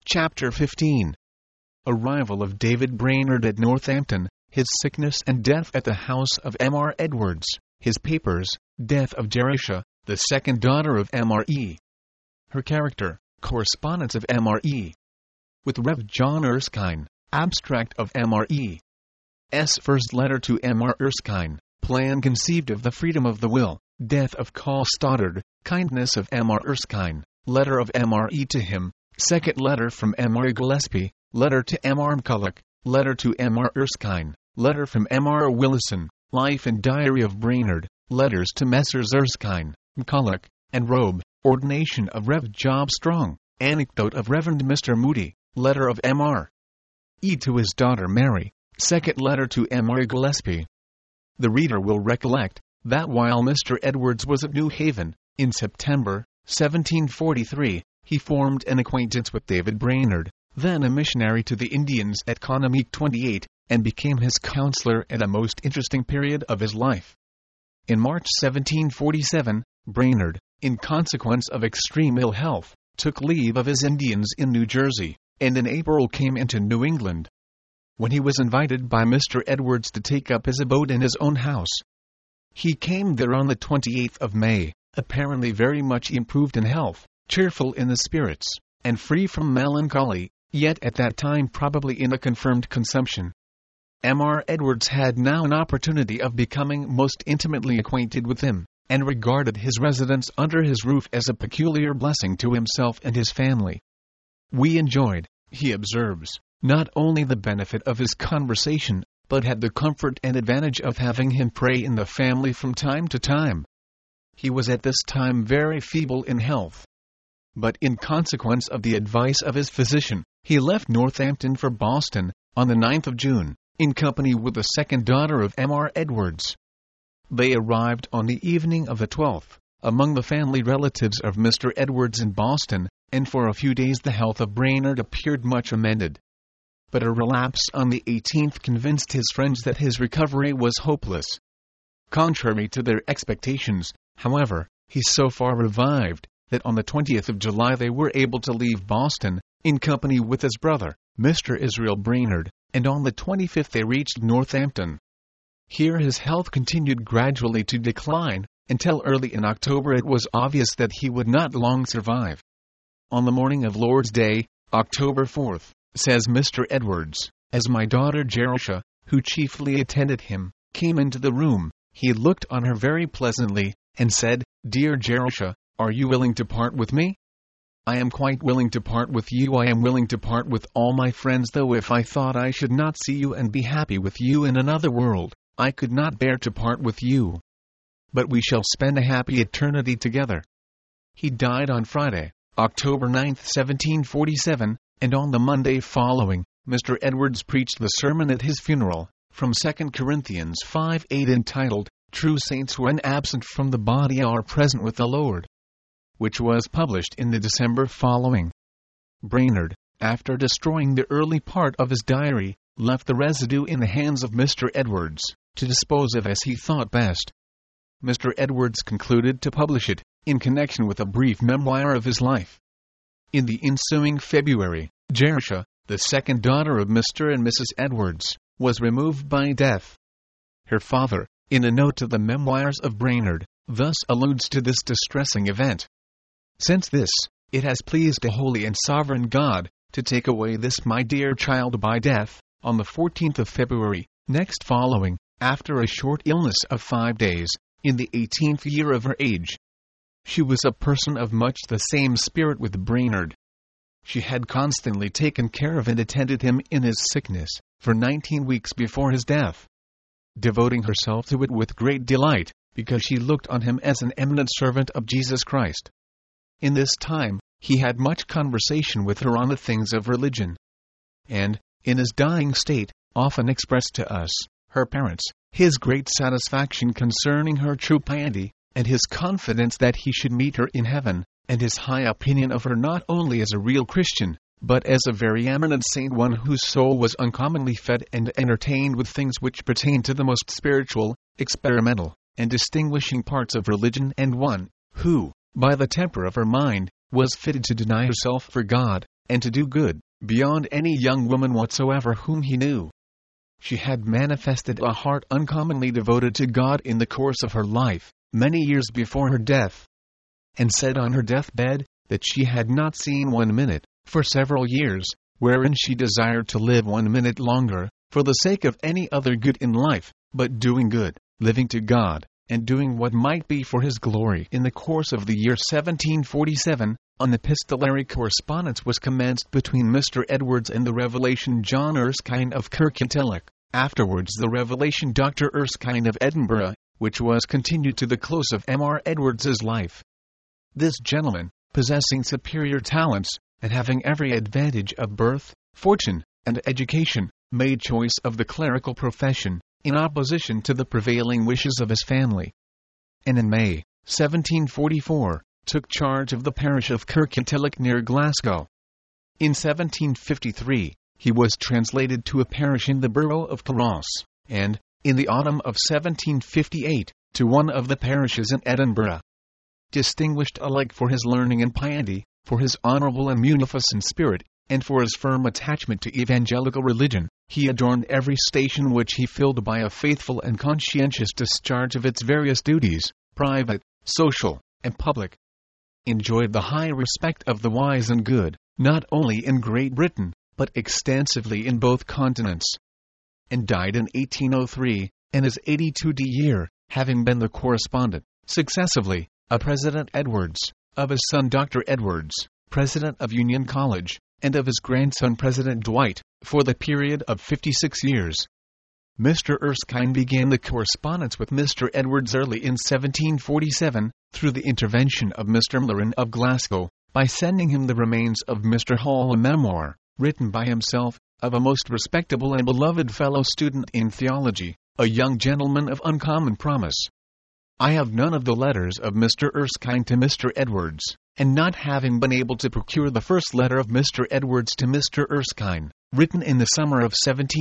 Chapter 15. Arrival of David Brainerd at Northampton, his sickness and death at the house of M.R. Edwards, his papers, death of Jerusha, the second daughter of M.R.E. Her character, correspondence of M.R.E. with Rev. John Erskine, abstract of M.R.E. S. first letter to M.R. Erskine, plan conceived of the freedom of the will, death of Col Stoddard, kindness of M.R. Erskine, letter of M.R.E. to him, second letter from M.R. Gillespie, letter to M.R. McCulloch, letter to M.R. Erskine, letter from M.R. Willison, life and diary of Brainerd, letters to Messrs. Erskine, McCulloch, and Robe, ordination of Rev. Job Strong, anecdote of Reverend Mr. Moody, letter of M.R. E. to his daughter Mary, second letter to M.R. Gillespie. The reader will recollect that while Mr. Edwards was at New Haven, in September, 1743, he formed an acquaintance with David Brainerd, then a missionary to the Indians at Conomeque 28, and became his counselor at a most interesting period of his life. In March 1747, Brainerd, in consequence of extreme ill health, took leave of his Indians in New Jersey, and in April came into New England. When he was invited by Mr. Edwards to take up his abode in his own house, he came there on the 28th of May, apparently very much improved in health, cheerful in the spirits, and free from melancholy, yet at that time probably in a confirmed consumption. M.R. Edwards had now an opportunity of becoming most intimately acquainted with him, and regarded his residence under his roof as a peculiar blessing to himself and his family. We enjoyed, he observes, not only the benefit of his conversation, but had the comfort and advantage of having him pray in the family from time to time. He was at this time very feeble in health, but in consequence of the advice of his physician, he left Northampton for Boston, on the 9th of June, in company with the second daughter of M.R. Edwards. They arrived on the evening of the 12th, among the family relatives of Mr. Edwards in Boston, and for a few days the health of Brainerd appeared much amended. But a relapse on the 18th convinced his friends that his recovery was hopeless. Contrary to their expectations, however, he so far revived, that on the 20th of July they were able to leave Boston, in company with his brother, Mr. Israel Brainerd, and on the 25th they reached Northampton. Here his health continued gradually to decline, until early in October it was obvious that he would not long survive. On the morning of Lord's Day, October 4th, says Mr. Edwards, as my daughter Jerusha, who chiefly attended him, came into the room, he looked on her very pleasantly, and said, "Dear Jerusha, are you willing to part with me?" "I am quite willing to part with you. I am willing to part with all my friends, though if I thought I should not see you and be happy with you in another world, I could not bear to part with you. But we shall spend a happy eternity together." He died on Friday, October 9, 1747, and on the Monday following, Mr. Edwards preached the sermon at his funeral, from 2 Corinthians 5:8 entitled, "True saints when absent from the body are present with the Lord," which was published in the December following. Brainerd, after destroying the early part of his diary, left the residue in the hands of Mr. Edwards, to dispose of as he thought best. Mr. Edwards concluded to publish it, in connection with a brief memoir of his life. In the ensuing February, Jerusha, the second daughter of Mr. and Mrs. Edwards, was removed by death. Her father, in a note to the Memoirs of Brainerd, thus alludes to this distressing event. "Since this, it has pleased a holy and sovereign God, to take away this my dear child by death, on the 14th of February, next following, after a short illness of 5 days, in the 18th year of her age. She was a person of much the same spirit with Brainerd. She had constantly taken care of and attended him in his sickness, for 19 weeks before his death, devoting herself to it with great delight, because she looked on him as an eminent servant of Jesus Christ. In this time, he had much conversation with her on the things of religion, and, in his dying state, often expressed to us, her parents, his great satisfaction concerning her true piety, and his confidence that he should meet her in heaven, and his high opinion of her not only as a real Christian, but as a very eminent saint, one whose soul was uncommonly fed and entertained with things which pertain to the most spiritual, experimental, and distinguishing parts of religion, and one who, by the temper of her mind, was fitted to deny herself for God, and to do good, beyond any young woman whatsoever whom he knew. She had manifested a heart uncommonly devoted to God in the course of her life, many years before her death, and said on her deathbed that she had not seen 1 minute, for several years, wherein she desired to live 1 minute longer, for the sake of any other good in life, but doing good, living to God, and doing what might be for His glory. In the course of the year 1747, an epistolary correspondence was commenced between Mr. Edwards and the Revelation John Erskine of Kirkintilloch, afterwards the Revelation Dr. Erskine of Edinburgh, which was continued to the close of M.R. Edwards's life. This gentleman, possessing superior talents, and having every advantage of birth, fortune, and education, made choice of the clerical profession, in opposition to the prevailing wishes of his family, and in May, 1744, took charge of the parish of Kirkintilloch near Glasgow. In 1753, he was translated to a parish in the borough of Carross, and, in the autumn of 1758, to one of the parishes in Edinburgh. Distinguished alike for his learning and piety, for his honourable and munificent spirit, and for his firm attachment to evangelical religion, he adorned every station which he filled by a faithful and conscientious discharge of its various duties, private, social, and public. Enjoyed the high respect of the wise and good, not only in Great Britain, but extensively in both continents. And died in 1803, in his 82nd year, having been the correspondent, successively, of President Edwards, of his son Dr. Edwards, President of Union College, and of his grandson President Dwight, for the period of 56 years. Mr. Erskine began the correspondence with Mr. Edwards early in 1747, through the intervention of Mr. Millerin of Glasgow, by sending him the remains of Mr. Hall, a memoir, written by himself, of a most respectable and beloved fellow student in theology, a young gentleman of uncommon promise. I have none of the letters of Mr. Erskine to Mr. Edwards, and not having been able to procure the first letter of Mr. Edwards to Mr. Erskine, written in the summer of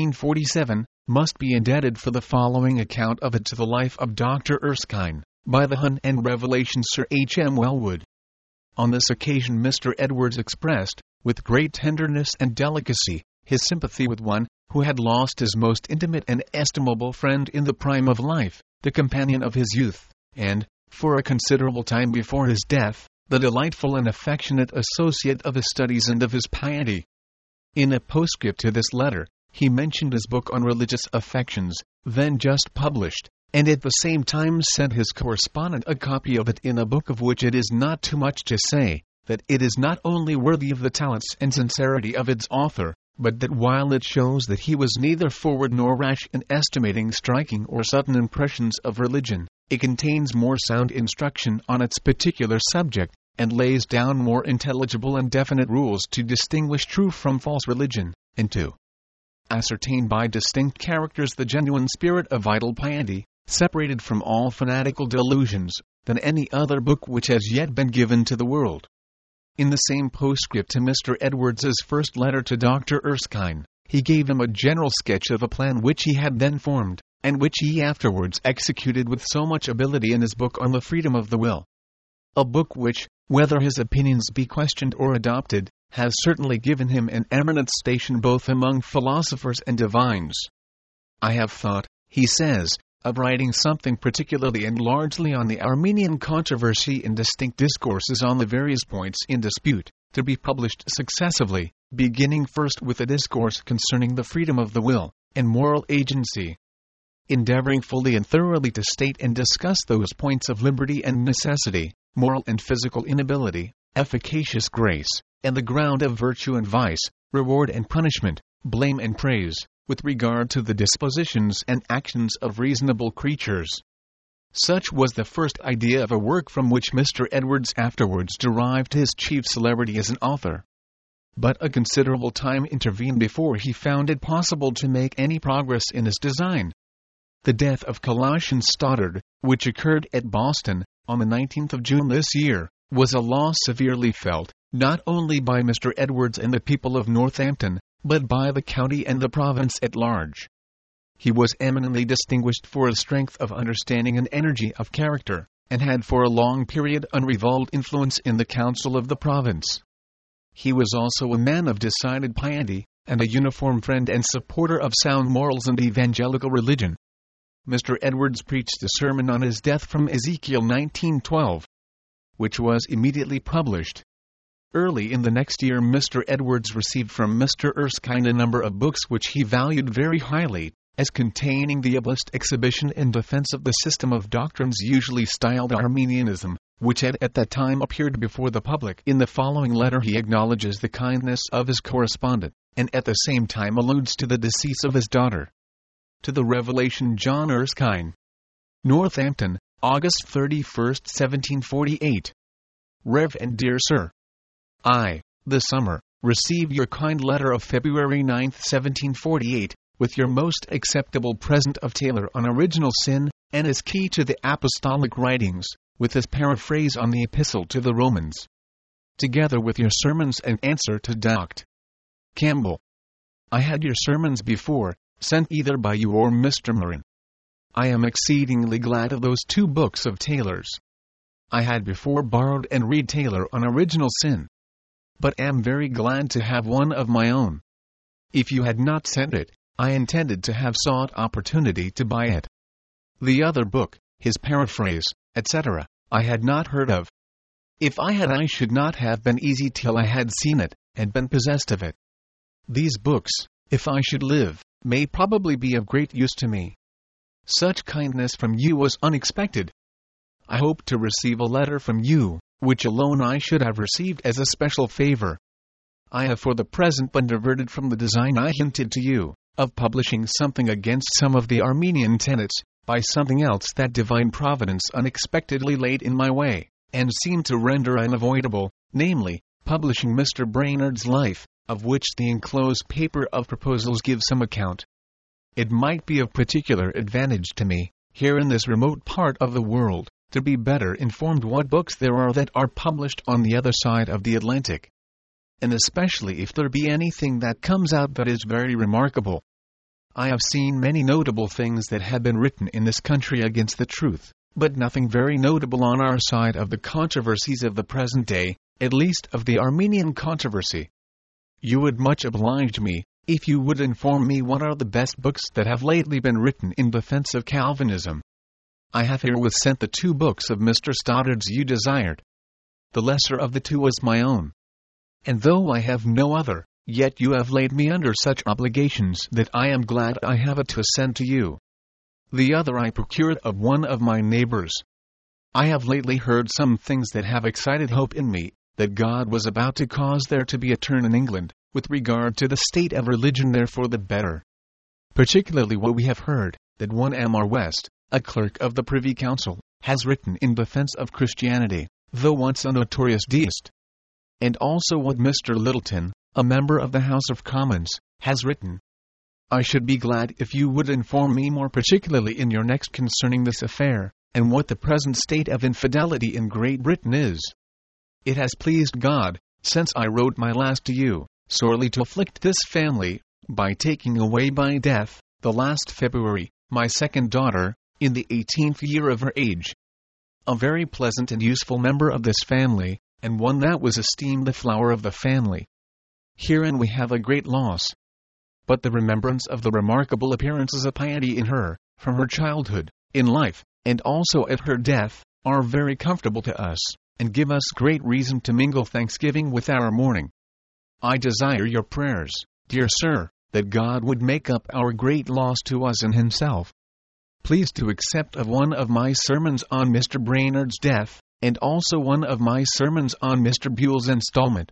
1747, must be indebted for the following account of it to the life of Dr. Erskine, by the Hun and Revelation Sir H. M. Wellwood. On this occasion Mr. Edwards expressed, with great tenderness and delicacy, his sympathy with one who had lost his most intimate and estimable friend in the prime of life, the companion of his youth, and, for a considerable time before his death, the delightful and affectionate associate of his studies and of his piety. In a postscript to this letter, he mentioned his book on religious affections, then just published, and at the same time sent his correspondent a copy of it, in a book of which it is not too much to say, that it is not only worthy of the talents and sincerity of its author, but that while it shows that he was neither forward nor rash in estimating striking or sudden impressions of religion, it contains more sound instruction on its particular subject, and lays down more intelligible and definite rules to distinguish true from false religion, and to ascertain by distinct characters the genuine spirit of vital piety, separated from all fanatical delusions, than any other book which has yet been given to the world. In the same postscript to Mr. Edwards's first letter to Dr. Erskine, he gave him a general sketch of a plan which he had then formed, and which he afterwards executed with so much ability in his book on the freedom of the will. A book which, whether his opinions be questioned or adopted, has certainly given him an eminent station both among philosophers and divines. I have thought, he says, of writing something particularly and largely on the Armenian controversy in distinct discourses on the various points in dispute, to be published successively, beginning first with a discourse concerning the freedom of the will, and moral agency, endeavoring fully and thoroughly to state and discuss those points of liberty and necessity, moral and physical inability, efficacious grace, and the ground of virtue and vice, reward and punishment, blame and praise, with regard to the dispositions and actions of reasonable creatures. Such was the first idea of a work from which Mr. Edwards afterwards derived his chief celebrity as an author. But a considerable time intervened before he found it possible to make any progress in his design. The death of Colossian Stoddard, which occurred at Boston, on the 19th of June this year, was a loss severely felt, not only by Mr. Edwards and the people of Northampton, but by the county and the province at large. He was eminently distinguished for his strength of understanding and energy of character, and had for a long period unrivalled influence in the council of the province. He was also a man of decided piety, and a uniform friend and supporter of sound morals and evangelical religion. Mr. Edwards preached a sermon on his death from Ezekiel 19:12, which was immediately published. Early in the next year, Mr. Edwards received from Mr. Erskine a number of books which he valued very highly, as containing the ablest exhibition and defense of the system of doctrines usually styled Arminianism, which had at that time appeared before the public. In the following letter he acknowledges the kindness of his correspondent, and at the same time alludes to the decease of his daughter. To the Revelation John Erskine. Northampton, August 31, 1748. Rev. and Dear Sir, I, this summer, received your kind letter of February 9, 1748, with your most acceptable present of Taylor on original sin, and his key to the apostolic writings, with his paraphrase on the Epistle to the Romans, together with your sermons and answer to Dr. Campbell. I had your sermons before, sent either by you or Mr. Morin. I am exceedingly glad of those 2 books of Taylor's. I had before borrowed and read Taylor on original sin, but am very glad to have one of my own. If you had not sent it, I intended to have sought opportunity to buy it. The other book, his paraphrase, etc., I had not heard of. If I had, I should not have been easy till I had seen it, and been possessed of it. These books, if I should live, may probably be of great use to me. Such kindness from you was unexpected. I hope to receive a letter from you, which alone I should have received as a special favor. I have for the present been diverted from the design I hinted to you, of publishing something against some of the Arminian tenets, by something else that divine providence unexpectedly laid in my way, and seemed to render unavoidable, namely, publishing Mr. Brainerd's life, of which the enclosed paper of proposals gives some account. It might be of particular advantage to me, here in this remote part of the world, to be better informed what books there are that are published on the other side of the Atlantic, and especially if there be anything that comes out that is very remarkable. I have seen many notable things that have been written in this country against the truth, but nothing very notable on our side of the controversies of the present day, at least of the Arminian controversy. You would much oblige me, if you would inform me what are the best books that have lately been written in defense of Calvinism. I have herewith sent the 2 books of Mr. Stoddard's you desired. The lesser of the 2 was my own. And though I have no other, yet you have laid me under such obligations that I am glad I have it to send to you. The other I procured of one of my neighbors. I have lately heard some things that have excited hope in me, that God was about to cause there to be a turn in England, with regard to the state of religion there for the better. Particularly what we have heard, that one M.R. West, a clerk of the Privy Council, has written in defense of Christianity, though once a notorious deist. And also what Mr. Littleton, a member of the House of Commons, has written. I should be glad if you would inform me more particularly in your next concerning this affair, and what the present state of infidelity in Great Britain is. It has pleased God, since I wrote my last to you, sorely to afflict this family, by taking away by death, the last February, my second daughter, in the 18th year of her age. A very pleasant and useful member of this family, and one that was esteemed the flower of the family. Herein we have a great loss. But the remembrance of the remarkable appearances of piety in her, from her childhood, in life, and also at her death, are very comfortable to us, and give us great reason to mingle thanksgiving with our mourning. I desire your prayers, dear sir, that God would make up our great loss to us in himself. Please to accept of one of my sermons on Mr. Brainerd's death, and also one of my sermons on Mr. Buell's installment.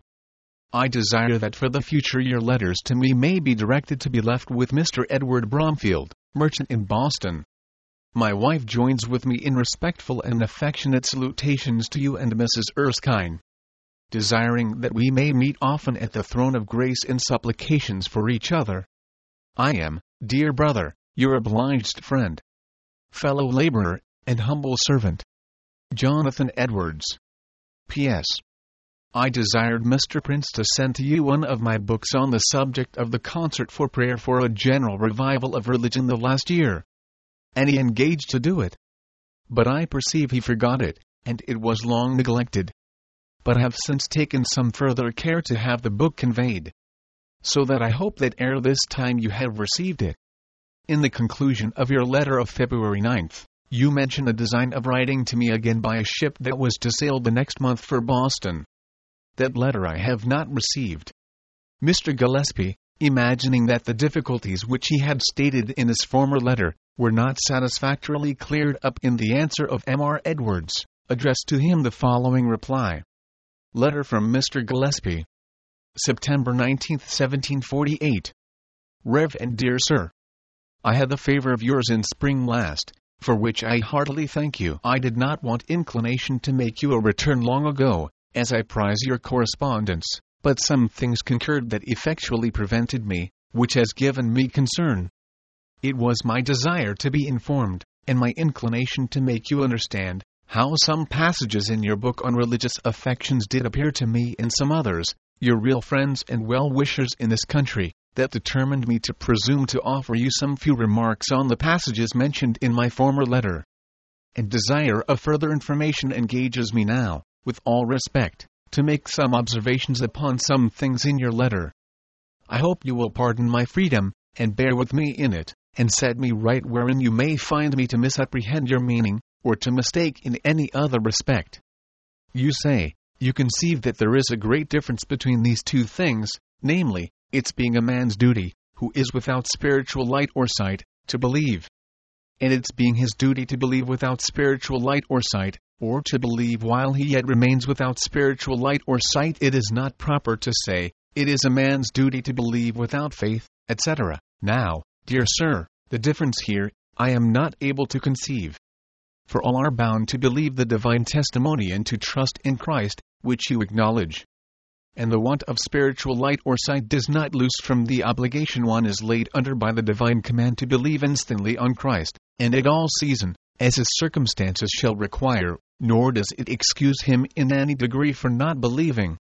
I desire that for the future your letters to me may be directed to be left with Mr. Edward Bromfield, merchant in Boston. My wife joins with me in respectful and affectionate salutations to you and Mrs. Erskine, desiring that we may meet often at the throne of grace in supplications for each other. I am, dear brother, your obliged friend, fellow laborer, and humble servant, Jonathan Edwards. P.S. I desired Mr. Prince to send to you one of my books on the subject of the concert for prayer for a general revival of religion the last year, and he engaged to do it. But I perceive he forgot it, and it was long neglected. but have since taken some further care to have the book conveyed, so that I hope that ere this time you have received it. In the conclusion of your letter of February 9th, you mention a design of writing to me again by a ship that was to sail the next month for Boston. That letter I have not received. Mr. Gillespie, imagining that the difficulties which he had stated in his former letter were not satisfactorily cleared up in the answer of M.R. Edwards, addressed to him the following reply. Letter from Mr. Gillespie. September 19, 1748. Rev. and dear Sir, I had the favor of yours in spring last, for which I heartily thank you. I did not want inclination to make you a return long ago, as I prize your correspondence, but some things concurred that effectually prevented me, which has given me concern. It was my desire to be informed, and my inclination to make you understand, how some passages in your book on religious affections did appear to me and some others, your real friends and well-wishers in this country, that determined me to presume to offer you some few remarks on the passages mentioned in my former letter. And desire of further information engages me now, with all respect, to make some observations upon some things in your letter. I hope you will pardon my freedom, and bear with me in it, and set me right wherein you may find me to misapprehend your meaning, or to mistake in any other respect. You say, you conceive that there is a great difference between these two things, namely, its being a man's duty, who is without spiritual light or sight, to believe, and its being his duty to believe without spiritual light or sight, or to believe while he yet remains without spiritual light or sight. It is not proper to say, it is a man's duty to believe without faith, etc. Now, dear sir, the difference here, I am not able to conceive. For all are bound to believe the divine testimony and to trust in Christ, which you acknowledge. And the want of spiritual light or sight does not loose from the obligation one is laid under by the divine command to believe instantly on Christ, and at all season, as his circumstances shall require, nor does it excuse him in any degree for not believing.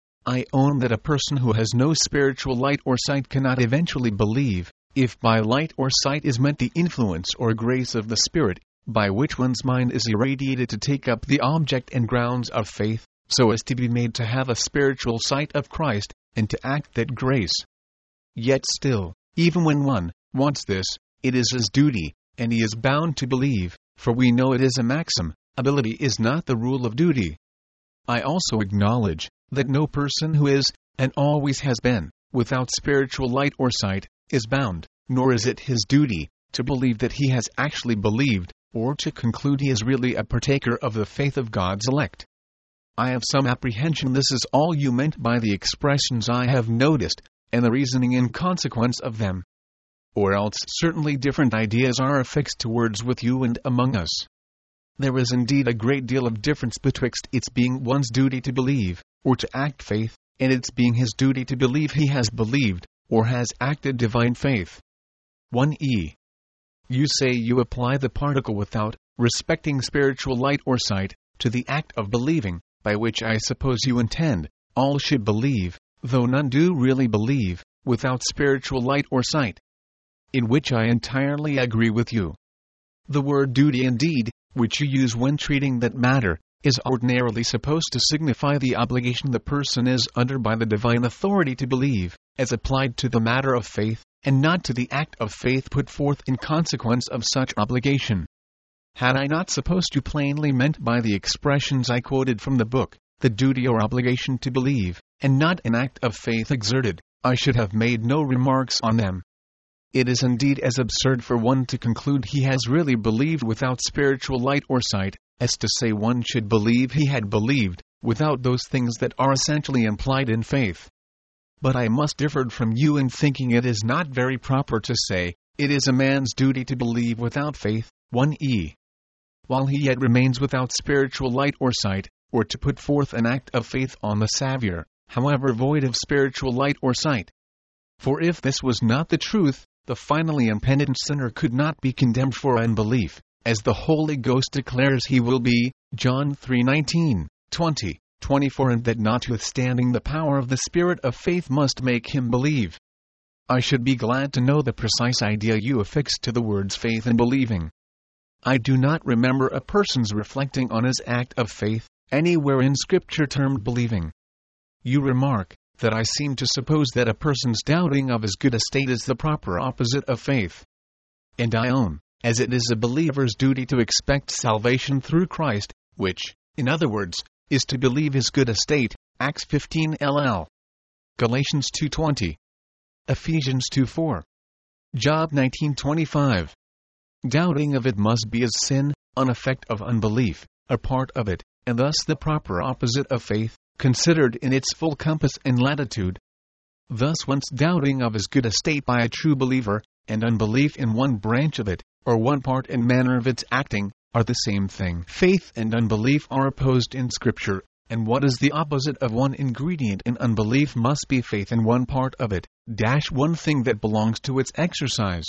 I own that a person who has no spiritual light or sight cannot eventually believe, if by light or sight is meant the influence or grace of the Spirit, by which one's mind is irradiated to take up the object and grounds of faith, so as to be made to have a spiritual sight of Christ, and to act that grace. Yet still, even when one wants this, it is his duty, and he is bound to believe, for we know it is a maxim, ability is not the rule of duty. I also acknowledge that no person who is, and always has been, without spiritual light or sight, is bound, nor is it his duty, to believe that he has actually believed, or to conclude he is really a partaker of the faith of God's elect. I have some apprehension this is all you meant by the expressions I have noticed, and the reasoning in consequence of them. Or else certainly different ideas are affixed to words with you and among us. There is indeed a great deal of difference betwixt its being one's duty to believe, or to act faith, and its being his duty to believe he has believed, or has acted divine faith. 1e. You say you apply the particle without, respecting spiritual light or sight, to the act of believing, by which I suppose you intend, all should believe, though none do really believe, without spiritual light or sight. In which I entirely agree with you. The word duty indeed, which you use when treating that matter, is ordinarily supposed to signify the obligation the person is under by the divine authority to believe, as applied to the matter of faith, and not to the act of faith put forth in consequence of such obligation. Had I not supposed you plainly meant by the expressions I quoted from the book, the duty or obligation to believe, and not an act of faith exerted, I should have made no remarks on them. It is indeed as absurd for one to conclude he has really believed without spiritual light or sight, as to say one should believe he had believed, without those things that are essentially implied in faith. But I must differ from you in thinking it is not very proper to say, it is a man's duty to believe without faith, 1e. While he yet remains without spiritual light or sight, or to put forth an act of faith on the Saviour, however void of spiritual light or sight. For if this was not the truth, the finally impenitent sinner could not be condemned for unbelief, as the Holy Ghost declares he will be, John 3:19, 20, 24, and that notwithstanding the power of the Spirit of faith must make him believe. I should be glad to know the precise idea you affix to the words faith and believing. I do not remember a person's reflecting on his act of faith, anywhere in Scripture termed believing. You remark that I seem to suppose that a person's doubting of his good estate is the proper opposite of faith. And I own, as it is a believer's duty to expect salvation through Christ, which, in other words, is to believe his good estate, Acts 15 LL. Galatians 2:20. Ephesians 2:4. Job 19:25. Doubting of it must be as sin, an effect of unbelief, a part of it, and thus the proper opposite of faith, considered in its full compass and latitude. Thus once doubting of his good estate by a true believer, and unbelief in one branch of it, or one part and manner of its acting, are the same thing. Faith and unbelief are opposed in Scripture, and what is the opposite of one ingredient in unbelief must be faith in one part of it, one thing that belongs to its exercise.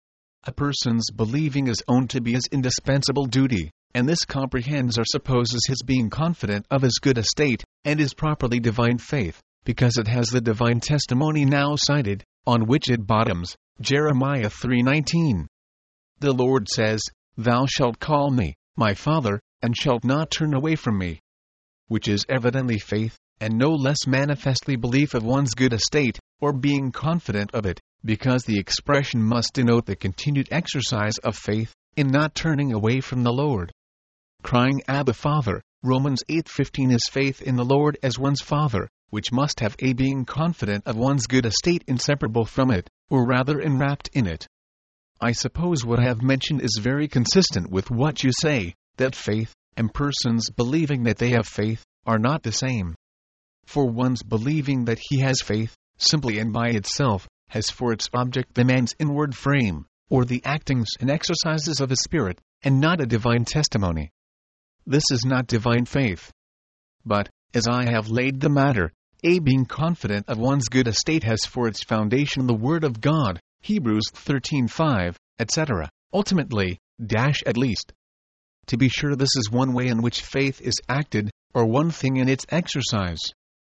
A person's believing is owned to be his indispensable duty, and this comprehends or supposes his being confident of his good estate, and is properly divine faith, because it has the divine testimony now cited, on which it bottoms, Jeremiah 3:19. The Lord says, "Thou shalt call me, my Father, and shalt not turn away from me," which is evidently faith, and no less manifestly belief of one's good estate, or being confident of it, because the expression must denote the continued exercise of faith, in not turning away from the Lord. Crying Abba Father, Romans 8:15 is faith in the Lord as one's Father, which must have a being confident of one's good estate inseparable from it, or rather enwrapped in it. I suppose what I have mentioned is very consistent with what you say, that faith, and persons believing that they have faith, are not the same. For one's believing that he has faith, simply and by itself, has for its object the man's inward frame, or the actings and exercises of his spirit, and not a divine testimony. This is not divine faith. But, as I have laid the matter, a being confident of one's good estate has for its foundation the Word of God, Hebrews 13:5, etc., ultimately, at least. To be sure, this is one way in which faith is acted, or one thing in its exercise.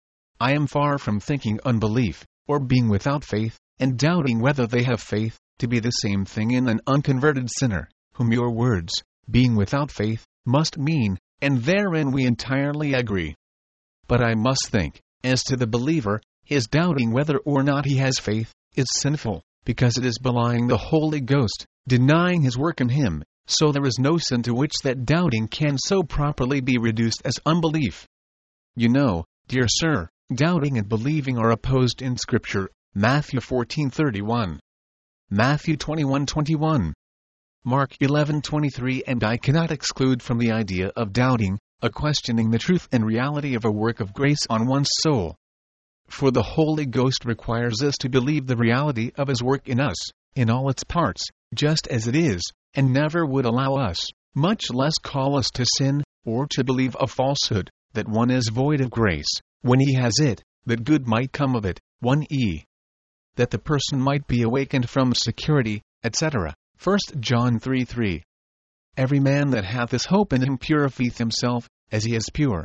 I am far from thinking unbelief, or being without faith, and doubting whether they have faith, to be the same thing in an unconverted sinner, whom your words, being without faith, must mean, and therein we entirely agree. But I must think, as to the believer, his doubting whether or not he has faith, is sinful, because it is belying the Holy Ghost, denying his work in him, so there is no sin to which that doubting can so properly be reduced as unbelief. You know, dear sir, doubting and believing are opposed in Scripture, Matthew 14:31, Matthew 21:21, Mark 11:23, and I cannot exclude from the idea of doubting, a questioning the truth and reality of a work of grace on one's soul. For the Holy Ghost requires us to believe the reality of His work in us, in all its parts, just as it is, and never would allow us, much less call us to sin, or to believe a falsehood, that one is void of grace, when he has it, that good might come of it, 1 that the person might be awakened from security, etc. 1 John 3:3. Every man that hath this hope in him purifieth himself, as he is pure.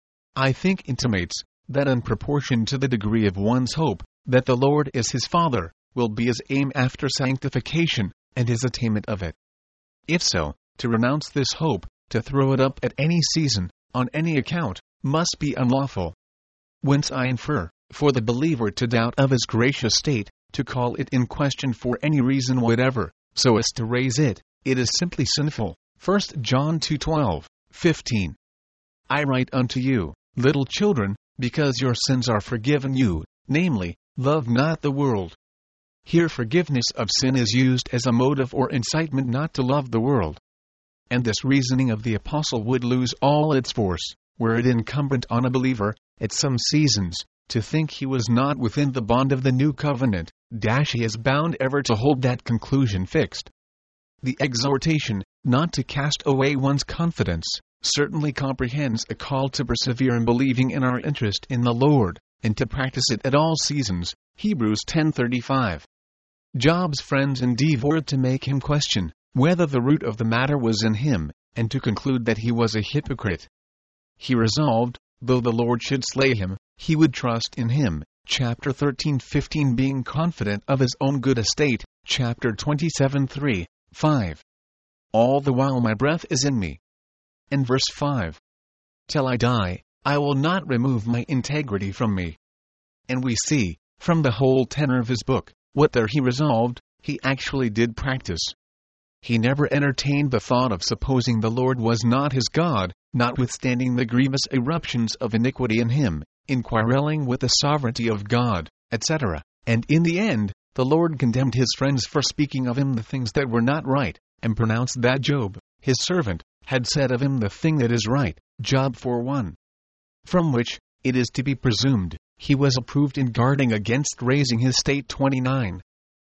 I think intimates, that in proportion to the degree of one's hope, that the Lord is his Father, will be his aim after sanctification, and his attainment of it. If so, to renounce this hope, to throw it up at any season, on any account, must be unlawful. Whence I infer, for the believer to doubt of his gracious state, to call it in question for any reason whatever, so as to raise it, it is simply sinful. 1 John 2:12, 15. I write unto you, little children, because your sins are forgiven you, namely, love not the world. Here forgiveness of sin is used as a motive or incitement not to love the world. And this reasoning of the apostle would lose all its force, were it incumbent on a believer, at some seasons, to think he was not within the bond of the new covenant, he is bound ever to hold that conclusion fixed. The exhortation, not to cast away one's confidence, certainly comprehends a call to persevere in believing in our interest in the Lord, and to practice it at all seasons, Hebrews 10:35. Job's friends endeavored to make him question whether the root of the matter was in him, and to conclude that he was a hypocrite. He resolved, though the Lord should slay him, he would trust in him, chapter 13:15, being confident of his own good estate, chapter 27:3-5. All the while my breath is in me. And verse 5. till I die, I will not remove my integrity from me. And we see, from the whole tenor of his book, what there he resolved, he actually did practice. He never entertained the thought of supposing the Lord was not his God, notwithstanding the grievous eruptions of iniquity in him, in quarreling with the sovereignty of God, etc. And in the end, the Lord condemned his friends for speaking of him the things that were not right, and pronounced that Job, his servant, had said of him the thing that is right, Job 4:1. From which, it is to be presumed, he was approved in guarding against raising his state 29.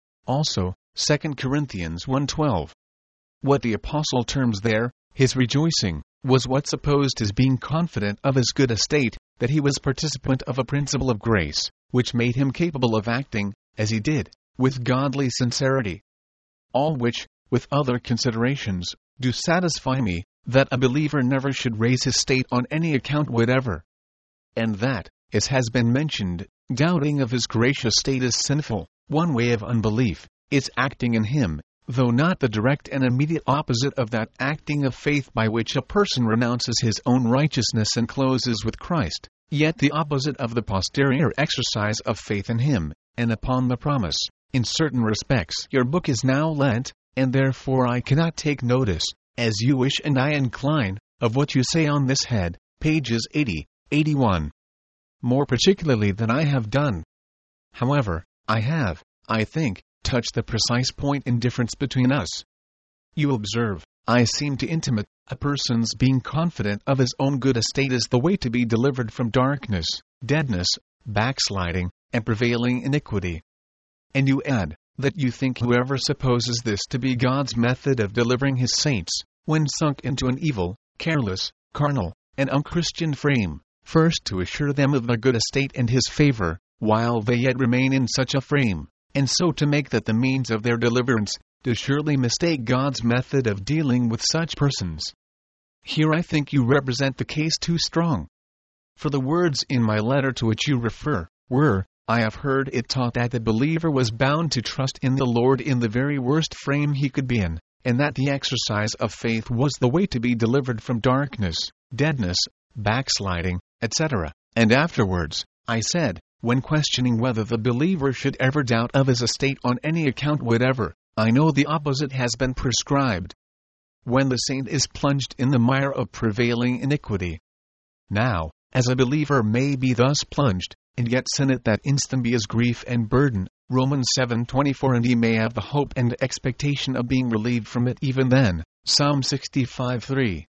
Also, 2 Corinthians 1:12. What the apostle terms there, his rejoicing, was what supposed his being confident of his good estate, that he was participant of a principle of grace, which made him capable of acting, as he did, with godly sincerity. All which, with other considerations, do satisfy me, that a believer never should raise his state on any account whatever. And that, as has been mentioned, doubting of his gracious state is sinful. One way of unbelief is acting in him, though not the direct and immediate opposite of that acting of faith by which a person renounces his own righteousness and closes with Christ, yet the opposite of the posterior exercise of faith in him, and upon the promise. In certain respects your book is now lent, and therefore I cannot take notice, as you wish and I incline, of what you say on this head, pages 80, 81. More particularly than I have done. However, I have, I think, touched the precise point in difference between us. You observe, I seem to intimate, a person's being confident of his own good estate is the way to be delivered from darkness, deadness, backsliding, and prevailing iniquity. And you add, that you think whoever supposes this to be God's method of delivering his saints, when sunk into an evil, careless, carnal, and unchristian frame, first to assure them of the good estate and his favor, while they yet remain in such a frame, and so to make that the means of their deliverance, do surely mistake God's method of dealing with such persons. Here I think you represent the case too strong. For the words in my letter to which you refer, were, I have heard it taught that the believer was bound to trust in the Lord in the very worst frame he could be in, and that the exercise of faith was the way to be delivered from darkness, deadness, backsliding, etc. And afterwards, I said, when questioning whether the believer should ever doubt of his estate on any account whatever, I know the opposite has been prescribed. When the saint is plunged in the mire of prevailing iniquity. Now, as a believer may be thus plunged, and yet sin at that instant be his grief and burden, Romans 7:24, and he may have the hope and expectation of being relieved from it even then, Psalm 65:3.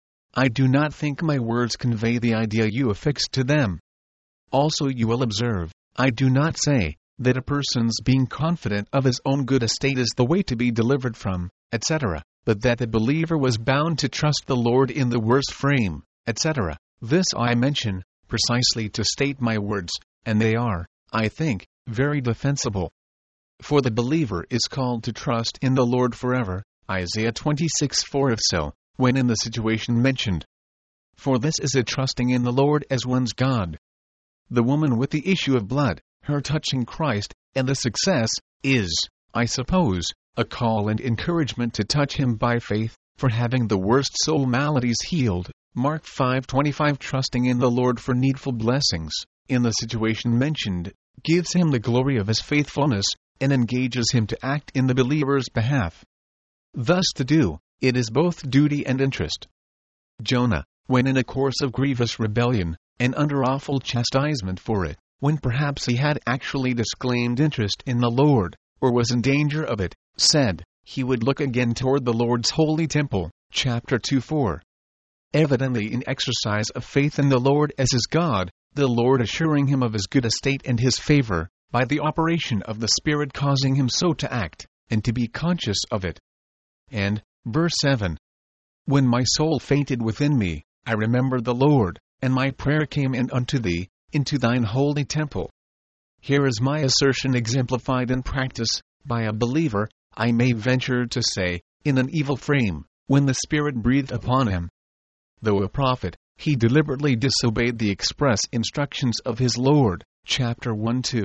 I do not think my words convey the idea you affix to them. Also you will observe, I do not say, that a person's being confident of his own good estate is the way to be delivered from, etc., but that the believer was bound to trust the Lord in the worst frame, etc. This I mention, precisely to state my words, and they are, I think, very defensible. For the believer is called to trust in the Lord forever, Isaiah 26:4 if so, when in the situation mentioned. For this is a trusting in the Lord as one's God. The woman with the issue of blood, her touching Christ, and the success, is, I suppose, a call and encouragement to touch him by faith, for having the worst soul maladies healed. Mark 5:25 trusting in the Lord for needful blessings, in the situation mentioned, gives him the glory of his faithfulness, and engages him to act in the believer's behalf. Thus to do, it is both duty and interest. Jonah, when in a course of grievous rebellion, and under awful chastisement for it, when perhaps he had actually disclaimed interest in the Lord, or was in danger of it, said, he would look again toward the Lord's holy temple, chapter 2:4. Evidently in exercise of faith in the Lord as his God, the Lord assuring him of his good estate and his favor, by the operation of the Spirit causing him so to act, and to be conscious of it. And, verse 7. When my soul fainted within me, I remembered the Lord, and my prayer came in unto thee, into thine holy temple. Here is my assertion exemplified in practice, by a believer, I may venture to say, in an evil frame, when the Spirit breathed upon him. Though a prophet, he deliberately disobeyed the express instructions of his Lord, chapter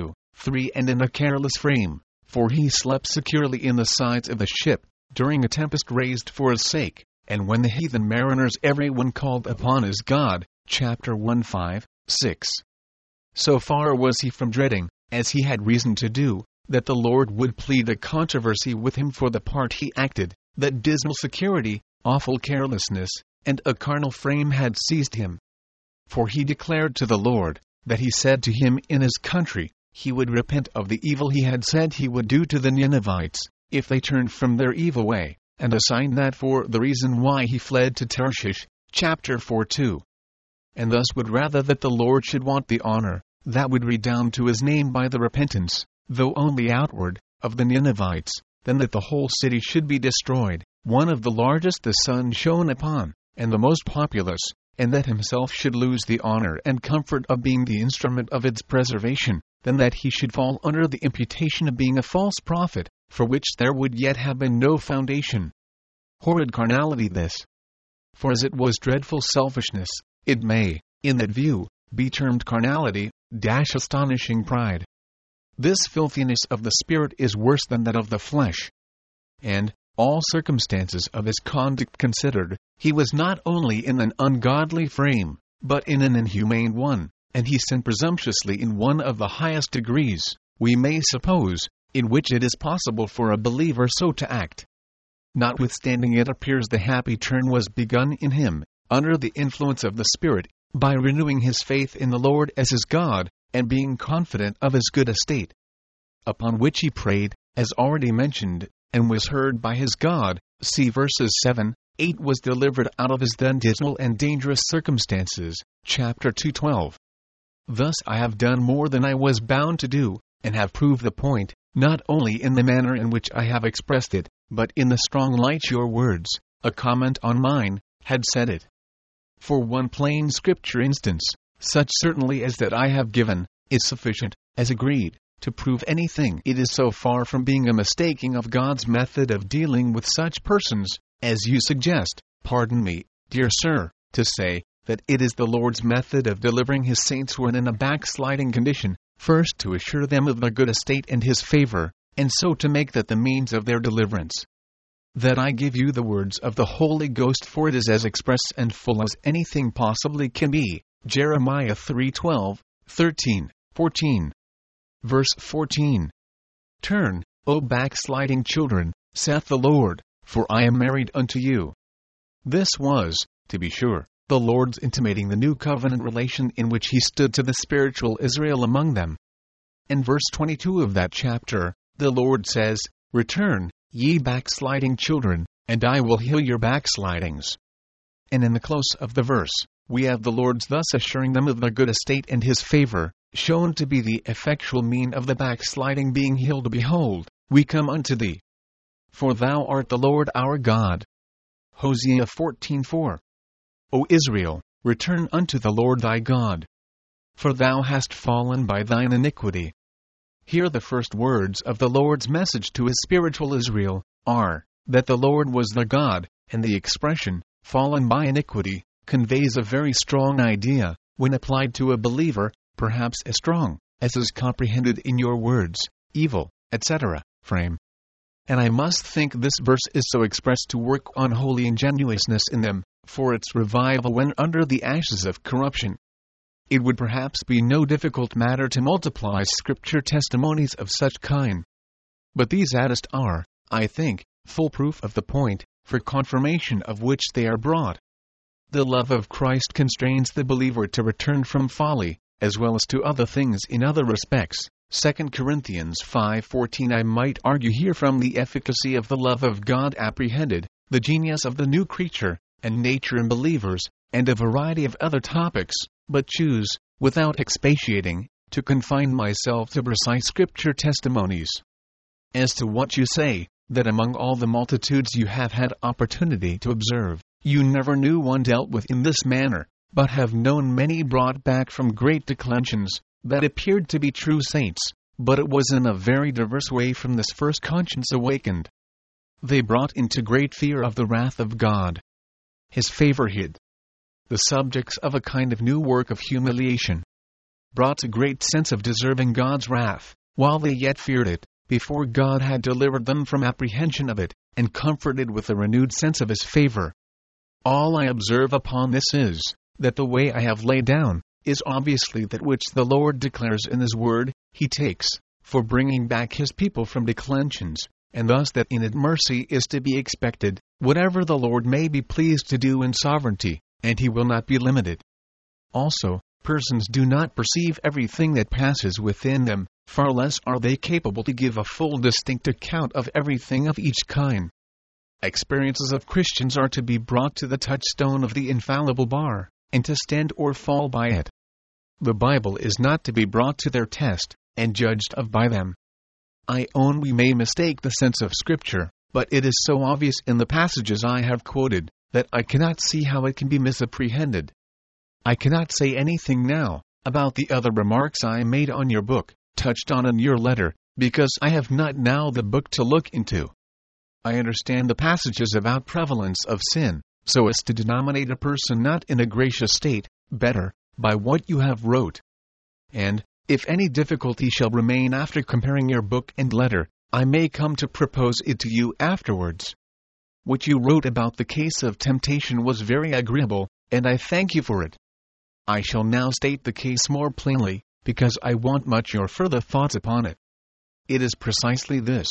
1-3, and in a careless frame, for he slept securely in the sides of the ship, during a tempest raised for his sake, and when the heathen mariners every one called upon his God, chapter 1 5, 6. So far was he from dreading, as he had reason to do, that the Lord would plead a controversy with him for the part he acted, that dismal security, awful carelessness, and a carnal frame had seized him. For he declared to the Lord, that he said to him in his country, he would repent of the evil he had said he would do to the Ninevites, if they turned from their evil way, and assigned that for the reason why he fled to Tarshish, chapter 4 2. And thus would rather that the Lord should want the honor, that would redound to his name by the repentance, though only outward, of the Ninevites, than that the whole city should be destroyed, one of the largest the sun shone upon, and the most populous, and that himself should lose the honor and comfort of being the instrument of its preservation, than that he should fall under the imputation of being a false prophet, for which there would yet have been no foundation. Horrid carnality this! For as it was dreadful selfishness, it may, in that view, be termed carnality, astonishing pride. This filthiness of the spirit is worse than that of the flesh. And, all circumstances of his conduct considered, he was not only in an ungodly frame, but in an inhumane one, and he sinned presumptuously in one of the highest degrees, we may suppose, in which it is possible for a believer so to act. Notwithstanding, it appears the happy turn was begun in him, under the influence of the Spirit, by renewing his faith in the Lord as his God, and being confident of his good estate. Upon which he prayed, as already mentioned, and was heard by his God. See verses 7, 8 was delivered out of his then dismal and dangerous circumstances, chapter 2:12. Thus I have done more than I was bound to do, and have proved the point, not only in the manner in which I have expressed it, but in the strong light your words, a comment on mine, had set it. For one plain scripture instance, such certainly as that I have given, is sufficient, as agreed, to prove anything. It is so far from being a mistaking of God's method of dealing with such persons, as you suggest, pardon me, dear sir, to say, that it is the Lord's method of delivering his saints who are in a backsliding condition, first to assure them of their good estate and his favor, and so to make that the means of their deliverance. That I give you the words of the Holy Ghost, for it is as express and full as anything possibly can be. Jeremiah 3:12, 13, 14. Verse 14. Turn, O backsliding children, saith the Lord, for I am married unto you. This was, to be sure, the Lord's intimating the new covenant relation in which he stood to the spiritual Israel among them. In verse 22 of that chapter, the Lord says, Return, ye backsliding children, and I will heal your backslidings. And in the close of the verse, we have the Lord's thus assuring them of their good estate and his favor, shown to be the effectual mean of the backsliding being healed. Behold, we come unto thee. For thou art the Lord our God. Hosea 14:4. O Israel, return unto the Lord thy God. For thou hast fallen by thine iniquity. Here the first words of the Lord's message to his spiritual Israel are, that the Lord was their God, and the expression, fallen by iniquity, conveys a very strong idea, when applied to a believer, perhaps as strong, as is comprehended in your words, evil, etc., frame. And I must think this verse is so expressed to work on holy ingenuousness in them, for its revival when under the ashes of corruption. It would perhaps be no difficult matter to multiply scripture testimonies of such kind. But these addest are, I think, full proof of the point, for confirmation of which they are brought. The love of Christ constrains the believer to return from folly, as well as to other things in other respects. 2 Corinthians 5:14. I might argue here from the efficacy of the love of God apprehended, the genius of the new creature, and nature in believers, and a variety of other topics, but choose, without expatiating, to confine myself to precise scripture testimonies. As to what you say, that among all the multitudes you have had opportunity to observe, you never knew one dealt with in this manner, but have known many brought back from great declensions, that appeared to be true saints, but it was in a very diverse way from this first conscience awakened. They brought into great fear of the wrath of God. His favor hid. The subjects of a kind of new work of humiliation. Brought to great sense of deserving God's wrath, while they yet feared it, before God had delivered them from apprehension of it, and comforted with a renewed sense of his favor. All I observe upon this is, that the way I have laid down is obviously that which the Lord declares in His word He takes, for bringing back His people from declensions, and thus that in it mercy is to be expected, whatever the Lord may be pleased to do in sovereignty, and He will not be limited. Also, persons do not perceive everything that passes within them, far less are they capable to give a full distinct account of everything of each kind. Experiences of Christians are to be brought to the touchstone of the infallible bar, and to stand or fall by it. The Bible is not to be brought to their test, and judged of by them. I own we may mistake the sense of Scripture, but it is so obvious in the passages I have quoted, that I cannot see how it can be misapprehended. I cannot say anything now, about the other remarks I made on your book, touched on in your letter, because I have not now the book to look into. I understand the passages about prevalence of sin, so as to denominate a person not in a gracious state, better, by what you have wrote. And, if any difficulty shall remain after comparing your book and letter, I may come to propose it to you afterwards. What you wrote about the case of temptation was very agreeable, and I thank you for it. I shall now state the case more plainly, because I want much your further thoughts upon it. It is precisely this.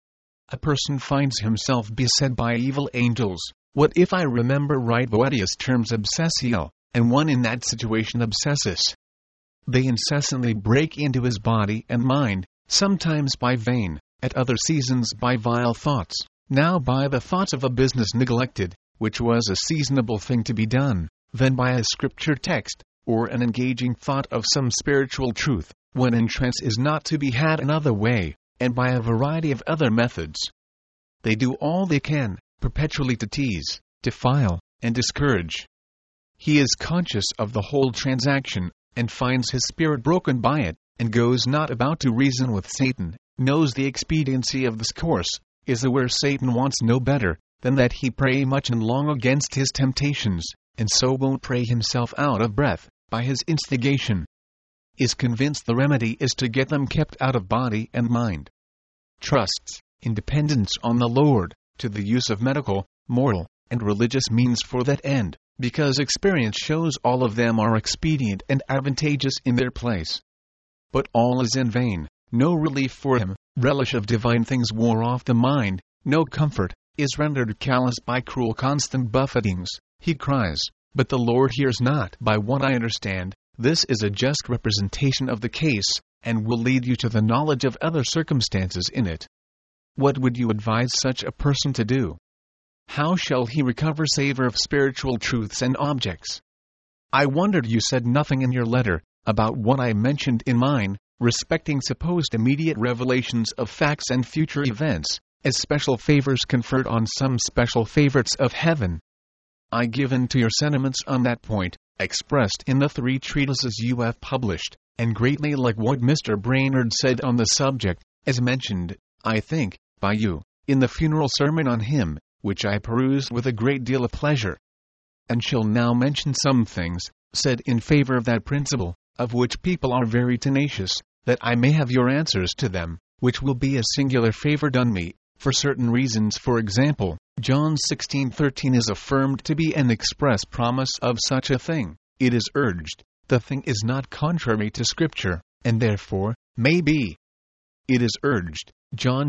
A person finds himself beset by evil angels. What if I remember right Boethius terms obsessio, and one in that situation obsessus? They incessantly break into his body and mind, sometimes by vain, at other seasons by vile thoughts, now by the thoughts of a business neglected, which was a seasonable thing to be done, then by a scripture text, or an engaging thought of some spiritual truth, when entrance is not to be had another way, and by a variety of other methods. They do all they can, perpetually to tease, defile, and discourage. He is conscious of the whole transaction, and finds his spirit broken by it, and goes not about to reason with Satan, knows the expediency of this course, is aware Satan wants no better than that he pray much and long against his temptations, and so won't pray himself out of breath, by his instigation. Is convinced the remedy is to get them kept out of body and mind. Trusts, in dependence on the Lord, to the use of medical, moral, and religious means for that end, because experience shows all of them are expedient and advantageous in their place. But all is in vain, no relief for him, relish of divine things wore off the mind, no comfort, is rendered callous by cruel constant buffetings, he cries, but the Lord hears not. By what I understand, this is a just representation of the case, and will lead you to the knowledge of other circumstances in it. What would you advise such a person to do? How shall he recover savor of spiritual truths and objects? I wondered you said nothing in your letter about what I mentioned in mine, respecting supposed immediate revelations of facts and future events, as special favors conferred on some special favorites of heaven. I give in to your sentiments on that point, expressed in the 3 treatises you have published, and greatly like what Mr. Brainerd said on the subject, as mentioned, I think, by you, in the funeral sermon on him, which I perused with a great deal of pleasure. And shall now mention some things, said in favor of that principle, of which people are very tenacious, that I may have your answers to them, which will be a singular favor done me, for certain reasons. For example, John 16:13 is affirmed to be an express promise of such a thing. It is urged, the thing is not contrary to Scripture, and therefore, may be. It is urged, John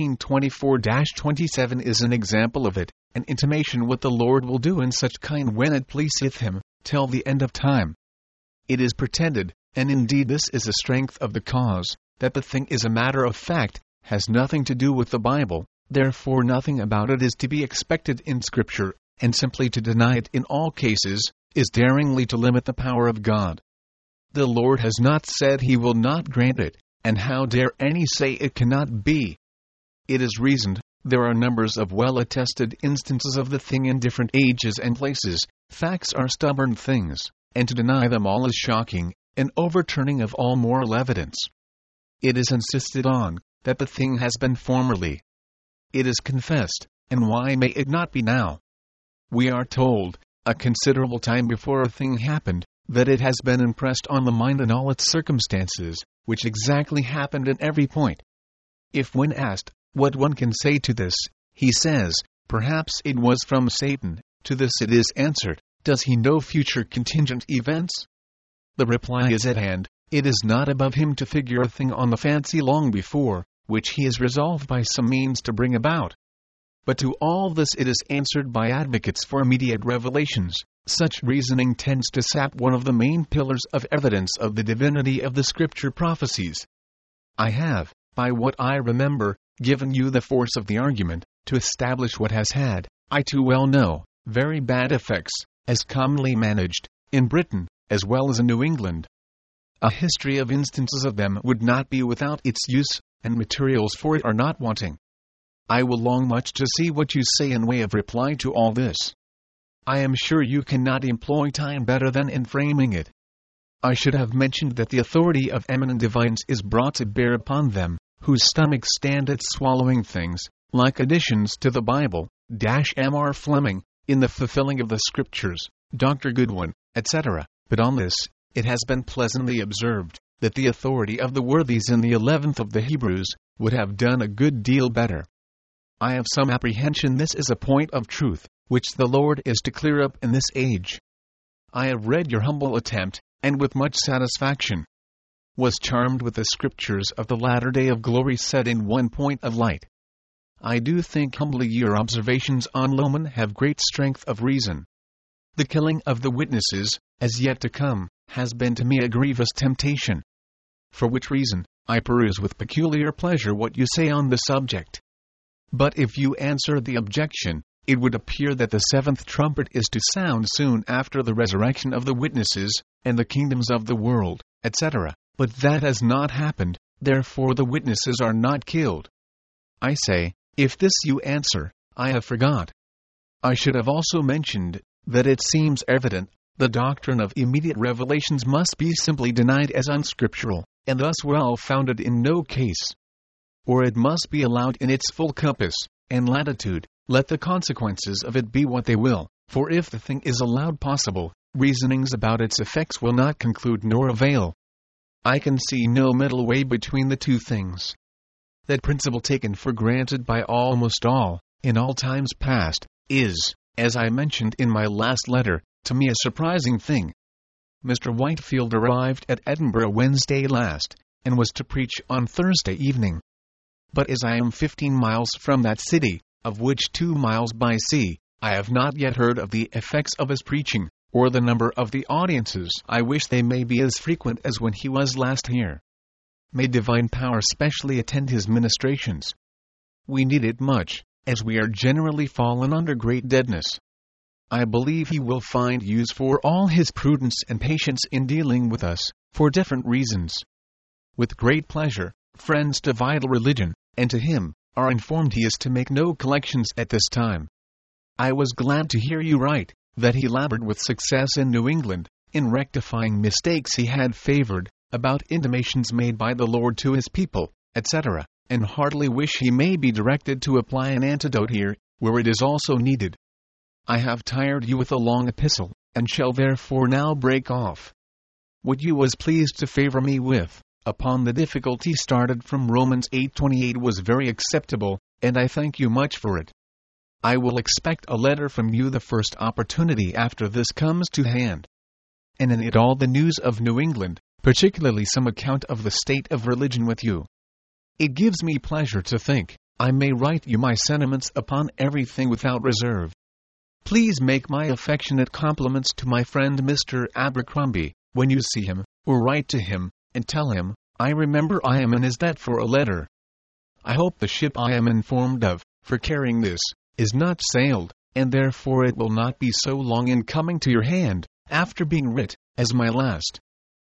13:24-27 is an example of it, an intimation what the Lord will do in such kind when it pleaseth him, till the end of time. It is pretended, and indeed this is a strength of the cause, that the thing is a matter of fact, has nothing to do with the Bible, therefore nothing about it is to be expected in Scripture, and simply to deny it in all cases, is daringly to limit the power of God. The Lord has not said he will not grant it, and how dare any say it cannot be? It is reasoned, there are numbers of well-attested instances of the thing in different ages and places. Facts are stubborn things, and to deny them all is shocking, an overturning of all moral evidence. It is insisted on, that the thing has been formerly. It is confessed, and why may it not be now? We are told, a considerable time before a thing happened, that it has been impressed on the mind in all its circumstances, which exactly happened in every point. If when asked, what one can say to this, he says, perhaps it was from Satan, to this it is answered, Does he know future contingent events? The reply is at hand. It is not above him to figure a thing on the fancy long before, which he is resolved by some means to bring about. But to all this it is answered by advocates for immediate revelations. Such reasoning tends to sap one of the main pillars of evidence of the divinity of the Scripture prophecies. I have, by what I remember, given you the force of the argument, to establish what has had, I too well know, very bad effects, as commonly managed, in Britain, as well as in New England. A history of instances of them would not be without its use, and materials for it are not wanting. I will long much to see what you say in way of reply to all this. I am sure you cannot employ time better than in framing it. I should have mentioned that the authority of eminent divines is brought to bear upon them, whose stomachs stand at swallowing things, like additions to the Bible, M.R. Fleming, in the fulfilling of the Scriptures, Dr. Goodwin, etc. But on this, it has been pleasantly observed, that the authority of the worthies in the 11th of the Hebrews, would have done a good deal better. I have some apprehension this is a point of truth, which the Lord is to clear up in this age. I have read your humble attempt, and with much satisfaction. Was charmed with the Scriptures of the latter day of glory set in one point of light. I do think humbly your observations on Loman have great strength of reason. The killing of the witnesses, as yet to come, has been to me a grievous temptation. For which reason, I peruse with peculiar pleasure what you say on the subject. But if you answer the objection, it would appear that the seventh trumpet is to sound soon after the resurrection of the witnesses, and the kingdoms of the world, etc. But that has not happened, therefore the witnesses are not killed. I say, if this you answer, I have forgot. I should have also mentioned, that it seems evident, the doctrine of immediate revelations must be simply denied as unscriptural, and thus well founded in no case. Or it must be allowed in its full compass, and latitude, let the consequences of it be what they will, for if the thing is allowed possible, reasonings about its effects will not conclude nor avail. I can see no middle way between the two things. That principle taken for granted by almost all, in all times past, is, as I mentioned in my last letter, to me a surprising thing. Mr. Whitefield arrived at Edinburgh Wednesday last, and was to preach on Thursday evening. But as I am 15 miles from that city, of which 2 miles by sea, I have not yet heard of the effects of his preaching, or the number of the audiences. I wish they may be as frequent as when he was last here. May divine power specially attend his ministrations. We need it much, as we are generally fallen under great deadness. I believe he will find use for all his prudence and patience in dealing with us, for different reasons. With great pleasure, friends to Vital Religion, and to him, are informed he is to make no collections at this time. I was glad to hear you write, that he labored with success in New England, in rectifying mistakes he had favored, about intimations made by the Lord to his people, etc., and heartily wish he may be directed to apply an antidote here, where it is also needed. I have tired you with a long epistle, and shall therefore now break off. What you was pleased to favor me with, upon the difficulty started from Romans 8:28 was very acceptable, and I thank you much for it. I will expect a letter from you the first opportunity after this comes to hand. And in it all the news of New England, particularly some account of the state of religion with you. It gives me pleasure to think, I may write you my sentiments upon everything without reserve. Please make my affectionate compliments to my friend Mr. Abercrombie, when you see him, or write to him, and tell him, I remember I am in his debt for a letter. I hope the ship I am informed of, for carrying this, is not sailed, and therefore it will not be so long in coming to your hand, after being writ, as my last.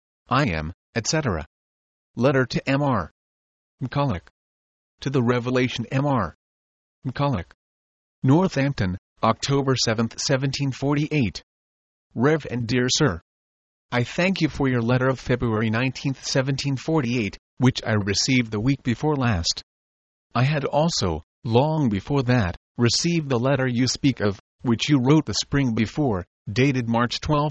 I am, etc. Letter to M.R. McCulloch. To the Revelation M.R. McCulloch. Northampton, October 7, 1748. Rev. and dear Sir, I thank you for your letter of February 19, 1748, which I received the week before last. I had also, long before that, received the letter you speak of, which you wrote the spring before, dated March 12,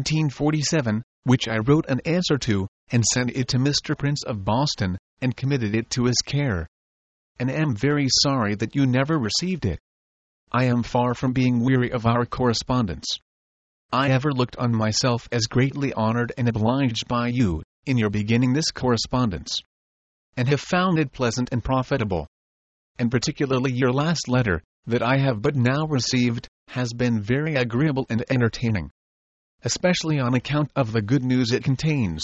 1747, which I wrote an answer to, and sent it to Mr. Prince of Boston, and committed it to his care. And am very sorry that you never received it. I am far from being weary of our correspondence. I ever looked on myself as greatly honored and obliged by you, in your beginning this correspondence, and have found it pleasant and profitable. And particularly your last letter, that I have but now received, has been very agreeable and entertaining, especially on account of the good news it contains.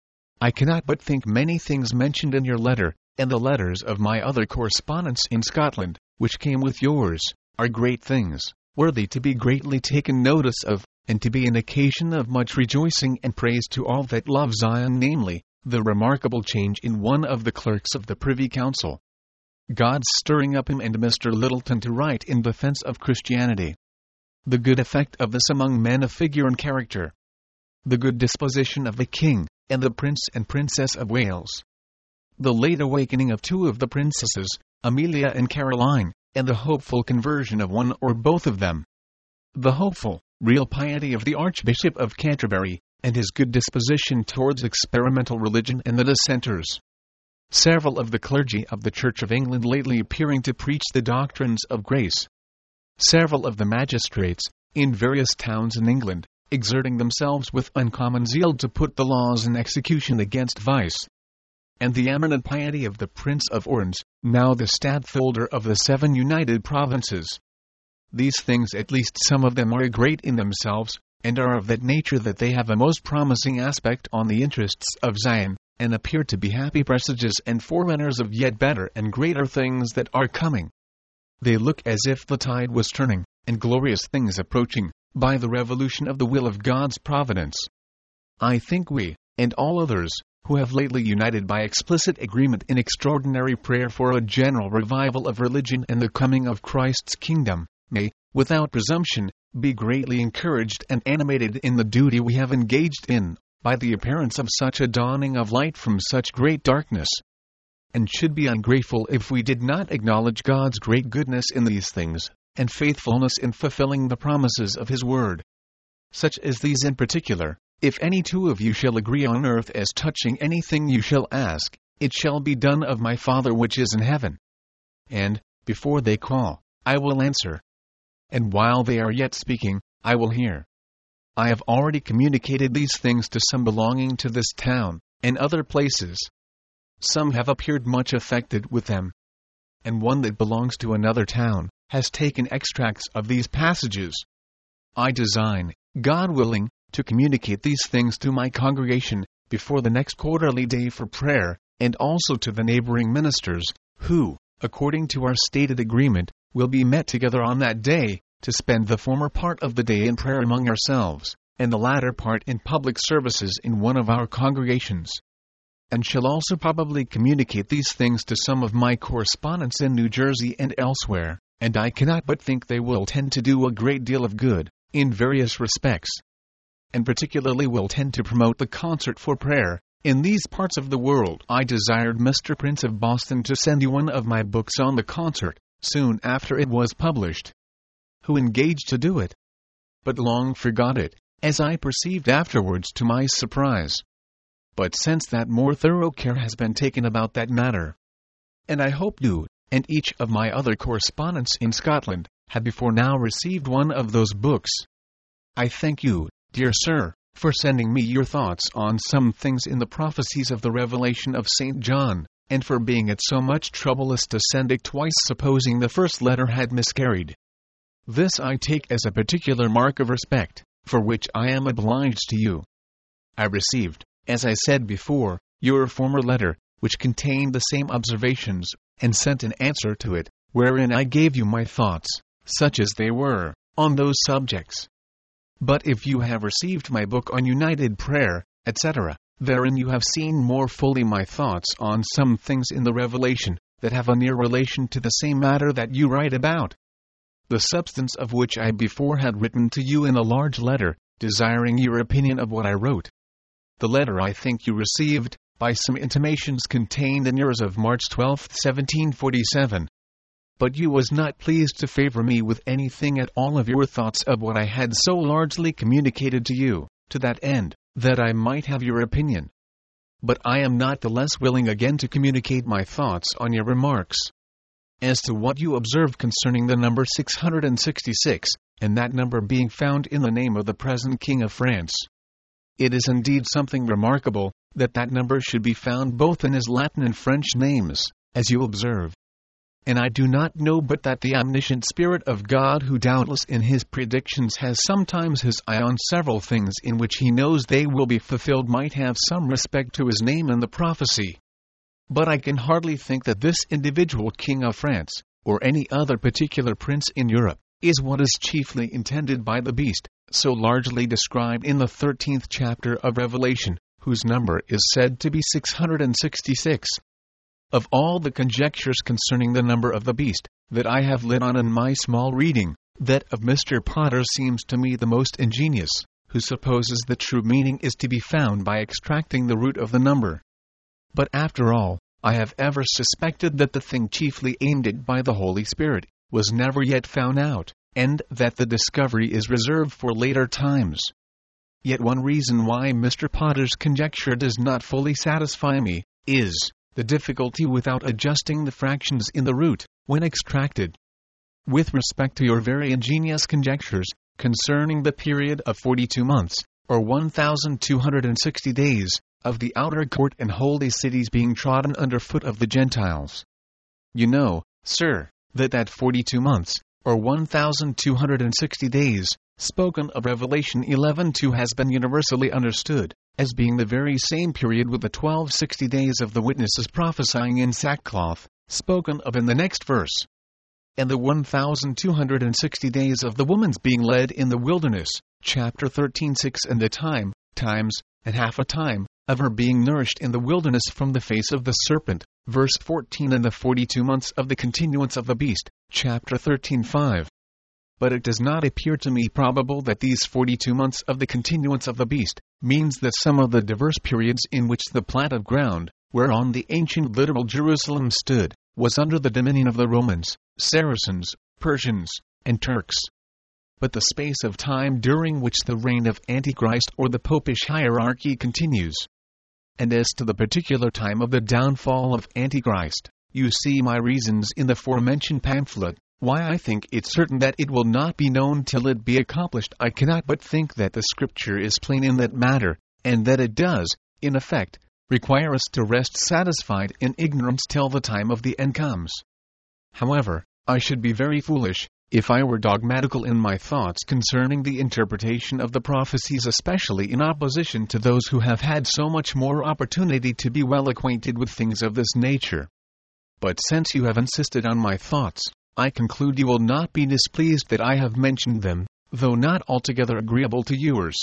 I cannot but think many things mentioned in your letter, and the letters of my other correspondents in Scotland, which came with yours, are great things, worthy to be greatly taken notice of, and to be an occasion of much rejoicing and praise to all that love Zion, namely, the remarkable change in one of the clerks of the Privy Council. God's stirring up him and Mr. Littleton to write in defense of Christianity. The good effect of this among men of figure and character. The good disposition of the King, and the Prince and Princess of Wales. The late awakening of two of the princesses, Amelia and Caroline, and the hopeful conversion of one or both of them. The hopeful, real piety of the Archbishop of Canterbury, and his good disposition towards experimental religion and the dissenters. Several of the clergy of the Church of England lately appearing to preach the doctrines of grace. Several of the magistrates, in various towns in England, exerting themselves with uncommon zeal to put the laws in execution against vice. And the eminent piety of the Prince of Orange, now the Stadtholder of the 7 United Provinces. These things, at least some of them, are great in themselves, and are of that nature that they have a most promising aspect on the interests of Zion, and appear to be happy presages and forerunners of yet better and greater things that are coming. They look as if the tide was turning, and glorious things approaching, by the revolution of the will of God's providence. I think we, and all others, who have lately united by explicit agreement in extraordinary prayer for a general revival of religion and the coming of Christ's kingdom, may, without presumption, be greatly encouraged and animated in the duty we have engaged in, by the appearance of such a dawning of light from such great darkness, and should be ungrateful if we did not acknowledge God's great goodness in these things, and faithfulness in fulfilling the promises of His word. Such as these in particular: if any two of you shall agree on earth as touching anything you shall ask, it shall be done of my Father which is in heaven. And, before they call, I will answer. And while they are yet speaking, I will hear. I have already communicated these things to some belonging to this town, and other places. Some have appeared much affected with them. And one that belongs to another town has taken extracts of these passages. I design, God willing, to communicate these things to my congregation, before the next quarterly day for prayer, and also to the neighboring ministers, who, according to our stated agreement, will be met together on that day, to spend the former part of the day in prayer among ourselves, and the latter part in public services in one of our congregations. And shall also probably communicate these things to some of my correspondents in New Jersey and elsewhere, and I cannot but think they will tend to do a great deal of good, in various respects, and particularly will tend to promote the concert for prayer in these parts of the world. I desired Mr. Prince of Boston to send you one of my books on the concert, soon after it was published, who engaged to do it, but long forgot it, as I perceived afterwards to my surprise. But since that more thorough care has been taken about that matter, and I hope you, and each of my other correspondents in Scotland, have before now received one of those books. I thank you, dear sir, for sending me your thoughts on some things in the prophecies of the revelation of St. John, and for being at so much trouble as to send it twice, supposing the first letter had miscarried. This I take as a particular mark of respect, for which I am obliged to you. I received, as I said before, your former letter, which contained the same observations, and sent an answer to it, wherein I gave you my thoughts, such as they were, on those subjects. But if you have received my book on United Prayer, etc., therein you have seen more fully my thoughts on some things in the Revelation, that have a near relation to the same matter that you write about, the substance of which I before had written to you in a large letter, desiring your opinion of what I wrote. The letter I think you received, by some intimations contained in yours of March 12, 1747. But you was not pleased to favor me with anything at all of your thoughts of what I had so largely communicated to you, to that end, that I might have your opinion. But I am not the less willing again to communicate my thoughts on your remarks. As to what you observed concerning the number 666, and that number being found in the name of the present King of France. It is indeed something remarkable, that that number should be found both in his Latin and French names, as you observe. And I do not know but that the omniscient Spirit of God, who doubtless in his predictions has sometimes his eye on several things in which he knows they will be fulfilled, might have some respect to his name and the prophecy. But I can hardly think that this individual King of France, or any other particular prince in Europe, is what is chiefly intended by the beast, so largely described in the 13th chapter of Revelation, whose number is said to be 666. Of all the conjectures concerning the number of the beast that I have lit on in my small reading, that of Mr. Potter seems to me the most ingenious, who supposes the true meaning is to be found by extracting the root of the number. But after all, I have ever suspected that the thing chiefly aimed at by the Holy Spirit was never yet found out, and that the discovery is reserved for later times. Yet one reason why Mr. Potter's conjecture does not fully satisfy me is the difficulty without adjusting the fractions in the root, when extracted. With respect to your very ingenious conjectures, concerning the period of 42 months, or 1,260 days, of the outer court and holy cities being trodden under foot of the Gentiles. You know, sir, that 42 months, or 1,260 days, spoken of Revelation 11:2 has been universally understood as being the very same period with the 1260 days of the witnesses prophesying in sackcloth, spoken of in the next verse, and the 1,260 days of the woman's being led in the wilderness, chapter 13:6, and the times, and half a time, of her being nourished in the wilderness from the face of the serpent, verse 14, and the 42 months of the continuance of the beast, chapter 13:5. But it does not appear to me probable that these 42 months of the continuance of the beast means that some of the diverse periods in which the plat of ground, whereon the ancient literal Jerusalem stood, was under the dominion of the Romans, Saracens, Persians, and Turks. But the space of time during which the reign of Antichrist or the popish hierarchy continues. And as to the particular time of the downfall of Antichrist, you see my reasons in the forementioned pamphlet, why I think it certain that it will not be known till it be accomplished. I cannot but think that the Scripture is plain in that matter, and that it does, in effect, require us to rest satisfied in ignorance till the time of the end comes. However, I should be very foolish, if I were dogmatical in my thoughts concerning the interpretation of the prophecies, especially in opposition to those who have had so much more opportunity to be well acquainted with things of this nature. But since you have insisted on my thoughts, I conclude you will not be displeased that I have mentioned them, though not altogether agreeable to yours.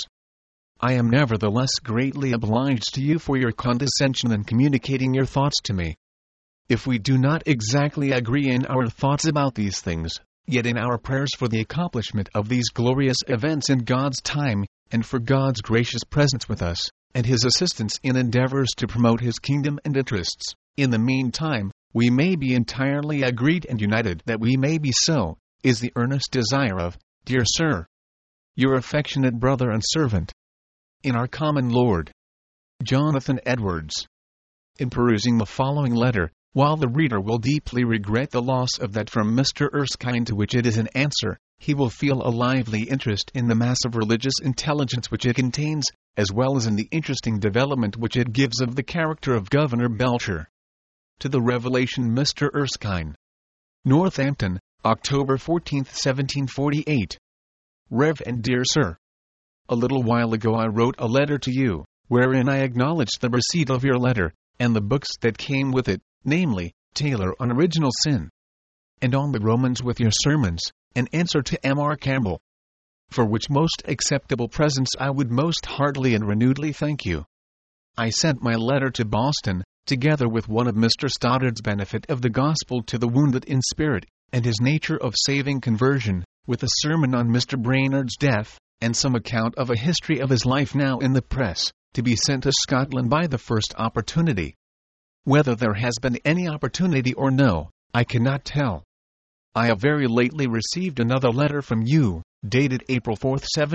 I am nevertheless greatly obliged to you for your condescension in communicating your thoughts to me. If we do not exactly agree in our thoughts about these things, yet in our prayers for the accomplishment of these glorious events in God's time, and for God's gracious presence with us, and His assistance in endeavors to promote His kingdom and interests, in the meantime, we may be entirely agreed and united. That we may be so, is the earnest desire of, dear sir, your affectionate brother and servant, in our common Lord, Jonathan Edwards. In perusing the following letter, while the reader will deeply regret the loss of that from Mr. Erskine to which it is an answer, he will feel a lively interest in the mass of religious intelligence which it contains, as well as in the interesting development which it gives of the character of Governor Belcher. To the Revelation, Mr. Erskine. Northampton, October 14, 1748. Rev. and dear Sir, a little while ago I wrote a letter to you, wherein I acknowledged the receipt of your letter, and the books that came with it, namely, Taylor on Original Sin, and on the Romans with your sermons, an answer to M.R. Campbell. For which most acceptable presents I would most heartily and renewedly thank you. I sent my letter to Boston, together with one of Mr. Stoddard's Benefit of the Gospel to the Wounded in Spirit, and his Nature of Saving Conversion, with a sermon on Mr. Brainerd's death, and some account of a history of his life now in the press, to be sent to Scotland by the first opportunity. Whether there has been any opportunity or no, I cannot tell. I have very lately received another letter from you, dated April 4,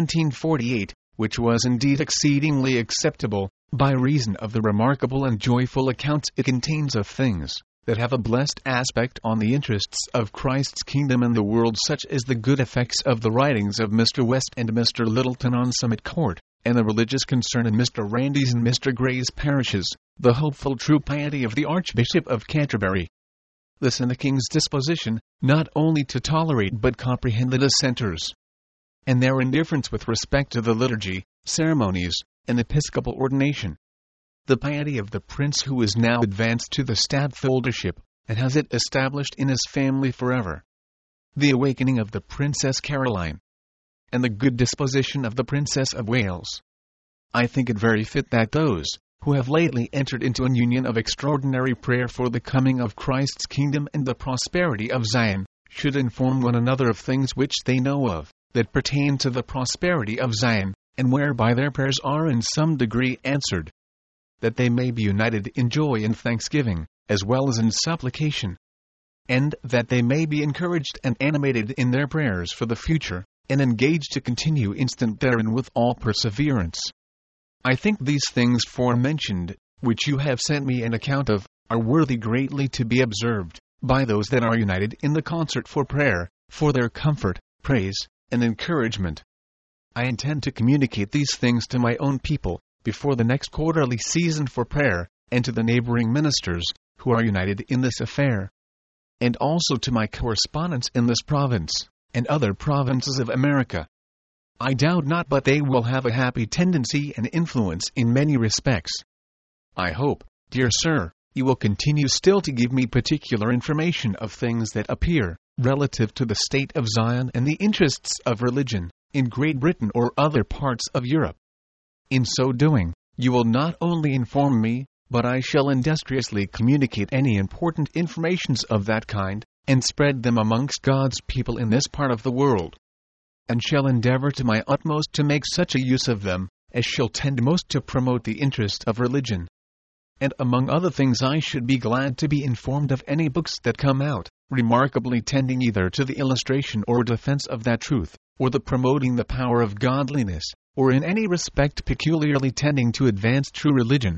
1748, which was indeed exceedingly acceptable, by reason of the remarkable and joyful accounts it contains of things that have a blessed aspect on the interests of Christ's kingdom in the world, such as the good effects of the writings of Mr. West and Mr. Littleton on Summit Court, and the religious concern in Mr. Randy's and Mr. Gray's parishes, the hopeful true piety of the Archbishop of Canterbury. This in the King's disposition, not only to tolerate but comprehend the dissenters, and their indifference with respect to the liturgy, ceremonies, and episcopal ordination. The piety of the Prince who is now advanced to the stadtholdership, and has it established in his family forever. The awakening of the Princess Caroline, and the good disposition of the Princess of Wales. I think it very fit that those, who have lately entered into an union of extraordinary prayer for the coming of Christ's kingdom and the prosperity of Zion, should inform one another of things which they know of, that pertain to the prosperity of Zion, and whereby their prayers are in some degree answered, that they may be united in joy and thanksgiving, as well as in supplication, and that they may be encouraged and animated in their prayers for the future, and engaged to continue instant therein with all perseverance. I think these things forementioned, which you have sent me an account of, are worthy greatly to be observed, by those that are united in the concert for prayer, for their comfort, praise, and encouragement. I intend to communicate these things to my own people, before the next quarterly season for prayer, and to the neighboring ministers, who are united in this affair, and also to my correspondents in this province, and other provinces of America. I doubt not but they will have a happy tendency and influence in many respects. I hope, dear sir, you will continue still to give me particular information of things that appear, relative to the state of Zion and the interests of religion, in Great Britain or other parts of Europe. In so doing, you will not only inform me, but I shall industriously communicate any important informations of that kind, and spread them amongst God's people in this part of the world, and shall endeavor to my utmost to make such a use of them, as shall tend most to promote the interest of religion. And among other things I should be glad to be informed of any books that come out, remarkably tending either to the illustration or defense of that truth, or the promoting the power of godliness, or in any respect peculiarly tending to advance true religion.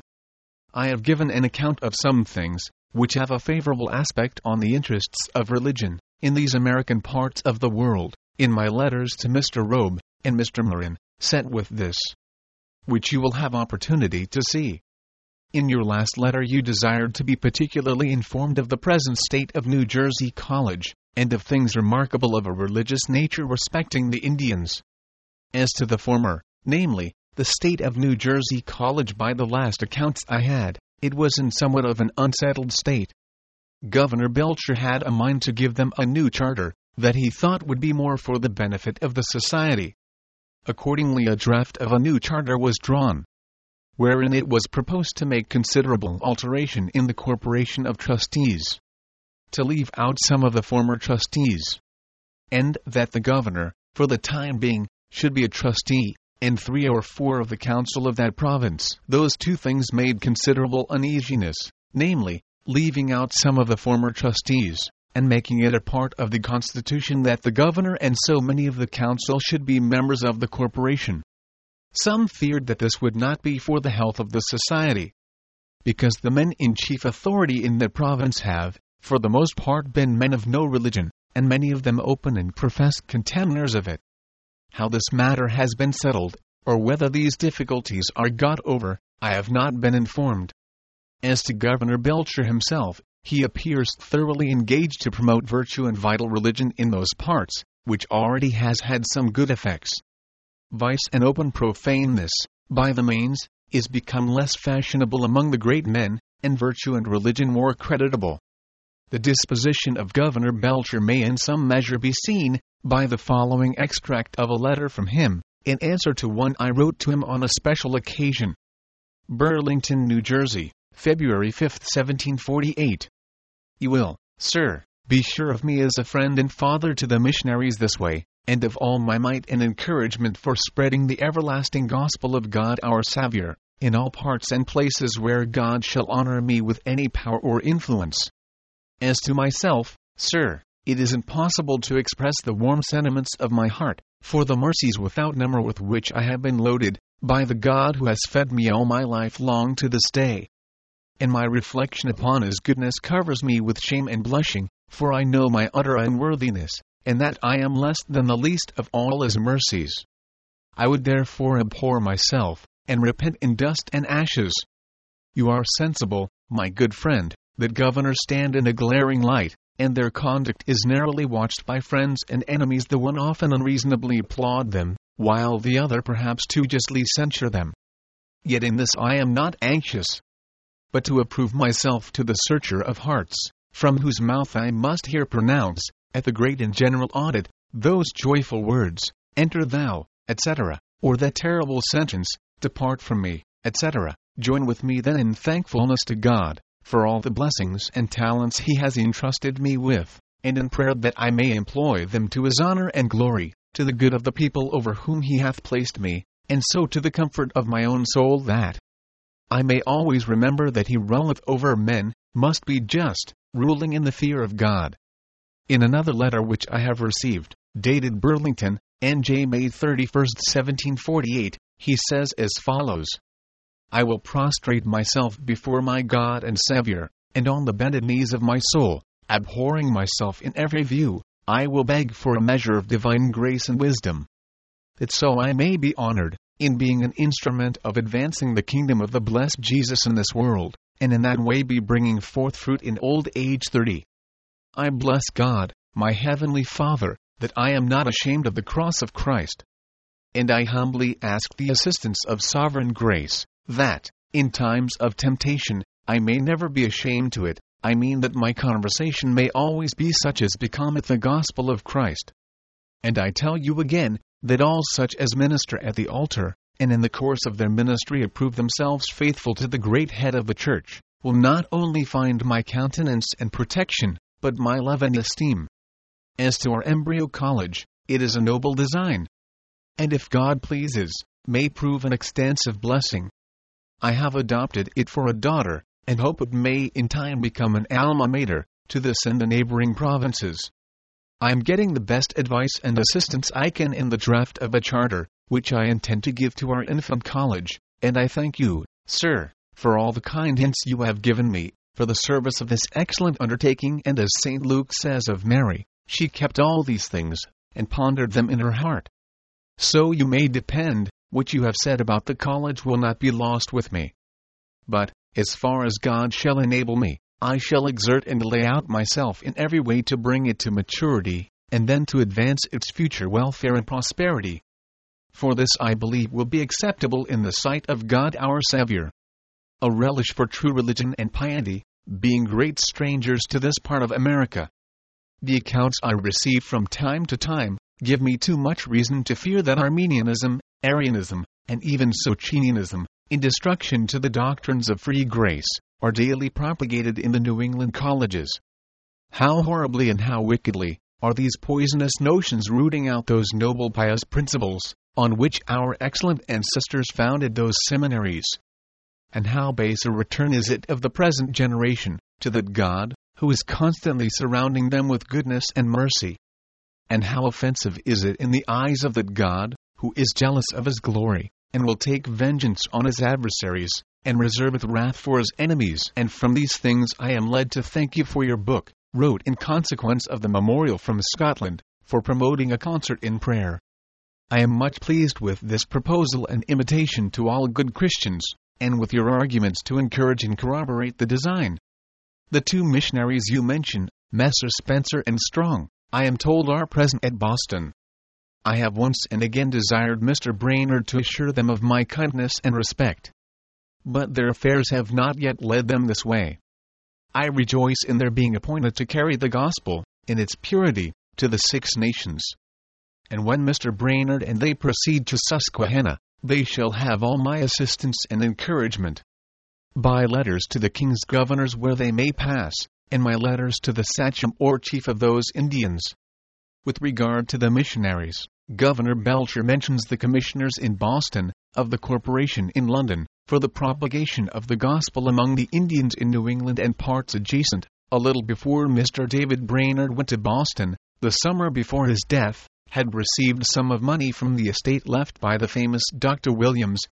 I have given an account of some things, which have a favorable aspect on the interests of religion, in these American parts of the world, in my letters to Mr. Robe, and Mr. Morin, sent with this, which you will have opportunity to see. In your last letter you desired to be particularly informed of the present state of New Jersey College, and of things remarkable of a religious nature respecting the Indians. As to the former, namely, the state of New Jersey College, by the last accounts I had, it was in somewhat of an unsettled state. Governor Belcher had a mind to give them a new charter, that he thought would be more for the benefit of the society. Accordingly a draft of a new charter was drawn, wherein it was proposed to make considerable alteration in the corporation of trustees, to leave out some of the former trustees, and that the governor, for the time being, should be a trustee, and 3 or 4 of the council of that province. Those 2 things made considerable uneasiness, namely, leaving out some of the former trustees, and making it a part of the Constitution that the governor and so many of the council should be members of the corporation. Some feared that this would not be for the health of the society, because the men in chief authority in the province have, for the most part, been men of no religion, and many of them open and professed contemners of it. How this matter has been settled, or whether these difficulties are got over, I have not been informed. As to Governor Belcher himself, he appears thoroughly engaged to promote virtue and vital religion in those parts, which already has had some good effects. Vice and open profaneness, by the means, is become less fashionable among the great men, and virtue and religion more creditable. The disposition of Governor Belcher may in some measure be seen, by the following extract of a letter from him, in answer to one I wrote to him on a special occasion. Burlington, New Jersey, February 5, 1748. You will, sir, be sure of me as a friend and father to the missionaries this way, and of all my might and encouragement for spreading the everlasting gospel of God our Saviour, in all parts and places where God shall honor me with any power or influence. As to myself, sir, it is impossible to express the warm sentiments of my heart, for the mercies without number with which I have been loaded, by the God who has fed me all my life long to this day. and my reflection upon his goodness covers me with shame and blushing, for I know my utter unworthiness, and that I am less than the least of all his mercies. I would therefore abhor myself, and repent in dust and ashes. You are sensible, my good friend, that governors stand in a glaring light, and their conduct is narrowly watched by friends and enemies. The one often unreasonably applaud them, while the other perhaps too justly censure them. Yet in this I am not anxious, but to approve myself to the searcher of hearts, from whose mouth I must hear pronounce, at the great and general audit, those joyful words, Enter thou, etc., or that terrible sentence, Depart from me, etc. Join with me then in thankfulness to God, for all the blessings and talents he has entrusted me with, and in prayer that I may employ them to his honor and glory, to the good of the people over whom he hath placed me, and so to the comfort of my own soul, that I may always remember that he ruleth over men, must be just, ruling in the fear of God. In another letter which I have received, dated Burlington, N.J. May 31, 1748, he says as follows: I will prostrate myself before my God and Savior, and on the bended knees of my soul, abhorring myself in every view, I will beg for a measure of divine grace and wisdom, that so I may be honored, in being an instrument of advancing the kingdom of the blessed Jesus in this world, and in that way be bringing forth fruit in old age. 30. I bless God, my heavenly Father, that I am not ashamed of the cross of Christ. And I humbly ask the assistance of sovereign grace, that, in times of temptation, I may never be ashamed to it. I mean that my conversation may always be such as becometh the gospel of Christ. And I tell you again, that all such as minister at the altar, and in the course of their ministry approve themselves faithful to the great head of the church, will not only find my countenance and protection, but my love and esteem. As to our embryo college, it is a noble design, and if God pleases, may prove an extensive blessing. I have adopted it for a daughter, and hope it may in time become an alma mater to this and the neighboring provinces. I am getting the best advice and assistance I can in the draft of a charter, which I intend to give to our infant college, and I thank you, sir, for all the kind hints you have given me, for the service of this excellent undertaking. And as St. Luke says of Mary, she kept all these things, and pondered them in her heart. So you may depend, what you have said about the college will not be lost with me. But, as far as God shall enable me, I shall exert and lay out myself in every way to bring it to maturity, and then to advance its future welfare and prosperity. For this I believe will be acceptable in the sight of God our Savior. A relish for true religion and piety, being great strangers to this part of America. The accounts I receive from time to time give me too much reason to fear that Arminianism, Arianism, and even Socinianism, in destruction to the doctrines of free grace, are daily propagated in the New England colleges. How horribly and how wickedly are these poisonous notions rooting out those noble pious principles, on which our excellent ancestors founded those seminaries! And how base a return is it of the present generation, to that God, who is constantly surrounding them with goodness and mercy! And how offensive is it in the eyes of that God, who is jealous of his glory, and will take vengeance on his adversaries, and reserveth wrath for his enemies! And from these things I am led to thank you for your book, wrote in consequence of the memorial from Scotland, for promoting a concert in prayer. I am much pleased with this proposal and invitation to all good Christians, and with your arguments to encourage and corroborate the design. The two missionaries you mention, Messrs. Spencer and Strong, I am told are present at Boston. I have once and again desired Mr. Brainerd to assure them of my kindness and respect, but their affairs have not yet led them this way. I rejoice in their being appointed to carry the gospel, in its purity, to the 6 nations. And when Mr. Brainerd and they proceed to Susquehanna, they shall have all my assistance and encouragement. By letters to the king's governors where they may pass, and my letters to the sachem or chief of those Indians. With regard to the missionaries, Governor Belcher mentions the commissioners in Boston, of the corporation in London, for the propagation of the gospel among the Indians in New England and parts adjacent. A little before Mr. David Brainerd went to Boston, the summer before his death, had received some of money from the estate left by the famous Dr. Williams,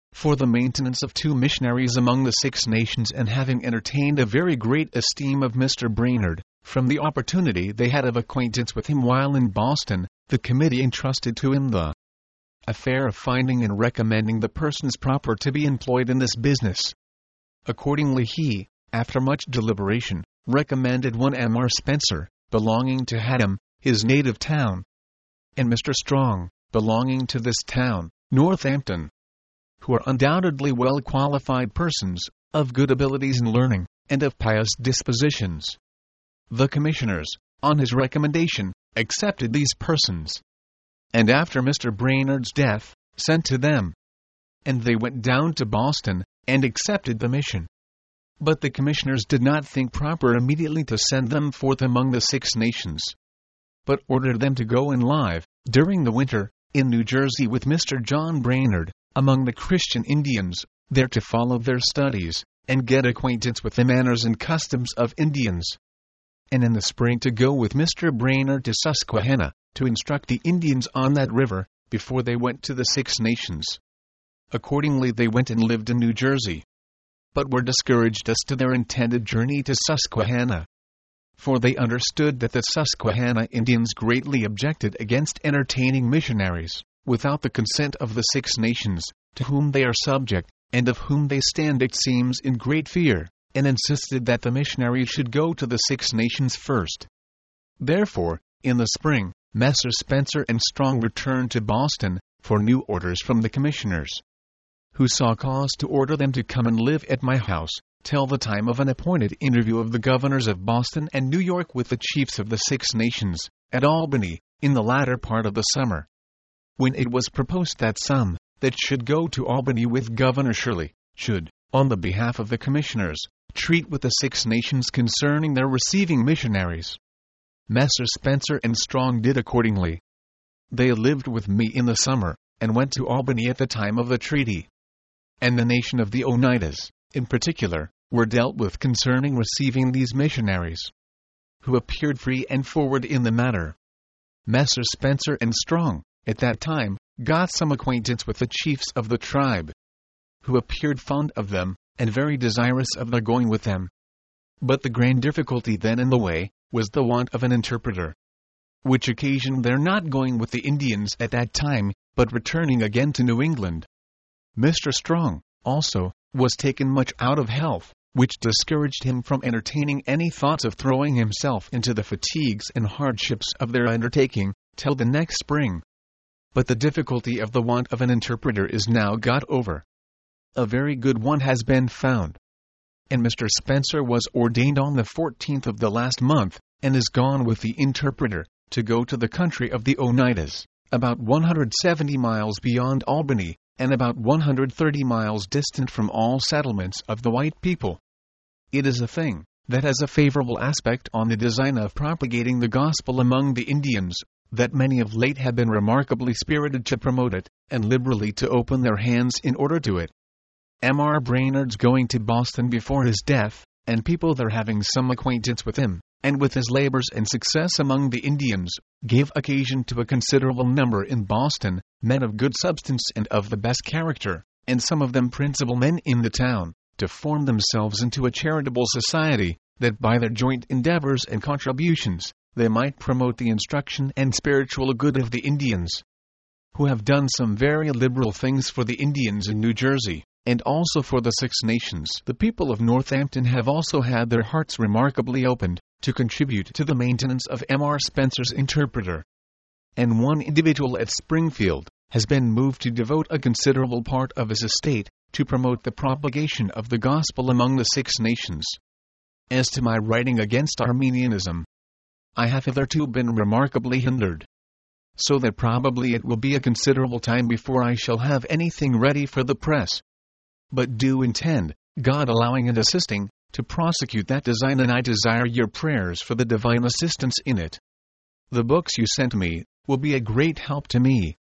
for the maintenance of 2 missionaries among the 6 nations, and having entertained a very great esteem of Mr. Brainerd, from the opportunity they had of acquaintance with him while in Boston, the committee entrusted to him the affair of finding and recommending the persons proper to be employed in this business. Accordingly he, after much deliberation, recommended one M.R. Spencer, belonging to Haddam, his native town, and Mr. Strong, belonging to this town, Northampton, who are undoubtedly well qualified persons, of good abilities and learning, and of pious dispositions. The commissioners, on his recommendation, accepted these persons, and after Mr. Brainerd's death, sent to them. And they went down to Boston, and accepted the mission. But the commissioners did not think proper immediately to send them forth among the 6 nations, but ordered them to go and live, during the winter, in New Jersey with Mr. John Brainerd, among the Christian Indians, there to follow their studies, and get acquaintance with the manners and customs of Indians. And in the spring to go with Mr. Brainerd to Susquehanna, to instruct the Indians on that river, before they went to the 6 nations. Accordingly they went and lived in New Jersey, but were discouraged as to their intended journey to Susquehanna. For they understood that the Susquehanna Indians greatly objected against entertaining missionaries, without the consent of the 6 nations, to whom they are subject, and of whom they stand it seems in great fear, and insisted that the missionaries should go to the 6 nations first. Therefore, in the spring, Messrs. Spencer and Strong returned to Boston, for new orders from the commissioners, who saw cause to order them to come and live at my house, till the time of an appointed interview of the governors of Boston and New York with the chiefs of the 6 nations, at Albany, in the latter part of the summer. When it was proposed that some that should go to Albany with Governor Shirley, should, on the behalf of the commissioners, treat with the 6 nations concerning their receiving missionaries, Messrs. Spencer and Strong did accordingly. They lived with me in the summer, and went to Albany at the time of the treaty. And the nation of the Oneidas, in particular, were dealt with concerning receiving these missionaries, who appeared free and forward in the matter. Messrs. Spencer and Strong, at that time, got some acquaintance with the chiefs of the tribe, who appeared fond of them, and very desirous of their going with them. But the grand difficulty then in the way, was the want of an interpreter, which occasioned their not going with the Indians at that time, but returning again to New England. Mr. Strong, also, was taken much out of health, which discouraged him from entertaining any thoughts of throwing himself into the fatigues and hardships of their undertaking, till the next spring. But the difficulty of the want of an interpreter is now got over. A very good one has been found, and Mr. Spencer was ordained on the 14th of the last month, and is gone with the interpreter, to go to the country of the Oneidas, about 170 miles beyond Albany, and about 130 miles distant from all settlements of the white people. It is a thing that has a favorable aspect on the design of propagating the gospel among the Indians, that many of late have been remarkably spirited to promote it, and liberally to open their hands in order to it. M.R. Brainerd's going to Boston before his death, and people there having some acquaintance with him, and with his labors and success among the Indians, gave occasion to a considerable number in Boston, men of good substance and of the best character, and some of them principal men in the town, to form themselves into a charitable society, that by their joint endeavors and contributions, they might promote the instruction and spiritual good of the Indians, who have done some very liberal things for the Indians in New Jersey, and also for the 6 nations. The people of Northampton have also had their hearts remarkably opened, to contribute to the maintenance of M.R. Spencer's interpreter. And one individual at Springfield has been moved to devote a considerable part of his estate to promote the propagation of the gospel among the 6 nations. As to my writing against Arminianism, I have hitherto been remarkably hindered, so that probably it will be a considerable time before I shall have anything ready for the press. But do intend, God allowing and assisting, to prosecute that design, and I desire your prayers for the divine assistance in it. The books you sent me will be a great help to me.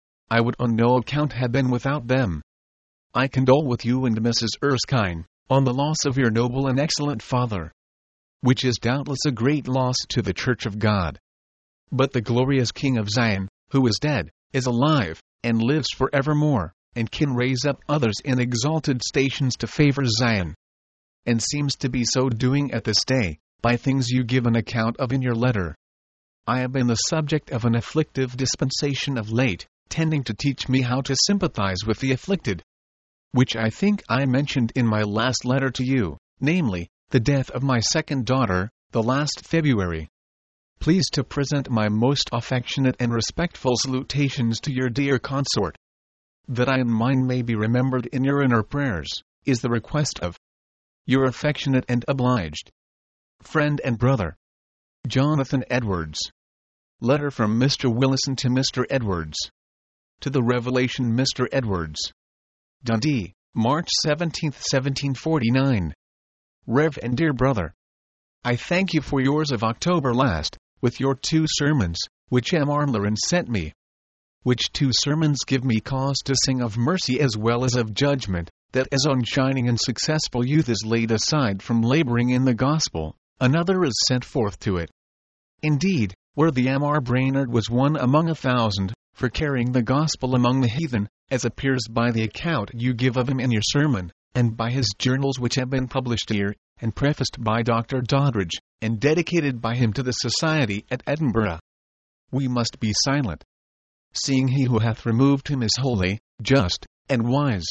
I would on no account have been without them. I condole with you and Mrs. Erskine on the loss of your noble and excellent father, which is doubtless a great loss to the Church of God. But the glorious King of Zion, who is dead, is alive, and lives forevermore. and can raise up others in exalted stations to favor Zion, and seems to be so doing at this day, by things you give an account of in your letter. I have been the subject of an afflictive dispensation of late, tending to teach me how to sympathize with the afflicted, which I think I mentioned in my last letter to you, namely, the death of my second daughter, the last February. Please to present my most affectionate and respectful salutations to your dear consort. That I and mine may be remembered in your inner prayers, is the request of your affectionate and obliged friend and brother, Jonathan Edwards. Letter from Mr. Willison to Mr. Edwards. To the Revelation Mr. Edwards. Dundee, March 17, 1749. Rev. and dear brother, I thank you for yours of October last, with your 2 sermons, which M. Armlerin sent me. Which 2 sermons give me cause to sing of mercy as well as of judgment, that as unshining and successful youth is laid aside from laboring in the gospel, another is sent forth to it. Indeed, where the M.R. Brainerd was one among 1,000, for carrying the gospel among the heathen, as appears by the account you give of him in your sermon, and by his journals which have been published here, and prefaced by Dr. Doddridge, and dedicated by him to the Society at Edinburgh. We must be silent, seeing he who hath removed him is holy, just, and wise.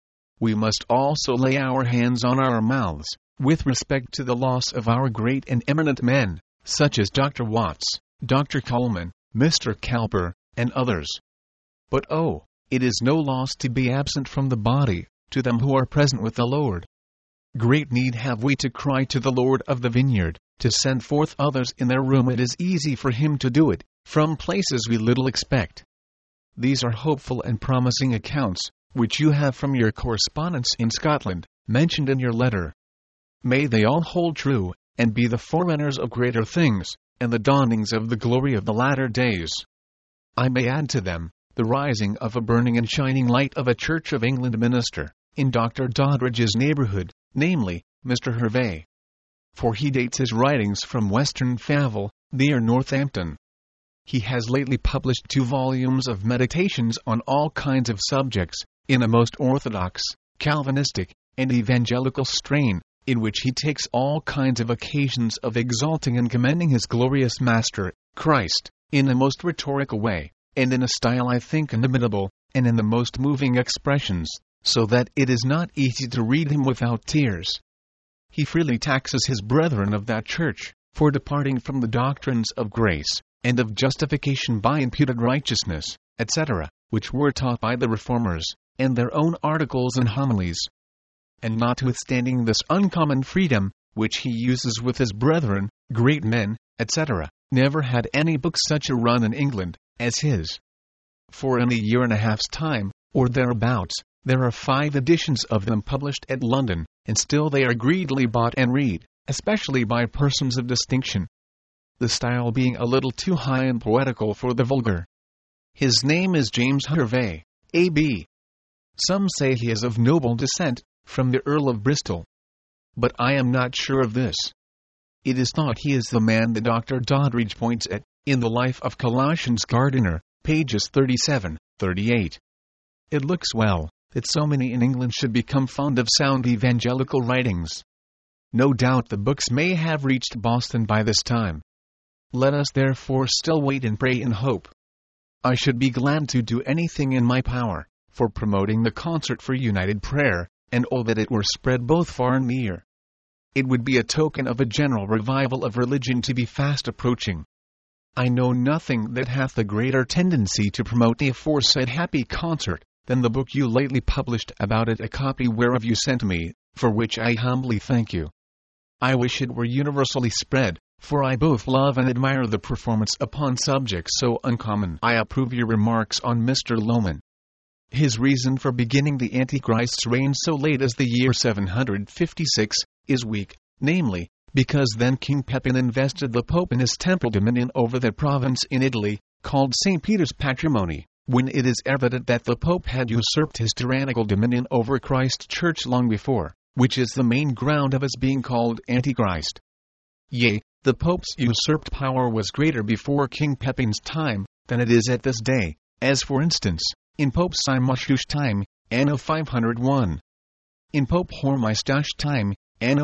We must also lay our hands on our mouths, with respect to the loss of our great and eminent men, such as Dr. Watts, Dr. Coleman, Mr. Cowper, and others. But oh, it is no loss to be absent from the body, to them who are present with the Lord. Great need have we to cry to the Lord of the vineyard, to send forth others in their room. It is easy for him to do it, from places we little expect. These are hopeful and promising accounts, which you have from your correspondence in Scotland, mentioned in your letter. May they all hold true, and be the forerunners of greater things, and the dawnings of the glory of the latter days. I may add to them, the rising of a burning and shining light of a Church of England minister, in Dr. Doddridge's neighbourhood, namely, Mr. Hervey. For he dates his writings from Western Favell, near Northampton. He has lately published 2 volumes of meditations on all kinds of subjects, in a most orthodox, Calvinistic, and evangelical strain, in which he takes all kinds of occasions of exalting and commending his glorious Master, Christ, in a most rhetorical way, and in a style I think inimitable, and in the most moving expressions, so that it is not easy to read him without tears. He freely taxes his brethren of that church, for departing from the doctrines of grace, and of justification by imputed righteousness, etc., which were taught by the Reformers, and their own articles and homilies. And notwithstanding this uncommon freedom, which he uses with his brethren, great men, etc., never had any book such a run in England, as his. For in a year and a half's time, or thereabouts, there are 5 editions of them published at London, and still they are greedily bought and read, especially by persons of distinction. The style being a little too high and poetical for the vulgar. His name is James Hervey, A.B. Some say he is of noble descent, from the Earl of Bristol. But I am not sure of this. It is thought he is the man that Dr. Doddridge points at, in the Life of Colossians Gardiner, pages 37, 38. It looks well, that so many in England should become fond of sound evangelical writings. No doubt the books may have reached Boston by this time. Let us therefore still wait and pray and hope. I should be glad to do anything in my power, for promoting the concert for united prayer, and oh that it were spread both far and near. It would be a token of a general revival of religion to be fast approaching. I know nothing that hath a greater tendency to promote the aforesaid happy concert, than the book you lately published about it, a copy whereof you sent me, for which I humbly thank you. I wish it were universally spread, for I both love and admire the performance upon subjects so uncommon. I approve your remarks on Mr. Lohman. His reason for beginning the Antichrist's reign so late as the year 756, is weak, namely, because then King Pepin invested the Pope in his temporal dominion over that province in Italy, called St. Peter's Patrimony, when it is evident that the Pope had usurped his tyrannical dominion over Christ's Church long before, which is the main ground of his being called Antichrist. Yea, the Pope's usurped power was greater before King Pepin's time, than it is at this day, as for instance, In Pope Simush's time, Anno 501. In Pope Hormisdas' time, Anno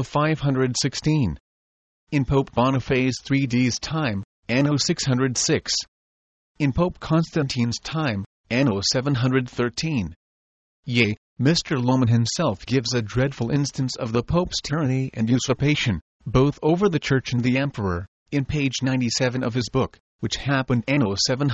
516. In Pope Boniface III's time, Anno 606. In Pope Constantine's time, Anno 713. Yea, Mr. Lohmann himself gives a dreadful instance of the Pope's tyranny and usurpation, both over the Church and the Emperor, in page 97 of his book, which happened Anno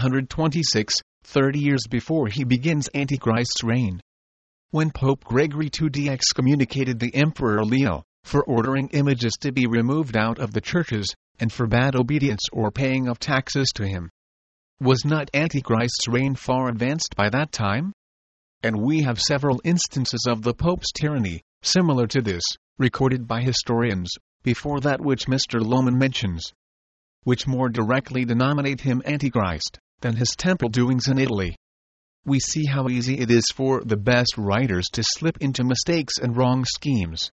726, 30 years before he begins Antichrist's reign. When Pope Gregory II excommunicated the Emperor Leo, for ordering images to be removed out of the churches, and forbade obedience or paying of taxes to him. Was not Antichrist's reign far advanced by that time? And we have several instances of the Pope's tyranny, similar to this, recorded by historians, before that which Mr. Lohmann mentions, which more directly denominate him Antichrist, than his temporal doings in Italy. We see how easy it is for the best writers to slip into mistakes and wrong schemes.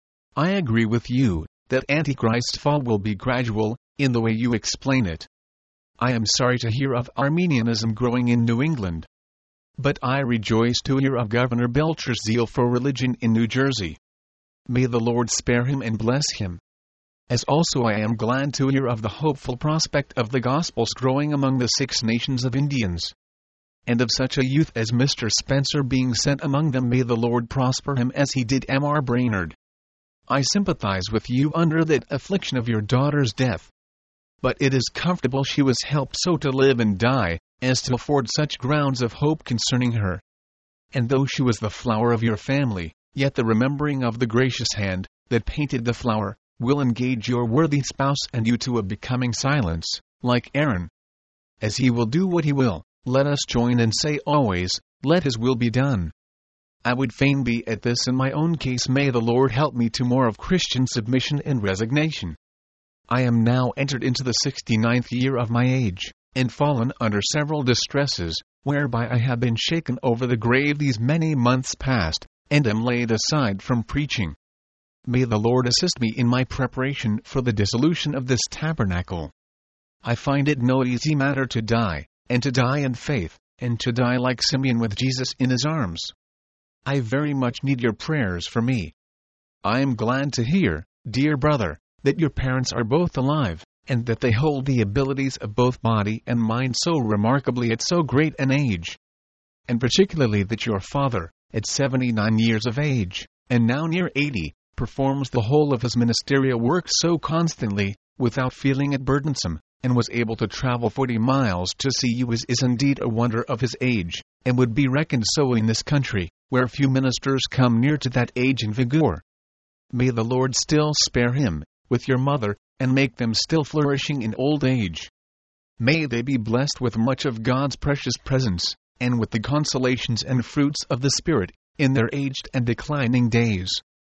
I agree with you, that Antichrist's fall will be gradual, in the way you explain it. I am sorry to hear of Arminianism growing in New England. But I rejoice to hear of Governor Belcher's zeal for religion in New Jersey. May the Lord spare him and bless him. As also I am glad to hear of the hopeful prospect of the Gospels growing among the 6 nations of Indians, and of such a youth as Mr. Spencer being sent among them. May the Lord prosper him as he did M.R. Brainerd. I sympathize with you under that affliction of your daughter's death. But it is comfortable she was helped so to live and die, as to afford such grounds of hope concerning her. And though she was the flower of your family, yet the remembering of the gracious hand, that painted the flower, will engage your worthy spouse and you to a becoming silence, like Aaron. As he will do what he will, let us join and say always, let his will be done. I would fain be at this in my own case. May the Lord help me to more of Christian submission and resignation. I am now entered into the 69th year of my age, and fallen under several distresses, whereby I have been shaken over the grave these many months past, and am laid aside from preaching. May the Lord assist me in my preparation for the dissolution of this tabernacle. I find it no easy matter to die, and to die in faith, and to die like Simeon with Jesus in his arms. I very much need your prayers for me. I am glad to hear, dear brother, that your parents are both alive, and that they hold the abilities of both body and mind so remarkably at so great an age. And particularly that your father, at 79 years of age, and now near 80, performs the whole of his ministerial work so constantly, without feeling it burdensome, and was able to travel 40 miles to see you is indeed a wonder of his age, and would be reckoned so in this country, where few ministers come near to that age and vigor. May the Lord still spare him, with your mother, and make them still flourishing in old age. May they be blessed with much of God's precious presence, and with the consolations and fruits of the Spirit, in their aged and declining days.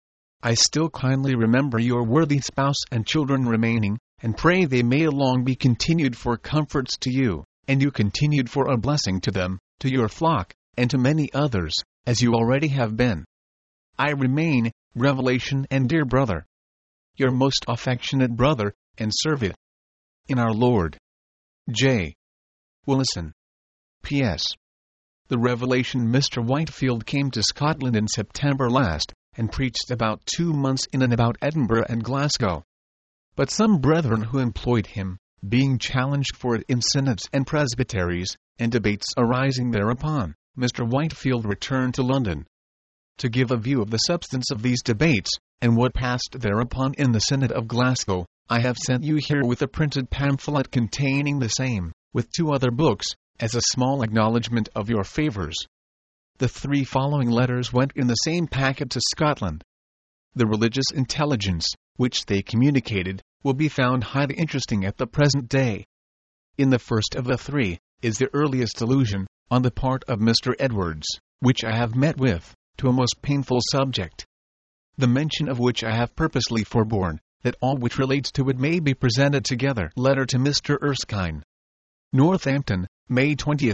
I still kindly remember your worthy spouse and children remaining, and pray they may long be continued for comforts to you, and you continued for a blessing to them, to your flock, and to many others, as you already have been. I remain, Revelation and dear brother, your most affectionate brother, and servant in our Lord, J. Willison. P.S. The Revelation. Mr. Whitefield came to Scotland in September last, and preached about 2 months in and about Edinburgh and Glasgow. But some brethren who employed him, being challenged for it in synods and presbyteries, and debates arising thereupon, Mr. Whitefield returned to London. To give a view of the substance of these debates, and what passed thereupon in the Synod of Glasgow, I have sent you here with a printed pamphlet containing the same, with 2 other books, as a small acknowledgment of your favors. The 3 following letters went in the same packet to Scotland. The religious intelligence, which they communicated, will be found highly interesting at the present day. In the first of the 3, is the earliest allusion, on the part of Mr. Edwards, which I have met with, to a most painful subject, the mention of which I have purposely forborne, that all which relates to it may be presented together. Letter to Mr. Erskine. Northampton, May 20,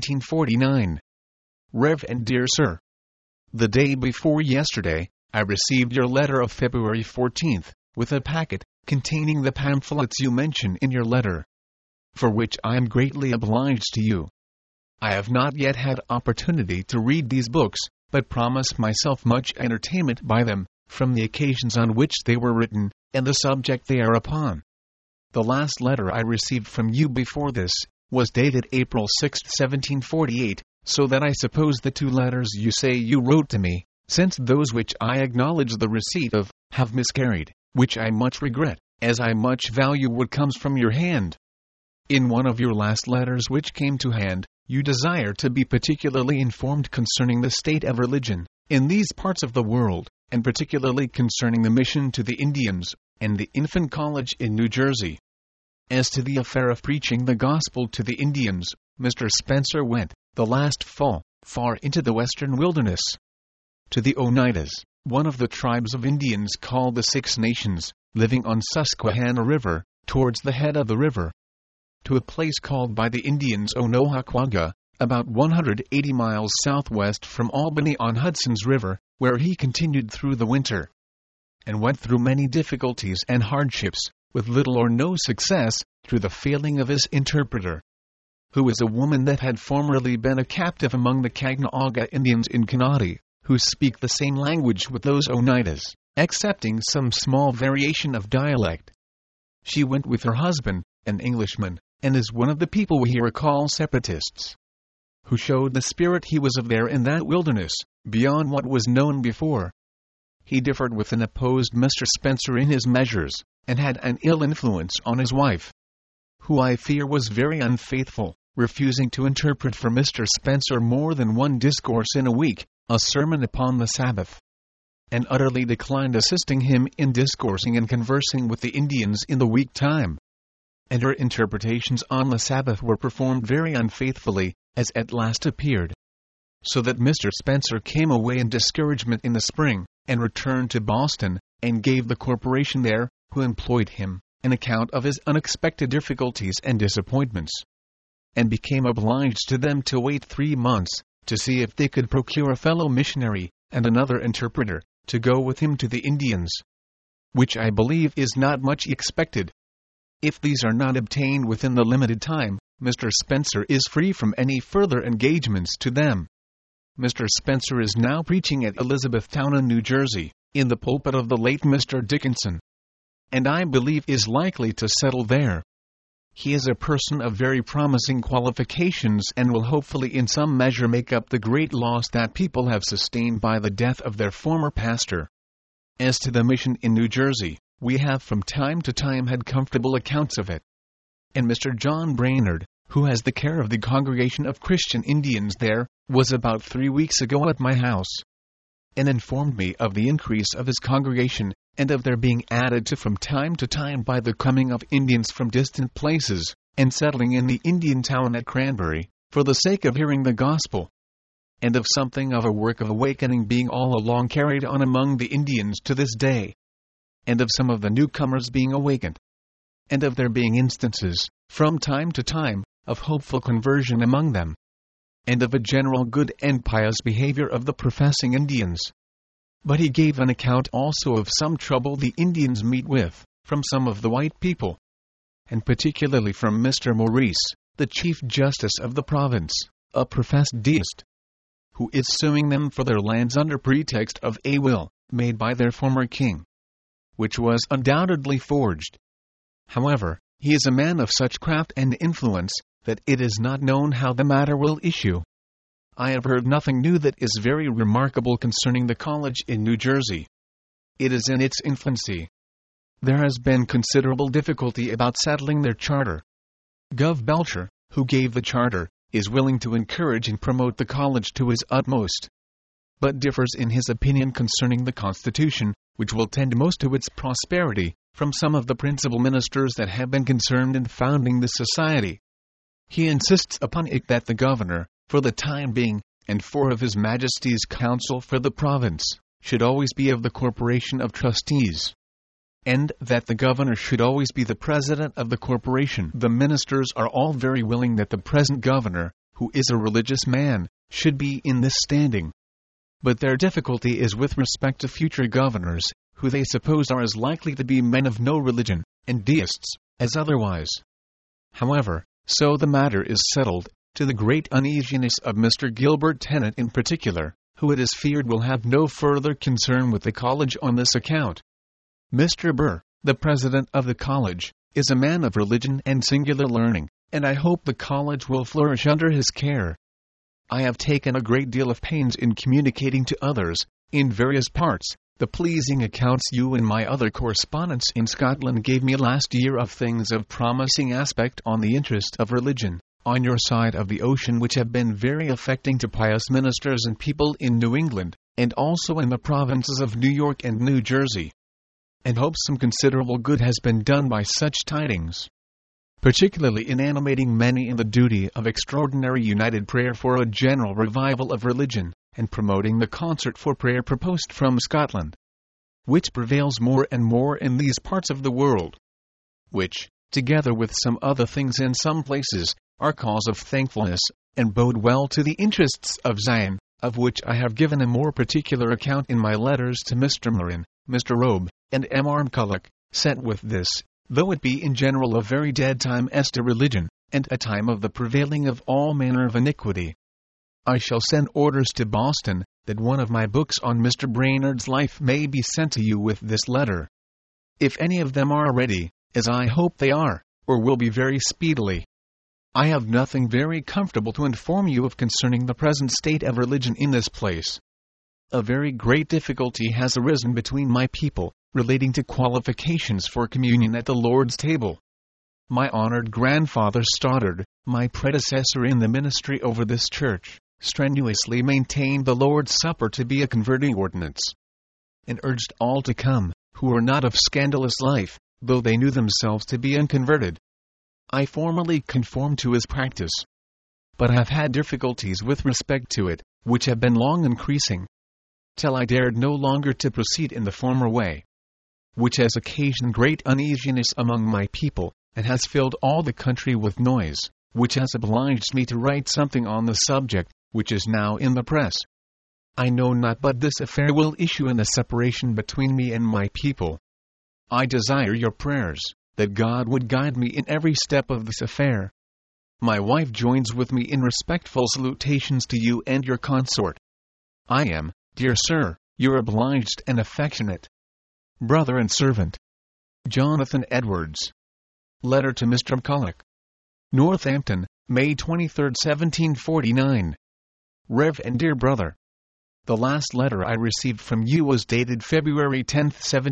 1749. Rev. and dear Sir, the day before yesterday, I received your letter of February 14th, with a packet, containing the pamphlets you mention in your letter, for which I am greatly obliged to you. I have not yet had opportunity to read these books, but promise myself much entertainment by them, from the occasions on which they were written, and the subject they are upon. The last letter I received from you before this was dated April 6, 1748, so that I suppose the 2 letters you say you wrote to me, since those which I acknowledge the receipt of, have miscarried, which I much regret, as I much value what comes from your hand. In one of your last letters which came to hand, you desire to be particularly informed concerning the state of religion in these parts of the world, and particularly concerning the mission to the Indians, and the infant college in New Jersey. As to the affair of preaching the gospel to the Indians, Mr. Spencer went, the last fall, far into the western wilderness, to the Oneidas, one of the tribes of Indians called the Six Nations, living on Susquehanna River, towards the head of the river, to a place called by the Indians Onohaqua, about 180 miles southwest from Albany on Hudson's River, where he continued through the winter, and went through many difficulties and hardships, with little or no success, through the failing of his interpreter, who was a woman that had formerly been a captive among the Cagnoga Indians in Canadi, who speak the same language with those Oneidas, excepting some small variation of dialect. She went with her husband, an Englishman, and is one of the people we here call separatists, who showed the spirit he was of there in that wilderness, beyond what was known before. He differed with and opposed Mr. Spencer in his measures, and had an ill influence on his wife, who I fear was very unfaithful, refusing to interpret for Mr. Spencer more than one discourse in a week, a sermon upon the Sabbath, and utterly declined assisting him in discoursing and conversing with the Indians in the week time. And her interpretations on the Sabbath were performed very unfaithfully, as at last appeared, so that Mr. Spencer came away in discouragement in the spring, and returned to Boston, and gave the corporation there, who employed him, an account of his unexpected difficulties and disappointments, and became obliged to them to wait 3 months, to see if they could procure a fellow missionary, and another interpreter, to go with him to the Indians, which I believe is not much expected. If these are not obtained within the limited time, Mr. Spencer is free from any further engagements to them. Mr. Spencer is now preaching at Elizabethtown in New Jersey, in the pulpit of the late Mr. Dickinson, and I believe is likely to settle there. He is a person of very promising qualifications and will hopefully in some measure make up the great loss that people have sustained by the death of their former pastor. As to the mission in New Jersey, we have from time to time had comfortable accounts of it. And Mr. John Brainerd, who has the care of the congregation of Christian Indians there, was about 3 weeks ago at my house, and informed me of the increase of his congregation, and of their being added to from time to time by the coming of Indians from distant places, and settling in the Indian town at Cranberry, for the sake of hearing the gospel, and of something of a work of awakening being all along carried on among the Indians to this day, and of some of the newcomers being awakened, and of there being instances, from time to time, of hopeful conversion among them, and of a general good and pious behavior of the professing Indians. But he gave an account also of some trouble the Indians meet with, from some of the white people, and particularly from Mr. Maurice, the Chief Justice of the province, a professed deist, who is suing them for their lands under pretext of a will, made by their former king, which was undoubtedly forged. However, he is a man of such craft and influence, that it is not known how the matter will issue. I have heard nothing new that is very remarkable concerning the college in New Jersey. It is in its infancy. There has been considerable difficulty about settling their charter. Gov. Belcher, who gave the charter, is willing to encourage and promote the college to his utmost, but differs in his opinion concerning the Constitution, which will tend most to its prosperity, from some of the principal ministers that have been concerned in founding the society. He insists upon it that the governor, for the time being, and 4 of His Majesty's council for the province, should always be of the corporation of trustees, and that the governor should always be the president of the corporation. The ministers are all very willing that the present governor, who is a religious man, should be in this standing. But their difficulty is with respect to future governors, who they suppose are as likely to be men of no religion, and deists, as otherwise. However, so the matter is settled, to the great uneasiness of Mr. Gilbert Tennant in particular, who it is feared will have no further concern with the college on this account. Mr. Burr, the president of the college, is a man of religion and singular learning, and I hope the college will flourish under his care. I have taken a great deal of pains in communicating to others, in various parts, the pleasing accounts you and my other correspondents in Scotland gave me last year of things of promising aspect on the interest of religion, on your side of the ocean, which have been very affecting to pious ministers and people in New England, and also in the provinces of New York and New Jersey. And hope some considerable good has been done by such tidings, particularly in animating many in the duty of extraordinary united prayer for a general revival of religion, and promoting the concert for prayer proposed from Scotland, which prevails more and more in these parts of the world, which, together with some other things in some places, are cause of thankfulness, and bode well to the interests of Zion, of which I have given a more particular account in my letters to Mr. Morin, Mr. Robe, and M.R. McCulloch, sent with this, though it be in general a very dead time as to religion, and a time of the prevailing of all manner of iniquity. I shall send orders to Boston, that one of my books on Mr. Brainerd's life may be sent to you with this letter. If any of them are ready, as I hope they are, or will be very speedily. I have nothing very comfortable to inform you of concerning the present state of religion in this place. A very great difficulty has arisen between my people, relating to qualifications for communion at the Lord's table. My honored grandfather Stoddard, my predecessor in the ministry over this church, strenuously maintained the Lord's Supper to be a converting ordinance, and urged all to come, who were not of scandalous life, though they knew themselves to be unconverted. I formerly conformed to his practice, but have had difficulties with respect to it, which have been long increasing, till I dared no longer to proceed in the former way, which has occasioned great uneasiness among my people, and has filled all the country with noise, which has obliged me to write something on the subject, which is now in the press. I know not but this affair will issue in a separation between me and my people. I desire your prayers, that God would guide me in every step of this affair. My wife joins with me in respectful salutations to you and your consort. I am, dear sir, your obliged and affectionate brother and servant, Jonathan Edwards. Letter to Mr. McCulloch. Northampton, May 23, 1749. Rev. and dear brother, the last letter I received from you was dated February 10,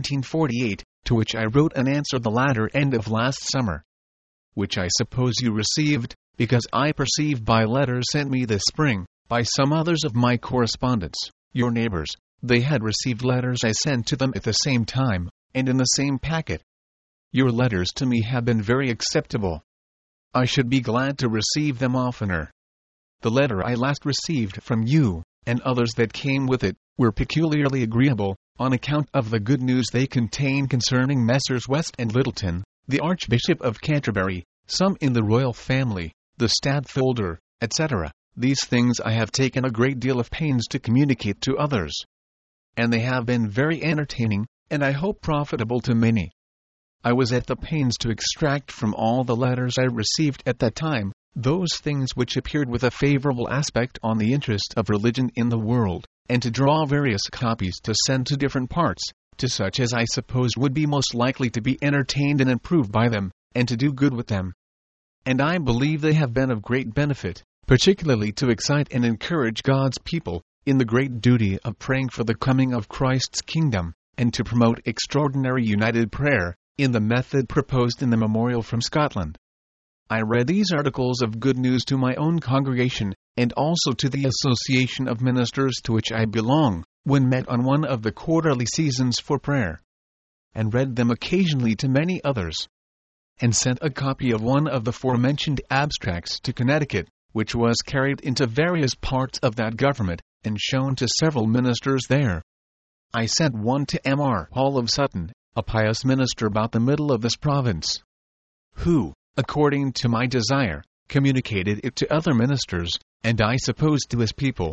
1748, to which I wrote an answer the latter end of last summer, which I suppose you received, because I perceived by letters sent me this spring, by some others of my correspondents, your neighbors, they had received letters I sent to them at the same time, and in the same packet. Your letters to me have been very acceptable. I should be glad to receive them oftener. The letter I last received from you, and others that came with it, were peculiarly agreeable, on account of the good news they contain concerning Messrs. West and Littleton, the Archbishop of Canterbury, some in the royal family, the stadtholder, etc. These things I have taken a great deal of pains to communicate to others, and they have been very entertaining, and I hope profitable to many. I was at the pains to extract from all the letters I received at that time, those things which appeared with a favorable aspect on the interest of religion in the world, and to draw various copies to send to different parts, to such as I suppose would be most likely to be entertained and improved by them, and to do good with them. And I believe they have been of great benefit, particularly to excite and encourage God's people, in the great duty of praying for the coming of Christ's kingdom, and to promote extraordinary united prayer, in the method proposed in the memorial from Scotland. I read these articles of good news to my own congregation, and also to the association of ministers to which I belong, when met on one of the quarterly seasons for prayer, and read them occasionally to many others, and sent a copy of one of the forementioned abstracts to Connecticut, which was carried into various parts of that government, and shown to several ministers there. I sent one to M.R. Hall of Sutton, a pious minister about the middle of this province, who, according to my desire, communicated it to other ministers, and I suppose to his people.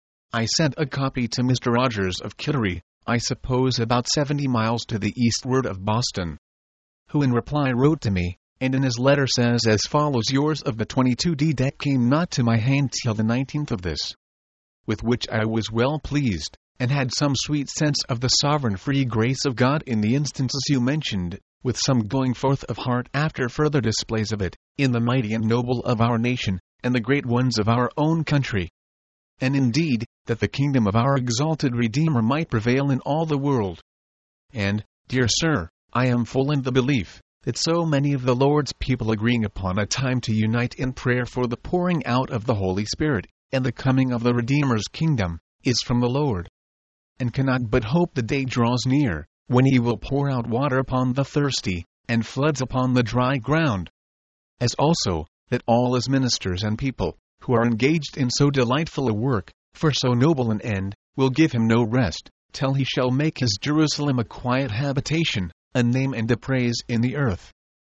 I sent a copy to Mr. Rogers of Kittery, I suppose about 70 miles to the eastward of Boston, who in reply wrote to me, and in his letter says as follows: yours of the 22d that came not to my hand till the 19th of this, with which I was well pleased, and had some sweet sense of the sovereign free grace of God in the instances you mentioned, with some going forth of heart after further displays of it, in the mighty and noble of our nation, and the great ones of our own country. And indeed, that the kingdom of our exalted Redeemer might prevail in all the world. And, dear sir, I am full in the belief, that so many of the Lord's people agreeing upon a time to unite in prayer for the pouring out of the Holy Spirit, and the coming of the Redeemer's kingdom, is from the Lord, and cannot but hope the day draws near, when he will pour out water upon the thirsty, and floods upon the dry ground. As also, that all his ministers and people, who are engaged in so delightful a work, for so noble an end, will give him no rest, till he shall make his Jerusalem a quiet habitation, a name and a praise in the earth.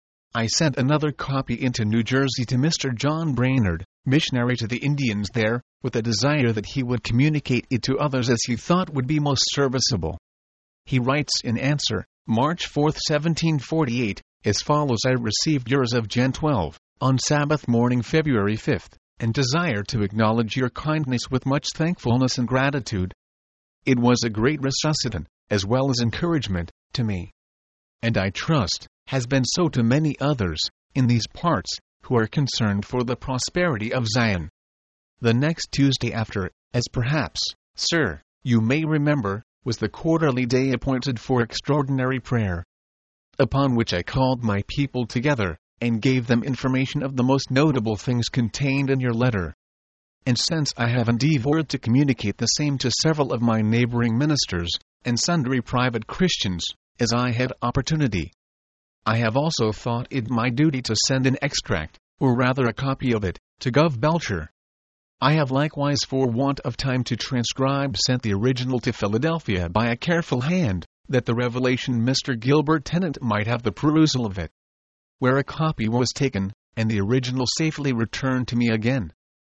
I sent another copy into New Jersey to Mr. John Brainerd, missionary to the Indians there, with a desire that he would communicate it to others as he thought would be most serviceable. He writes in answer, March 4, 1748, as follows: I received yours of Gen 12, on Sabbath morning February 5, and desire to acknowledge your kindness with much thankfulness and gratitude. It was a great resuscitant, as well as encouragement, to me, and I trust, has been so to many others, in these parts, who are concerned for the prosperity of Zion. The next Tuesday after, as perhaps, sir, you may remember, was the quarterly day appointed for extraordinary prayer, upon which I called my people together, and gave them information of the most notable things contained in your letter. And since I have endeavored to communicate the same to several of my neighboring ministers, and sundry private Christians, as I had opportunity, I have also thought it my duty to send an extract, or rather a copy of it, to Gov. Belcher. I have likewise, for want of time to transcribe, sent the original to Philadelphia by a careful hand, that the Revelation Mr. Gilbert Tennant might have the perusal of it, where a copy was taken, and the original safely returned to me again.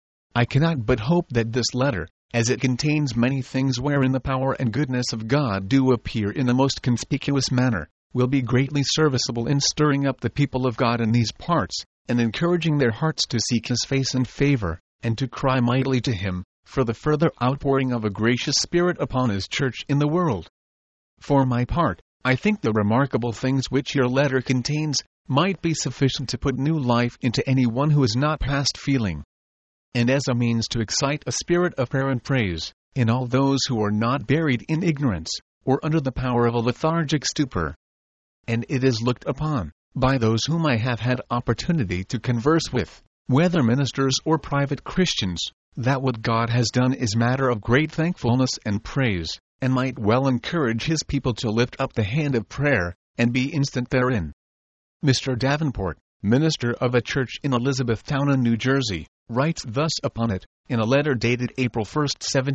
I cannot but hope that this letter, as it contains many things wherein the power and goodness of God do appear in the most conspicuous manner, will be greatly serviceable in stirring up the people of God in these parts, and encouraging their hearts to seek his face and favor, and to cry mightily to him, for the further outpouring of a gracious Spirit upon his church in the world. For my part, I think the remarkable things which your letter contains might be sufficient to put new life into any one who is not past feeling, and as a means to excite a spirit of prayer and praise, in all those who are not buried in ignorance, or under the power of a lethargic stupor. And it is looked upon, by those whom I have had opportunity to converse with, whether ministers or private Christians, that what God has done is matter of great thankfulness and praise, and might well encourage his people to lift up the hand of prayer, and be instant therein. Mr. Davenport, minister of a church in Elizabethtown in New Jersey, writes thus upon it, in a letter dated April 1,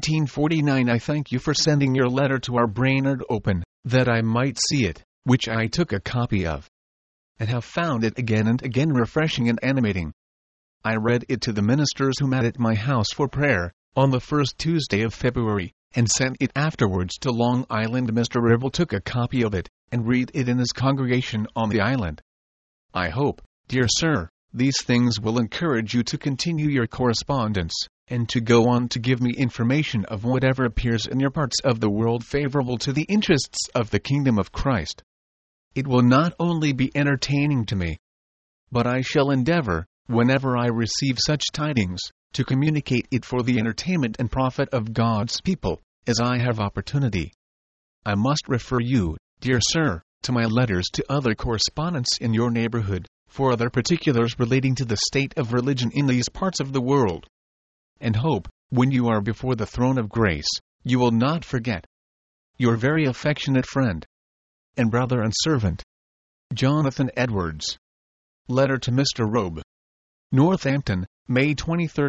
1749, I thank you for sending your letter to our Brainerd Open, that I might see it, which I took a copy of, and have found it again and again refreshing and animating. I read it to the ministers who met at my house for prayer, on the first Tuesday of February, and sent it afterwards to Long Island. Mr. Ribble took a copy of it, and read it in his congregation on the island. I hope, dear sir, these things will encourage you to continue your correspondence, and to go on to give me information of whatever appears in your parts of the world favorable to the interests of the kingdom of Christ. It will not only be entertaining to me, but I shall endeavor, whenever I receive such tidings, to communicate it for the entertainment and profit of God's people, as I have opportunity. I must refer you, dear sir, to my letters to other correspondents in your neighborhood, for other particulars relating to the state of religion in these parts of the world, and hope, when you are before the throne of grace, you will not forget your very affectionate friend and brother and servant, Jonathan Edwards. Letter to Mr. Robe. Northampton, May 23,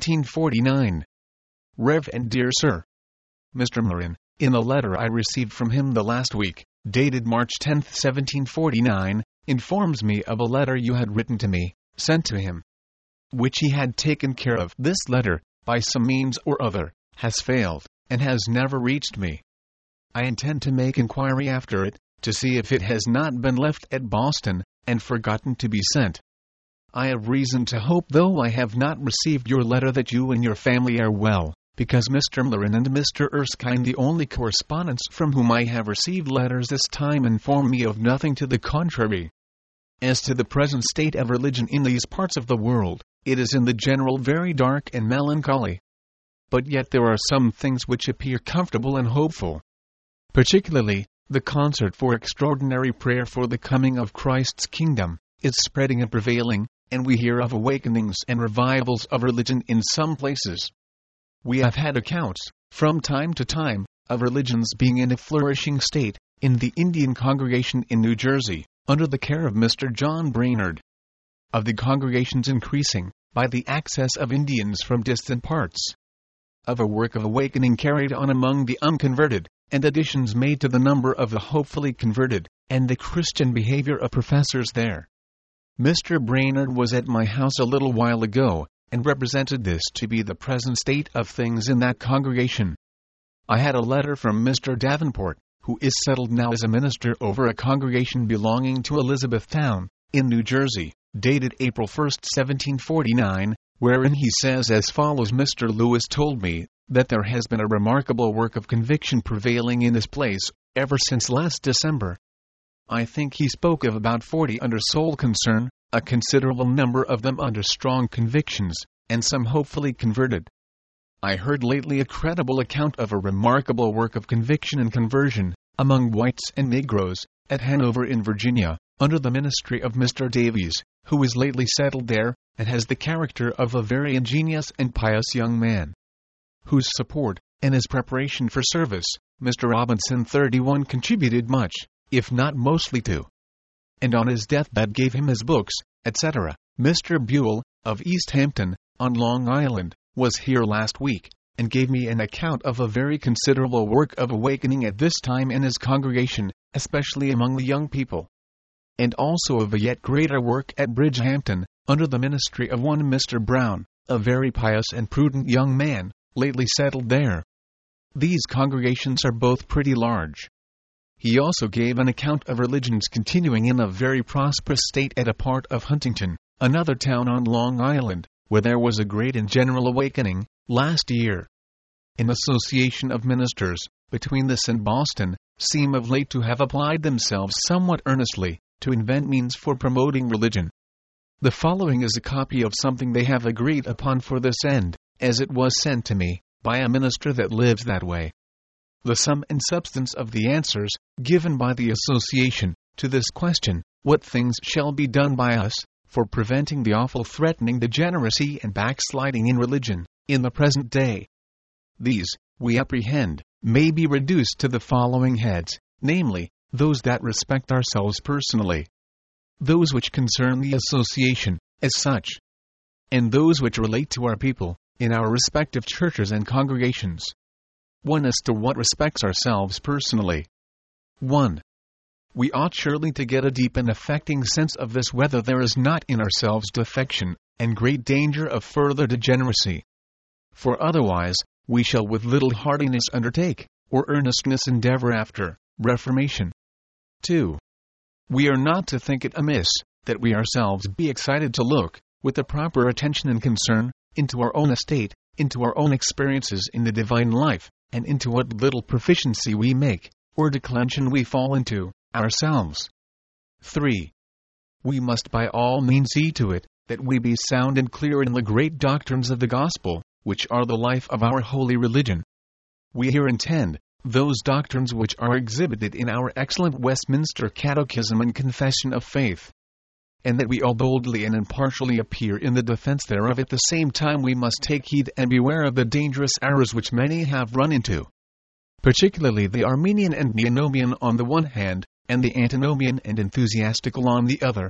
1749. Rev. and dear Sir, Mr. Morin, in a letter I received from him the last week, dated March 10, 1749, informs me of a letter you had written to me, sent to him, which he had taken care of. This letter, by some means or other, has failed, and has never reached me. I intend to make inquiry after it, to see if it has not been left at Boston, and forgotten to be sent. I have reason to hope, though I have not received your letter, that you and your family are well, because Mr. Millerin and Mr. Erskine, the only correspondents from whom I have received letters this time, inform me of nothing to the contrary. As to the present state of religion in these parts of the world, it is in the general very dark and melancholy. But yet there are some things which appear comfortable and hopeful. Particularly, the concert for extraordinary prayer for the coming of Christ's kingdom is spreading and prevailing, and we hear of awakenings and revivals of religion in some places. We have had accounts, from time to time, of religions being in a flourishing state, in the Indian congregation in New Jersey, under the care of Mr. John Brainerd. Of the congregations increasing, by the access of Indians from distant parts. Of a work of awakening carried on among the unconverted, and additions made to the number of the hopefully converted, and the Christian behavior of professors there. Mr. Brainerd was at my house a little while ago, and represented this to be the present state of things in that congregation. I had a letter from Mr. Davenport, who is settled now as a minister over a congregation belonging to Elizabethtown, in New Jersey, dated April 1, 1749, wherein he says as follows: Mr. Lewis told me that there has been a remarkable work of conviction prevailing in this place, ever since last December. I think he spoke of about 40 under soul concern, a considerable number of them under strong convictions, and some hopefully converted. I heard lately a credible account of a remarkable work of conviction and conversion, among whites and Negroes, at Hanover in Virginia, under the ministry of Mr. Davies, who is lately settled there, and has the character of a very ingenious and pious young man, whose support, and his preparation for service, Mr. Robinson 31 contributed much, if not mostly to, and on his deathbed gave him his books, etc. Mr. Buell, of East Hampton, on Long Island, was here last week, and gave me an account of a very considerable work of awakening at this time in his congregation, especially among the young people, and also of a yet greater work at Bridgehampton, under the ministry of one Mr. Brown, a very pious and prudent young man, lately settled there. These congregations are both pretty large. He also gave an account of religions continuing in a very prosperous state at a part of Huntington, another town on Long Island, where there was a great and general awakening, last year. An association of ministers, between this and Boston, seem of late to have applied themselves somewhat earnestly, to invent means for promoting religion. The following is a copy of something they have agreed upon for this end, as it was sent to me, by a minister that lives that way. The sum and substance of the answers, given by the association, to this question, what things shall be done by us, for preventing the awful threatening degeneracy and backsliding in religion, in the present day. These, we apprehend, may be reduced to the following heads, namely, those that respect ourselves personally, those which concern the association, as such, and those which relate to our people, in our respective churches and congregations. 1. As to what respects ourselves personally. 1. We ought surely to get a deep and affecting sense of this, whether there is not in ourselves defection, and great danger of further degeneracy. For otherwise, we shall with little hardiness undertake, or earnestness endeavor after, reformation. 2. We are not to think it amiss, that we ourselves be excited to look, with the proper attention and concern, into our own estate, into our own experiences in the divine life, and into what little proficiency we make, or declension we fall into, ourselves. 3. We must by all means see to it, that we be sound and clear in the great doctrines of the gospel, which are the life of our holy religion. We here intend those doctrines which are exhibited in our excellent Westminster Catechism and Confession of Faith, and that we all boldly and impartially appear in the defense thereof. At the same time we must take heed and beware of the dangerous errors which many have run into, particularly the Arminian and Neonomian on the one hand, and the Antinomian and Enthusiastical on the other.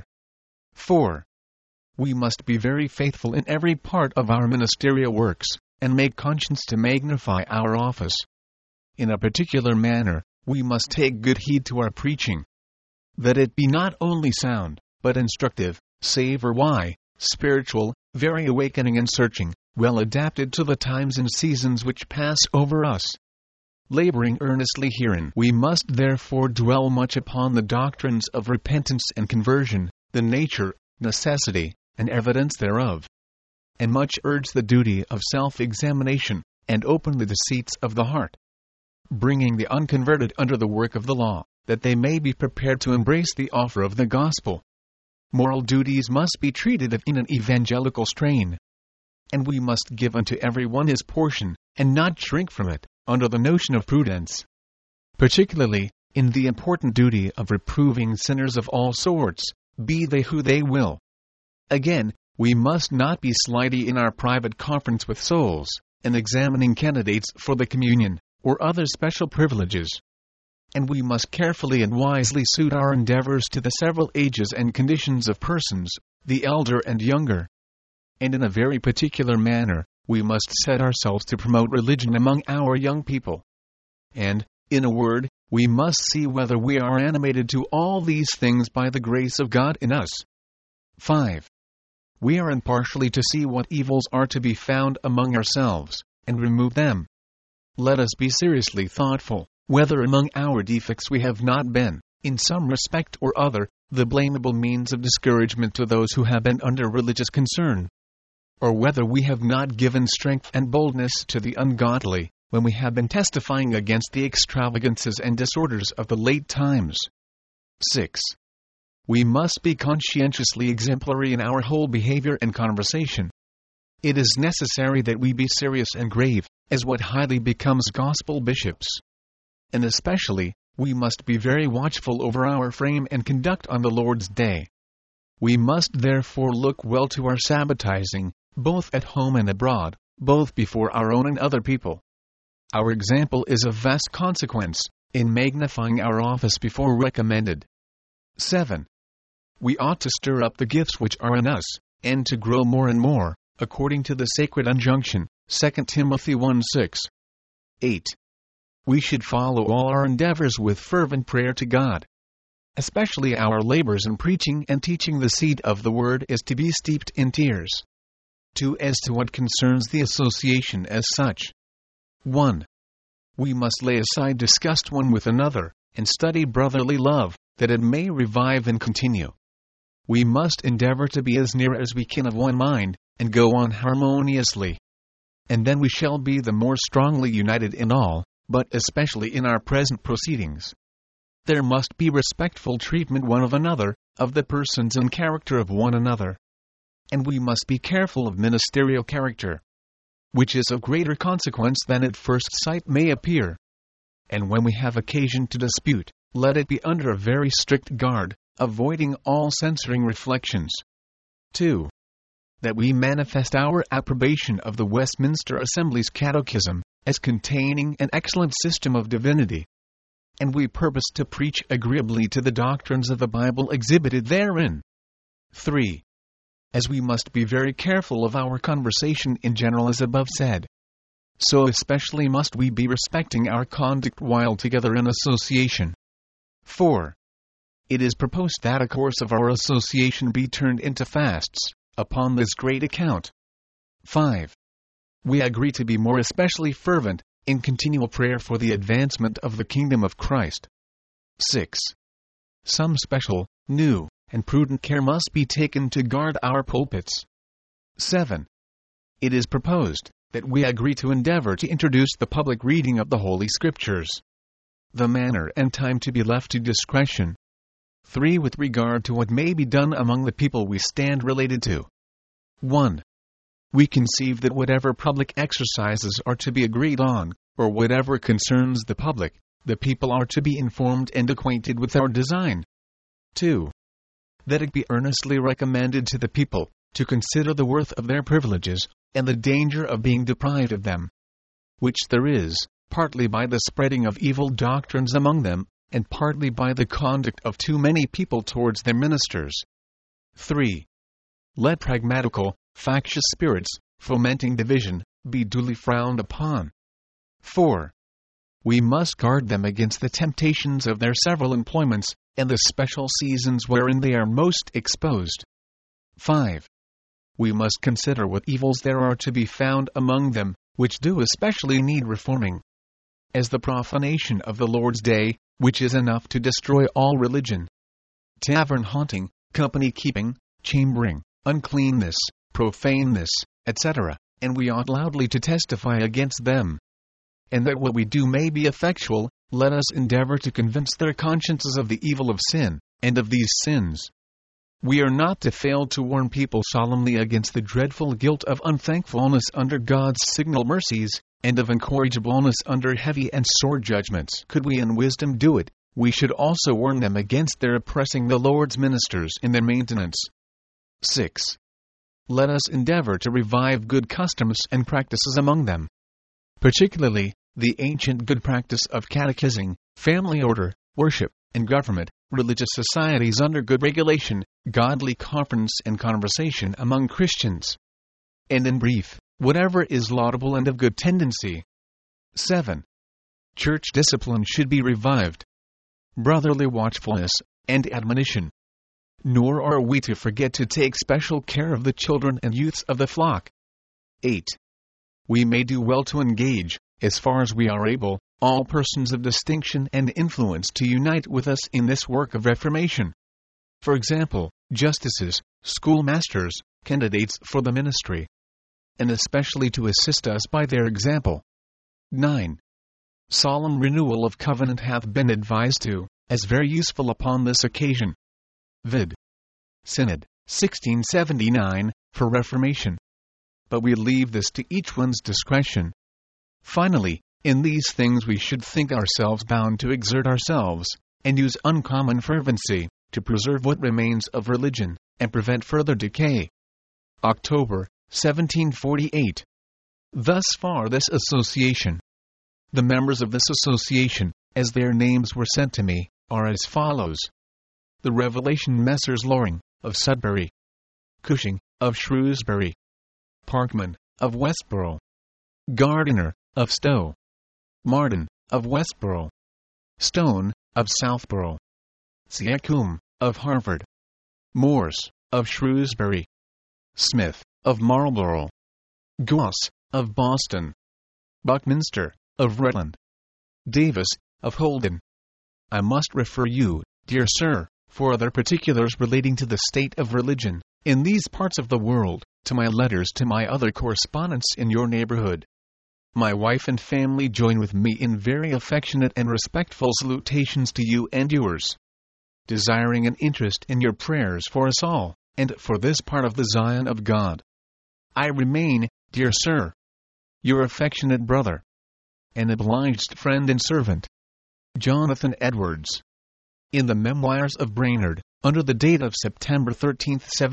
4. We must be very faithful in every part of our ministerial works, and make conscience to magnify our office. In a particular manner, we must take good heed to our preaching, that it be not only sound, but instructive, savor spiritual, very awakening and searching, well adapted to the times and seasons which pass over us. Laboring earnestly herein, we must therefore dwell much upon the doctrines of repentance and conversion, the nature, necessity, and evidence thereof. And much urge the duty of self-examination, and open the deceits of the heart, bringing the unconverted under the work of the law, that they may be prepared to embrace the offer of the gospel. Moral duties must be treated in an evangelical strain, and we must give unto every one his portion, and not shrink from it, under the notion of prudence, particularly in the important duty of reproving sinners of all sorts, be they who they will. Again, we must not be slighty in our private conference with souls, and examining candidates for the communion, or other special privileges. And we must carefully and wisely suit our endeavors to the several ages and conditions of persons, the elder and younger. And in a very particular manner, we must set ourselves to promote religion among our young people. And, in a word, we must see whether we are animated to all these things by the grace of God in us. 5. We are impartially to see what evils are to be found among ourselves, and remove them. Let us be seriously thoughtful, whether among our defects we have not been, in some respect or other, the blamable means of discouragement to those who have been under religious concern, or whether we have not given strength and boldness to the ungodly, when we have been testifying against the extravagances and disorders of the late times. 6. We must be conscientiously exemplary in our whole behavior and conversation. It is necessary that we be serious and grave, as what highly becomes gospel bishops. And especially, we must be very watchful over our frame and conduct on the Lord's day. We must therefore look well to our sabbatizing, both at home and abroad, both before our own and other people. Our example is of vast consequence, in magnifying our office before recommended. 7. We ought to stir up the gifts which are in us, and to grow more and more, according to the sacred injunction, 2 Timothy 1:6. 8. We should follow all our endeavors with fervent prayer to God. Especially our labors in preaching and teaching the seed of the word is to be steeped in tears. 2. As to what concerns the association as such. 1. We must lay aside disgust one with another, and study brotherly love, that it may revive and continue. We must endeavor to be as near as we can of one mind, and go on harmoniously. And then we shall be the more strongly united in all, but especially in our present proceedings. There must be respectful treatment one of another, of the persons and character of one another. And we must be careful of ministerial character, which is of greater consequence than at first sight may appear. And when we have occasion to dispute, let it be under a very strict guard, avoiding all censoring reflections. 2. That we manifest our approbation of the Westminster Assembly's Catechism, as containing an excellent system of divinity. And we purpose to preach agreeably to the doctrines of the Bible exhibited therein. 3. As we must be very careful of our conversation in general as above said, so especially must we be respecting our conduct while together in association. 4. It is proposed that a course of our association be turned into fasts, upon this great account. 5. We agree to be more especially fervent, in continual prayer for the advancement of the kingdom of Christ. 6. Some special, new, and prudent care must be taken to guard our pulpits. 7. It is proposed that we agree to endeavor to introduce the public reading of the Holy Scriptures. The manner and time to be left to discretion. 3. With regard to what may be done among the people we stand related to. 1. We conceive that whatever public exercises are to be agreed on, or whatever concerns the public, the people are to be informed and acquainted with our design. 2. That it be earnestly recommended to the people, to consider the worth of their privileges, and the danger of being deprived of them, which there is, partly by the spreading of evil doctrines among them, and partly by the conduct of too many people towards their ministers. 3. Let pragmatical, factious spirits, fomenting division, be duly frowned upon. 4. We must guard them against the temptations of their several employments, and the special seasons wherein they are most exposed. 5. We must consider what evils there are to be found among them, which do especially need reforming, as the profanation of the Lord's day, which is enough to destroy all religion. Tavern haunting, company-keeping, chambering, uncleanness, profaneness, etc., and we ought loudly to testify against them. And that what we do may be effectual, let us endeavor to convince their consciences of the evil of sin, and of these sins. We are not to fail to warn people solemnly against the dreadful guilt of unthankfulness under God's signal mercies, and of incorrigibleness under heavy and sore judgments. Could we in wisdom do it, we should also warn them against their oppressing the Lord's ministers in their maintenance. 6. Let us endeavor to revive good customs and practices among them. Particularly, the ancient good practice of catechizing, family order, worship, and government, religious societies under good regulation, godly conference and conversation among Christians. And in brief, whatever is laudable and of good tendency. 7. Church discipline should be revived. Brotherly watchfulness, and admonition. Nor are we to forget to take special care of the children and youths of the flock. 8. We may do well to engage, as far as we are able, all persons of distinction and influence to unite with us in this work of reformation. For example, justices, schoolmasters, candidates for the ministry, and especially to assist us by their example. 9. Solemn renewal of covenant hath been advised to, as very useful upon this occasion. Vid. Synod, 1679, for Reformation. But we leave this to each one's discretion. Finally, in these things we should think ourselves bound to exert ourselves, and use uncommon fervency, to preserve what remains of religion, and prevent further decay. October, 1748. Thus far this association. The members of this association, as their names were sent to me, are as follows. The Revelation Messrs. Loring, of Sudbury. Cushing, of Shrewsbury. Parkman, of Westborough. Gardiner, of Stowe. Marden, of Westborough. Stone, of Southborough. Siakum, of Harvard. Morse, of Shrewsbury. Smith, of Marlborough. Goss, of Boston. Buckminster, of Rutland. Davis, of Holden. I must refer you, dear sir, for other particulars relating to the state of religion, in these parts of the world, to my letters to my other correspondents in your neighborhood. My wife and family join with me in very affectionate and respectful salutations to you and yours, desiring an interest in your prayers for us all, and for this part of the Zion of God. I remain, dear sir, your affectionate brother, and obliged friend and servant, Jonathan Edwards. In the Memoirs of Brainerd, under the date of September 13,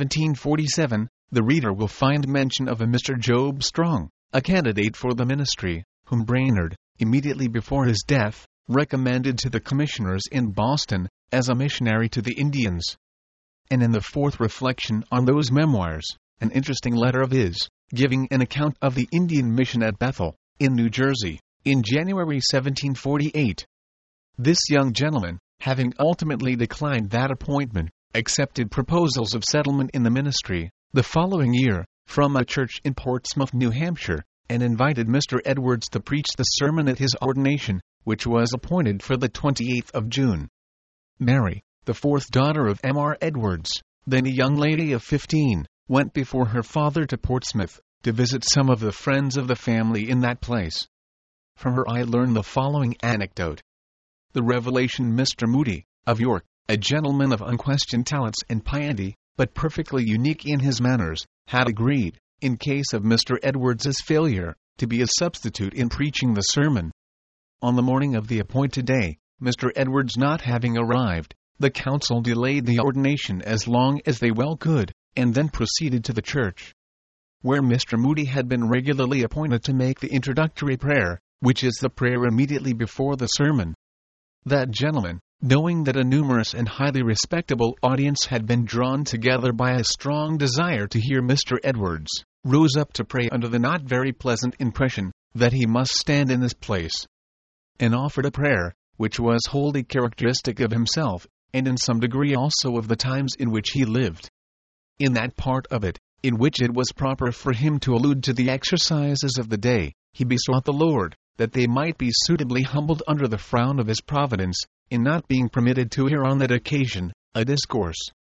1747, the reader will find mention of a Mr. Job Strong, a candidate for the ministry, whom Brainerd, immediately before his death, recommended to the commissioners in Boston as a missionary to the Indians. And in the fourth reflection on those memoirs, an interesting letter of his, giving an account of the Indian mission at Bethel, in New Jersey, in January 1748. This young gentleman, having ultimately declined that appointment, accepted proposals of settlement in the ministry, the following year, from a church in Portsmouth, New Hampshire, and invited Mr. Edwards to preach the sermon at his ordination, which was appointed for the 28th of June. Mary, the fourth daughter of M.R. Edwards, then a young lady of 15, went before her father to Portsmouth, to visit some of the friends of the family in that place. From her I learned the following anecdote. The Revelation Mr. Moody, of York, a gentleman of unquestioned talents and piety, but perfectly unique in his manners, had agreed, in case of Mr. Edwards's failure, to be a substitute in preaching the sermon. On the morning of the appointed day, Mr. Edwards not having arrived, the council delayed the ordination as long as they well could, and then proceeded to the church, where Mr. Moody had been regularly appointed to make the introductory prayer, which is the prayer immediately before the sermon. That gentleman, knowing that a numerous and highly respectable audience had been drawn together by a strong desire to hear Mr. Edwards, rose up to pray under the not very pleasant impression that he must stand in this place, and offered a prayer, which was wholly characteristic of himself, and in some degree also of the times in which he lived. In that part of it, in which it was proper for him to allude to the exercises of the day, he besought the Lord, that they might be suitably humbled under the frown of his providence, in not being permitted to hear on that occasion a discourse,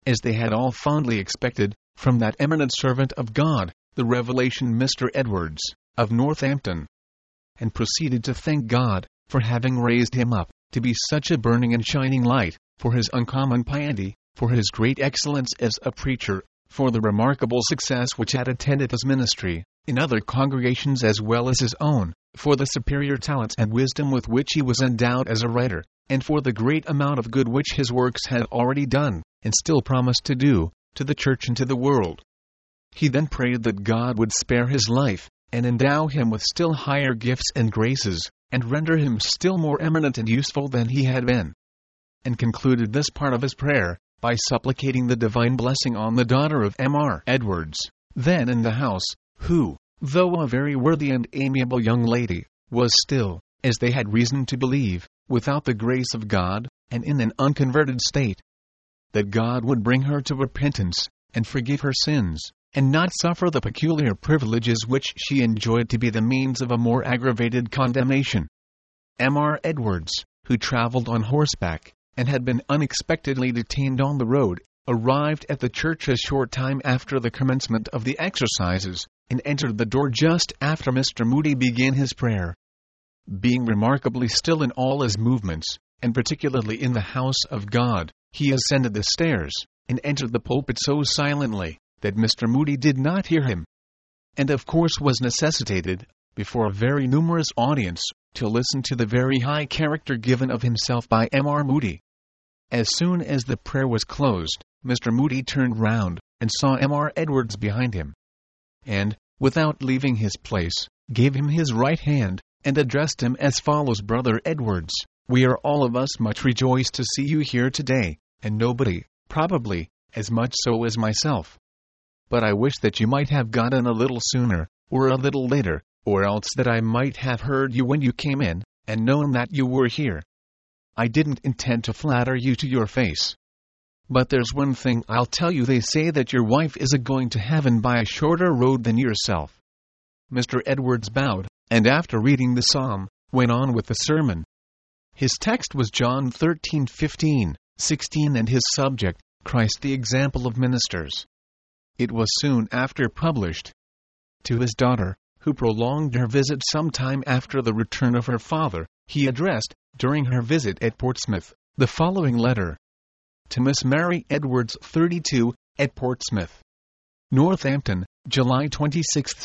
as they had all fondly expected, from that eminent servant of God, the Revelation Mr. Edwards, of Northampton, and proceeded to thank God for having raised him up to be such a burning and shining light, for his uncommon piety, for his great excellence as a preacher, for the remarkable success which had attended his ministry, in other congregations as well as his own, for the superior talents and wisdom with which he was endowed as a writer, and for the great amount of good which his works had already done, and still promised to do, to the church and to the world. He then prayed that God would spare his life, and endow him with still higher gifts and graces, and render him still more eminent and useful than he had been. And concluded this part of his prayer, by supplicating the divine blessing on the daughter of M.R. Edwards, then in the house, who, though a very worthy and amiable young lady, was still, as they had reason to believe, without the grace of God, and in an unconverted state, that God would bring her to repentance, and forgive her sins, and not suffer the peculiar privileges which she enjoyed to be the means of a more aggravated condemnation. M.R. Edwards, who travelled on horseback, and had been unexpectedly detained on the road, arrived at the church a short time after the commencement of the exercises, and entered the door just after Mr. Moody began his prayer. Being remarkably still in all his movements, and particularly in the house of God, he ascended the stairs, and entered the pulpit so silently, that Mr. Moody did not hear him, and of course was necessitated, before a very numerous audience, to listen to the very high character given of himself by M.R. Moody. As soon as the prayer was closed, Mr. Moody turned round, and saw M.R. Edwards behind him, and, without leaving his place, gave him his right hand, and addressed him as follows: Brother Edwards, we are all of us much rejoiced to see you here today, and nobody, probably, as much so as myself. But I wish that you might have got in a little sooner, or a little later, or else that I might have heard you when you came in, and known that you were here. I didn't intend to flatter you to your face. But there's one thing I'll tell you: they say that your wife is a-going to heaven by a shorter road than yourself. Mr. Edwards bowed, and after reading the psalm, went on with the sermon. His text was John 13:15-16, and his subject, Christ the example of ministers. It was soon after published. To his daughter, who prolonged her visit some time after the return of her father, he addressed, during her visit at Portsmouth, the following letter: To Miss Mary Edwards, 32, at Portsmouth, Northampton, July 26,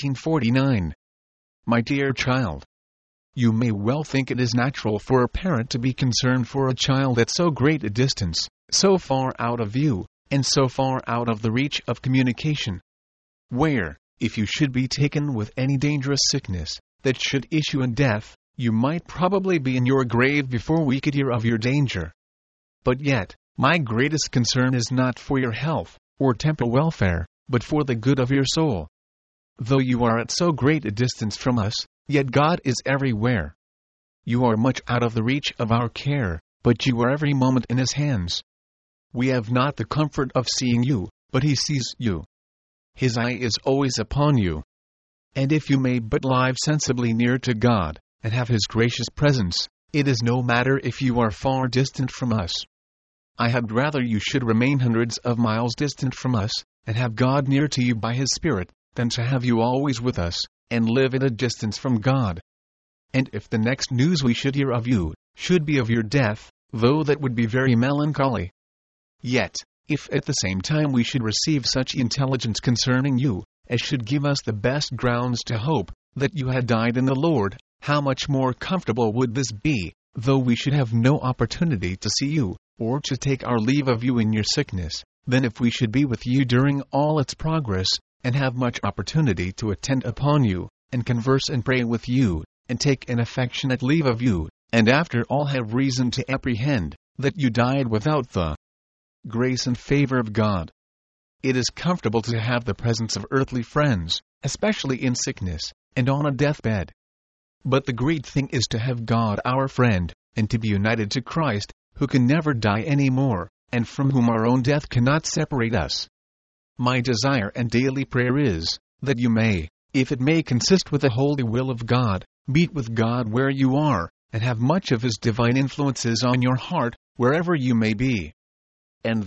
1749. My dear child, you may well think it is natural for a parent to be concerned for a child at so great a distance, so far out of view, and so far out of the reach of communication, where, if you should be taken with any dangerous sickness, that should issue in death, you might probably be in your grave before we could hear of your danger. But yet, my greatest concern is not for your health, or temporal welfare, but for the good of your soul. Though you are at so great a distance from us, yet God is everywhere. You are much out of the reach of our care, but you are every moment in His hands. We have not the comfort of seeing you, but He sees you. His eye is always upon you. And if you may but live sensibly near to God, and have His gracious presence, it is no matter if you are far distant from us. I had rather you should remain hundreds of miles distant from us, and have God near to you by His Spirit, than to have you always with us, and live at a distance from God. And if the next news we should hear of you, should be of your death, though that would be very melancholy, yet, if at the same time we should receive such intelligence concerning you, as should give us the best grounds to hope that you had died in the Lord, how much more comfortable would this be, though we should have no opportunity to see you, or to take our leave of you in your sickness, than if we should be with you during all its progress, and have much opportunity to attend upon you, and converse and pray with you, and take an affectionate leave of you, and after all have reason to apprehend that you died without the grace and favor of God. It is comfortable to have the presence of earthly friends, especially in sickness, and on a deathbed. But the great thing is to have God our friend, and to be united to Christ, who can never die any more, and from whom our own death cannot separate us. My desire and daily prayer is, that you may, if it may consist with the holy will of God, meet with God where you are, and have much of His divine influences on your heart, wherever you may be. And that,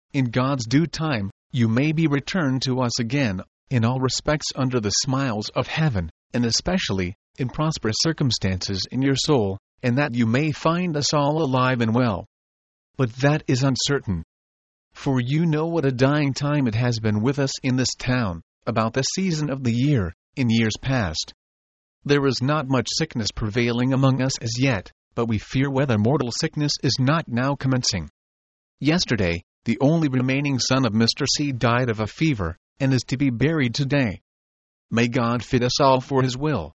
in God's due time, you may be returned to us again, in all respects under the smiles of heaven, and especially, in prosperous circumstances in your soul, and that you may find us all alive and well. But that is uncertain. For you know what a dying time it has been with us in this town, about this season of the year, in years past. There is not much sickness prevailing among us as yet, but we fear whether mortal sickness is not now commencing. Yesterday, the only remaining son of Mr. C died of a fever, and is to be buried today. May God fit us all for His will.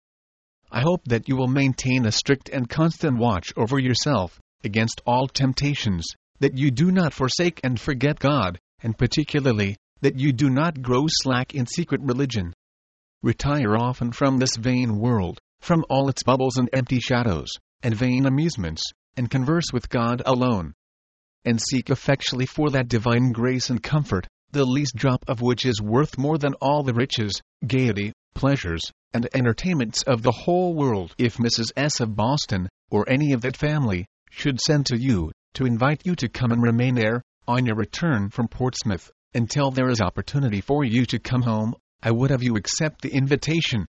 I hope that you will maintain a strict and constant watch over yourself, against all temptations, that you do not forsake and forget God, and particularly, that you do not grow slack in secret religion. Retire often from this vain world, from all its bubbles and empty shadows, and vain amusements, and converse with God alone. And seek effectually for that divine grace and comfort, the least drop of which is worth more than all the riches, gaiety, pleasures, and entertainments of the whole world. If Mrs. S. of Boston, or any of that family, should send to you, to invite you to come and remain there, on your return from Portsmouth, until there is opportunity for you to come home, I would have you accept the invitation.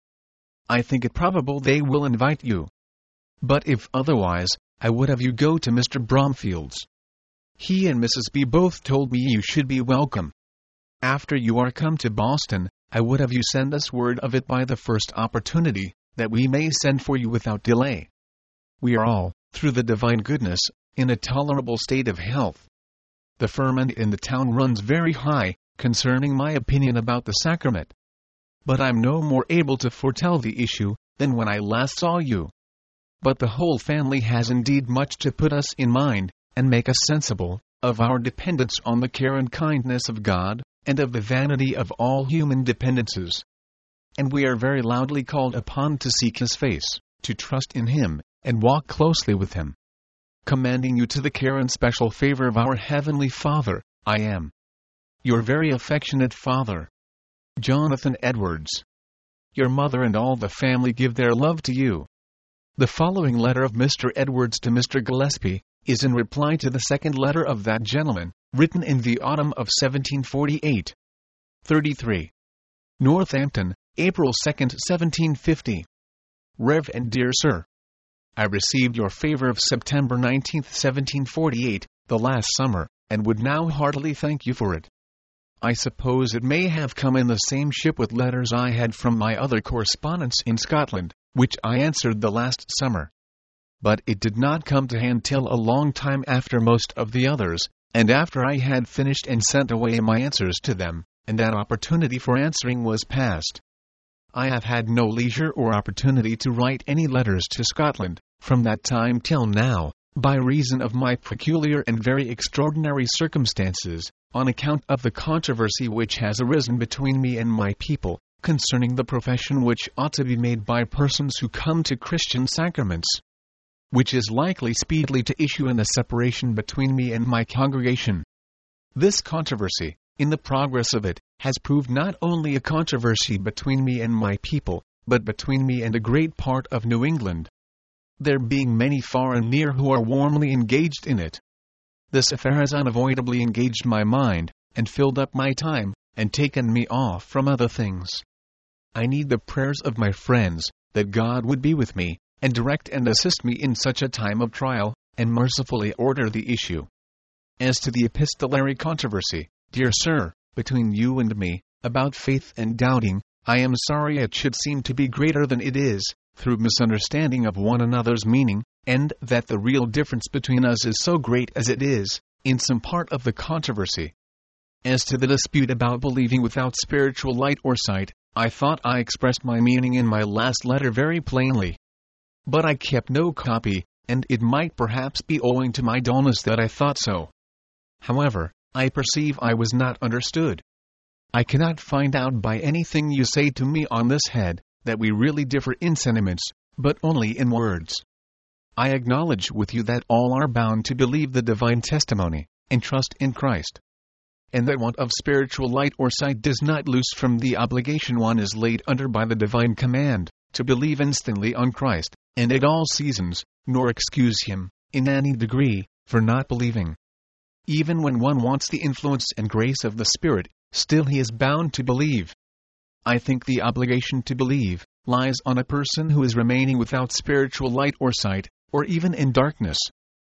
I think it probable they will invite you. But if otherwise, I would have you go to Mr. Bromfield's. He and Mrs. B. both told me you should be welcome. After you are come to Boston, I would have you send us word of it by the first opportunity, that we may send for you without delay. We are all, through the divine goodness, in a tolerable state of health. The ferment in the town runs very high, concerning my opinion about the sacrament. But I'm no more able to foretell the issue, than when I last saw you. But the whole family has indeed much to put us in mind, and make us sensible, of our dependence on the care and kindness of God, and of the vanity of all human dependences. And we are very loudly called upon to seek His face, to trust in Him, and walk closely with Him. Commending you to the care and special favor of our Heavenly Father, I am your very affectionate father, Jonathan Edwards. Your mother and all the family give their love to you. The following letter of Mr. Edwards to Mr. Gillespie is in reply to the second letter of that gentleman, written in the autumn of 1748. 33. Northampton, April 2, 1750. Rev. and dear Sir, I received your favor of September 19, 1748, the last summer, and would now heartily thank you for it. I suppose it may have come in the same ship with letters I had from my other correspondents in Scotland, which I answered the last summer. But it did not come to hand till a long time after most of the others, and after I had finished and sent away my answers to them, and that opportunity for answering was past. I have had no leisure or opportunity to write any letters to Scotland, from that time till now, by reason of my peculiar and very extraordinary circumstances, on account of the controversy which has arisen between me and my people, concerning the profession which ought to be made by persons who come to Christian sacraments, which is likely speedily to issue in a separation between me and my congregation. This controversy, in the progress of it, has proved not only a controversy between me and my people, but between me and a great part of New England, there being many far and near who are warmly engaged in it. This affair has unavoidably engaged my mind, and filled up my time, and taken me off from other things. I need the prayers of my friends, that God would be with me, and direct and assist me in such a time of trial, and mercifully order the issue. As to the epistolary controversy, dear Sir, between you and me, about faith and doubting, I am sorry it should seem to be greater than it is, through misunderstanding of one another's meaning, and that the real difference between us is so great as it is, in some part of the controversy. As to the dispute about believing without spiritual light or sight, I thought I expressed my meaning in my last letter very plainly. But I kept no copy, and it might perhaps be owing to my dullness that I thought so. However, I perceive I was not understood. I cannot find out by anything you say to me on this head, that we really differ in sentiments, but only in words. I acknowledge with you that all are bound to believe the divine testimony, and trust in Christ, and that want of spiritual light or sight does not loose from the obligation one is laid under by the divine command, to believe instantly on Christ, and at all seasons, nor excuse him, in any degree, for not believing. even when one wants the influence and grace of the Spirit, still he is bound to believe. I think the obligation to believe lies on a person who is remaining without spiritual light or sight, or even in darkness.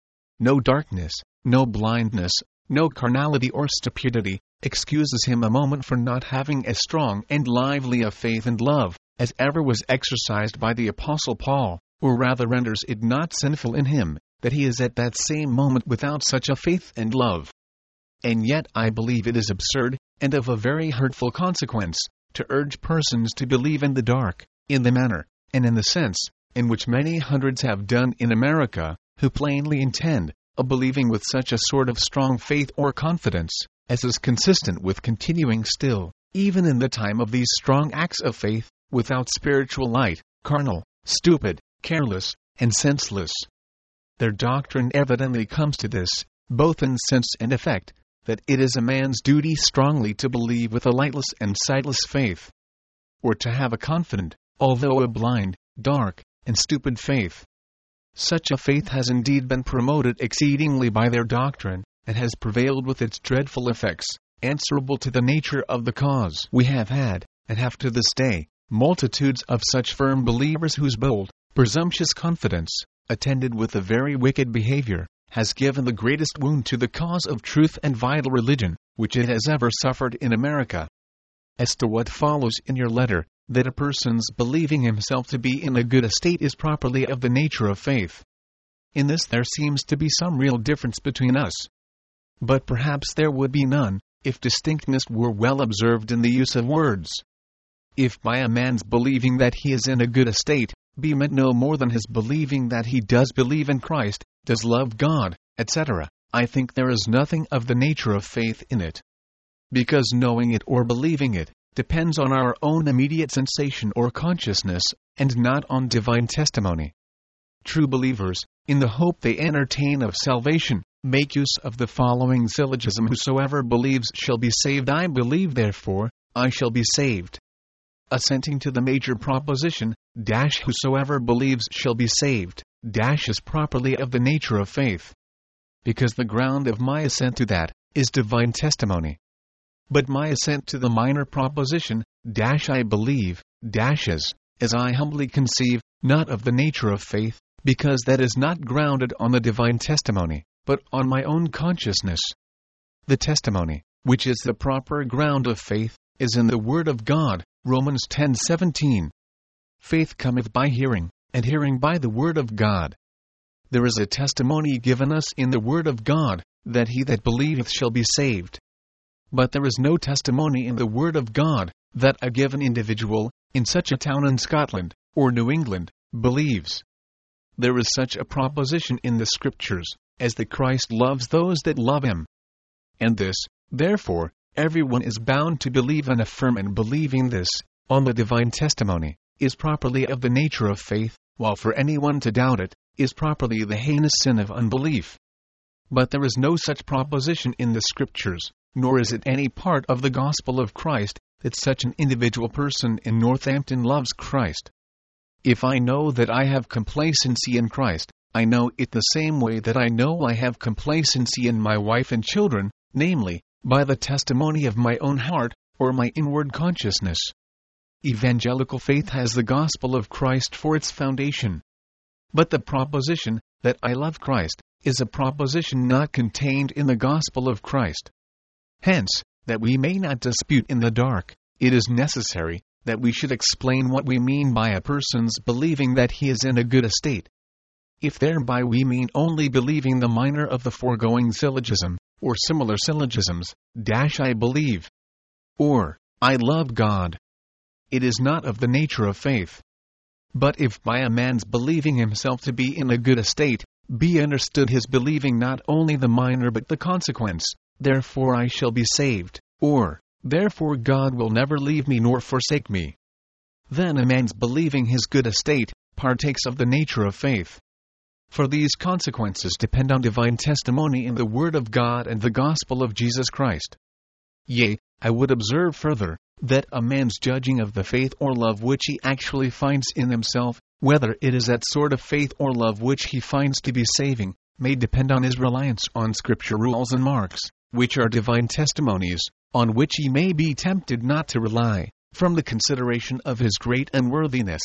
No darkness, no blindness, no carnality or stupidity excuses him a moment for not having as strong and lively a faith and love as ever was exercised by the Apostle Paul, or rather renders it not sinful in him that he is at that same moment without such a faith and love. And yet I believe it is absurd, and of a very hurtful consequence, to urge persons to believe in the dark, in the manner, and in the sense, in which many hundreds have done in America, who plainly intend a believing with such a sort of strong faith or confidence, as is consistent with continuing still, even in the time of these strong acts of faith, without spiritual light, carnal, stupid, careless, and senseless. Their doctrine evidently comes to this, both in sense and effect, that it is a man's duty strongly to believe with a lightless and sightless faith, or to have a confident, although a blind, dark, and stupid faith. Such a faith has indeed been promoted exceedingly by their doctrine, and has prevailed with its dreadful effects, answerable to the nature of the cause. We have had, and have to this day, multitudes of such firm believers whose bold, presumptuous confidence, attended with a very wicked behavior, has given the greatest wound to the cause of truth and vital religion, which it has ever suffered in America. As to what follows in your letter, that a person's believing himself to be in a good estate is properly of the nature of faith. In this there seems to be some real difference between us. But perhaps there would be none, if distinctness were well observed in the use of words. If by a man's believing that he is in a good estate, be meant no more than his believing that he does believe in Christ, does love God, etc., I think there is nothing of the nature of faith in it. Because knowing it or believing it depends on our own immediate sensation or consciousness, and not on divine testimony. True believers, in the hope they entertain of salvation, make use of the following syllogism: whosoever believes shall be saved. I believe, therefore I shall be saved. Assenting to the major proposition, whosoever believes shall be saved, is properly of the nature of faith. Because the ground of my assent to that is divine testimony. But my assent to the minor proposition, I believe, is, as I humbly conceive, not of the nature of faith, because that is not grounded on the divine testimony, but on my own consciousness. The testimony, which is the proper ground of faith, is in the Word of God, Romans 10:17. Faith cometh by hearing, and hearing by the Word of God. There is a testimony given us in the Word of God, that he that believeth shall be saved. But there is no testimony in the Word of God, that a given individual, in such a town in Scotland, or New England, believes. There is such a proposition in the Scriptures, as that Christ loves those that love him. And this, therefore, everyone is bound to believe and affirm, and believing this, on the divine testimony, is properly of the nature of faith, while for anyone to doubt it, is properly the heinous sin of unbelief. But there is no such proposition in the Scriptures, nor is it any part of the gospel of Christ, that such an individual person in Northampton loves Christ. If I know that I have complacency in Christ, I know it the same way that I know I have complacency in my wife and children, namely, by the testimony of my own heart, or my inward consciousness. Evangelical faith has the gospel of Christ for its foundation. But the proposition, that I love Christ, is a proposition not contained in the gospel of Christ. Hence, that we may not dispute in the dark, it is necessary that we should explain what we mean by a person's believing that he is in a good estate. If thereby we mean only believing the minor of the foregoing syllogism, or similar syllogisms, I believe, or I love God, it is not of the nature of faith. But if by a man's believing himself to be in a good estate, be understood his believing not only the minor but the consequence, therefore I shall be saved, or, therefore God will never leave me nor forsake me, then a man's believing his good estate partakes of the nature of faith. For these consequences depend on divine testimony in the Word of God and the gospel of Jesus Christ. Yea, I would observe further, that a man's judging of the faith or love which he actually finds in himself, whether it is that sort of faith or love which he finds to be saving, may depend on his reliance on Scripture rules and marks, which are divine testimonies, on which he may be tempted not to rely, from the consideration of his great unworthiness.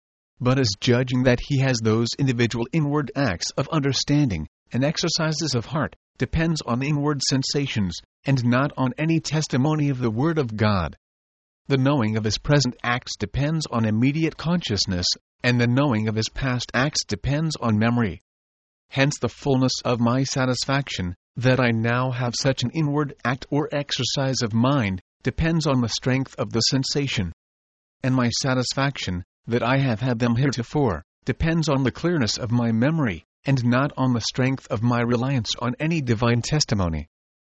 But as judging that he has those individual inward acts of understanding, and exercises of heart, depends on inward sensations, and not on any testimony of the Word of God. The knowing of his present acts depends on immediate consciousness, and the knowing of his past acts depends on memory. Hence the fullness of my satisfaction, that I now have such an inward act or exercise of mind, depends on the strength of the sensation. And my satisfaction, that I have had them heretofore, depends on the clearness of my memory, and not on the strength of my reliance on any divine testimony.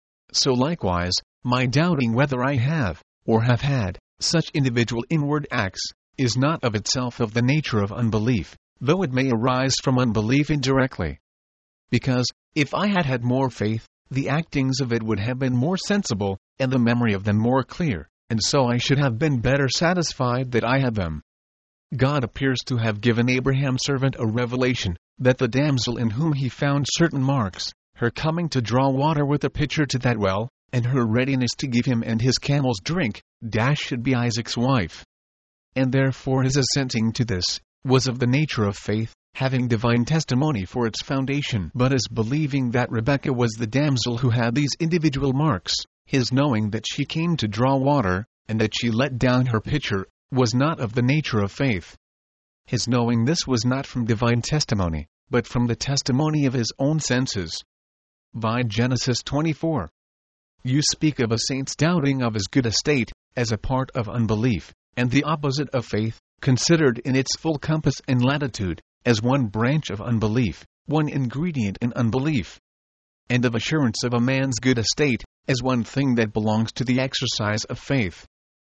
So likewise, my doubting whether I have, or have had, such individual inward acts, is not of itself of the nature of unbelief, though it may arise from unbelief indirectly. Because, if I had had more faith, the actings of it would have been more sensible, and the memory of them more clear, and so I should have been better satisfied that I had them. God appears to have given Abraham's servant a revelation, that the damsel in whom he found certain marks, her coming to draw water with a pitcher to that well, and her readiness to give him and his camels drink, should be Isaac's wife. And therefore his assenting to this, was of the nature of faith, having divine testimony for its foundation. But as believing that Rebekah was the damsel who had these individual marks, his knowing that she came to draw water, and that she let down her pitcher, was not of the nature of faith. His knowing this was not from divine testimony, but from the testimony of his own senses. Vide Genesis 24. You speak of a saint's doubting of his good estate, as a part of unbelief, and the opposite of faith, considered in its full compass and latitude, as one branch of unbelief, one ingredient in unbelief. And of assurance of a man's good estate, as one thing that belongs to the exercise of faith.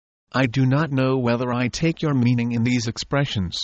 I do not know whether I take your meaning in these expressions.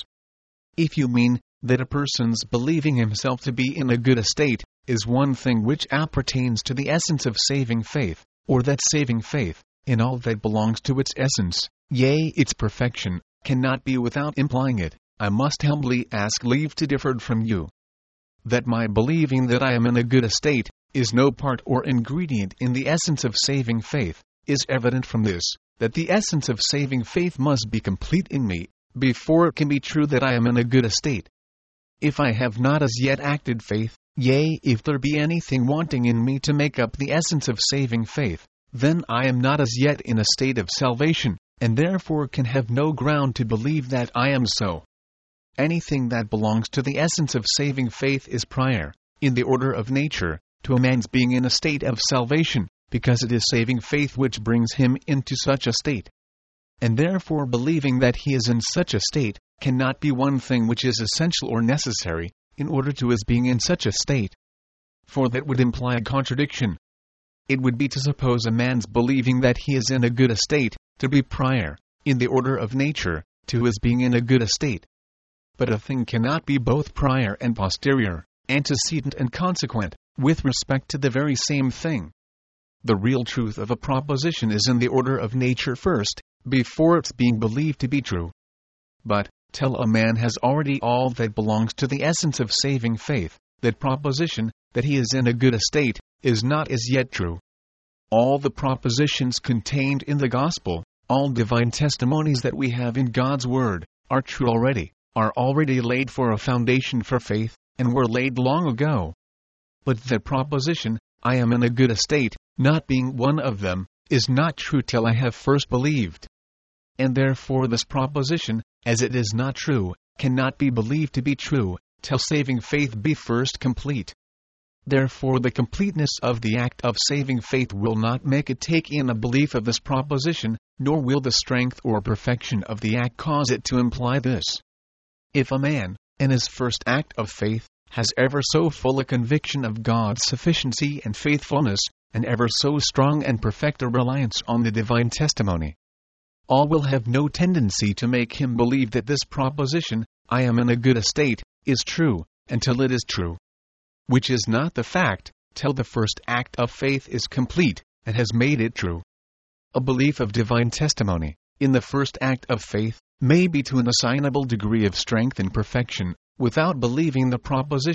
If you mean, that a person's believing himself to be in a good estate, is one thing which appertains to the essence of saving faith, or that saving faith, in all that belongs to its essence, yea, its perfection, cannot be without implying it, I must humbly ask leave to differ from you. That my believing that I am in a good estate, is no part or ingredient in the essence of saving faith, is evident from this, that the essence of saving faith must be complete in me, before it can be true that I am in a good estate. If I have not as yet acted faith, yea, if there be anything wanting in me to make up the essence of saving faith, then I am not as yet in a state of salvation, and therefore can have no ground to believe that I am so. Anything that belongs to the essence of saving faith is prior, in the order of nature, to a man's being in a state of salvation, because it is saving faith which brings him into such a state. And therefore believing that he is in such a state, cannot be one thing which is essential or necessary, in order to his being in such a state. For that would imply a contradiction. It would be to suppose a man's believing that he is in a good estate, to be prior, in the order of nature, to his being in a good estate. But a thing cannot be both prior and posterior, antecedent and consequent, with respect to the very same thing. The real truth of a proposition is in the order of nature first, before its being believed to be true. But, till a man has already all that belongs to the essence of saving faith, that proposition, that he is in a good estate, is not as yet true. All the propositions contained in the gospel, all divine testimonies that we have in God's word, are true already, are already laid for a foundation for faith, and were laid long ago. But that proposition, I am in a good estate, not being one of them, is not true till I have first believed. And therefore this proposition, as it is not true, cannot be believed to be true, till saving faith be first complete. Therefore the completeness of the act of saving faith will not make it take in a belief of this proposition, nor will the strength or perfection of the act cause it to imply this. If a man, in his first act of faith, has ever so full a conviction of God's sufficiency and faithfulness, and ever so strong and perfect a reliance on the divine testimony, all will have no tendency to make him believe that this proposition, I am in a good estate, is true, until it is true. Which is not the fact, till the first act of faith is complete, and has made it true. A belief of divine testimony, in the first act of faith, may be to an assignable degree of strength and perfection, without believing the proposition,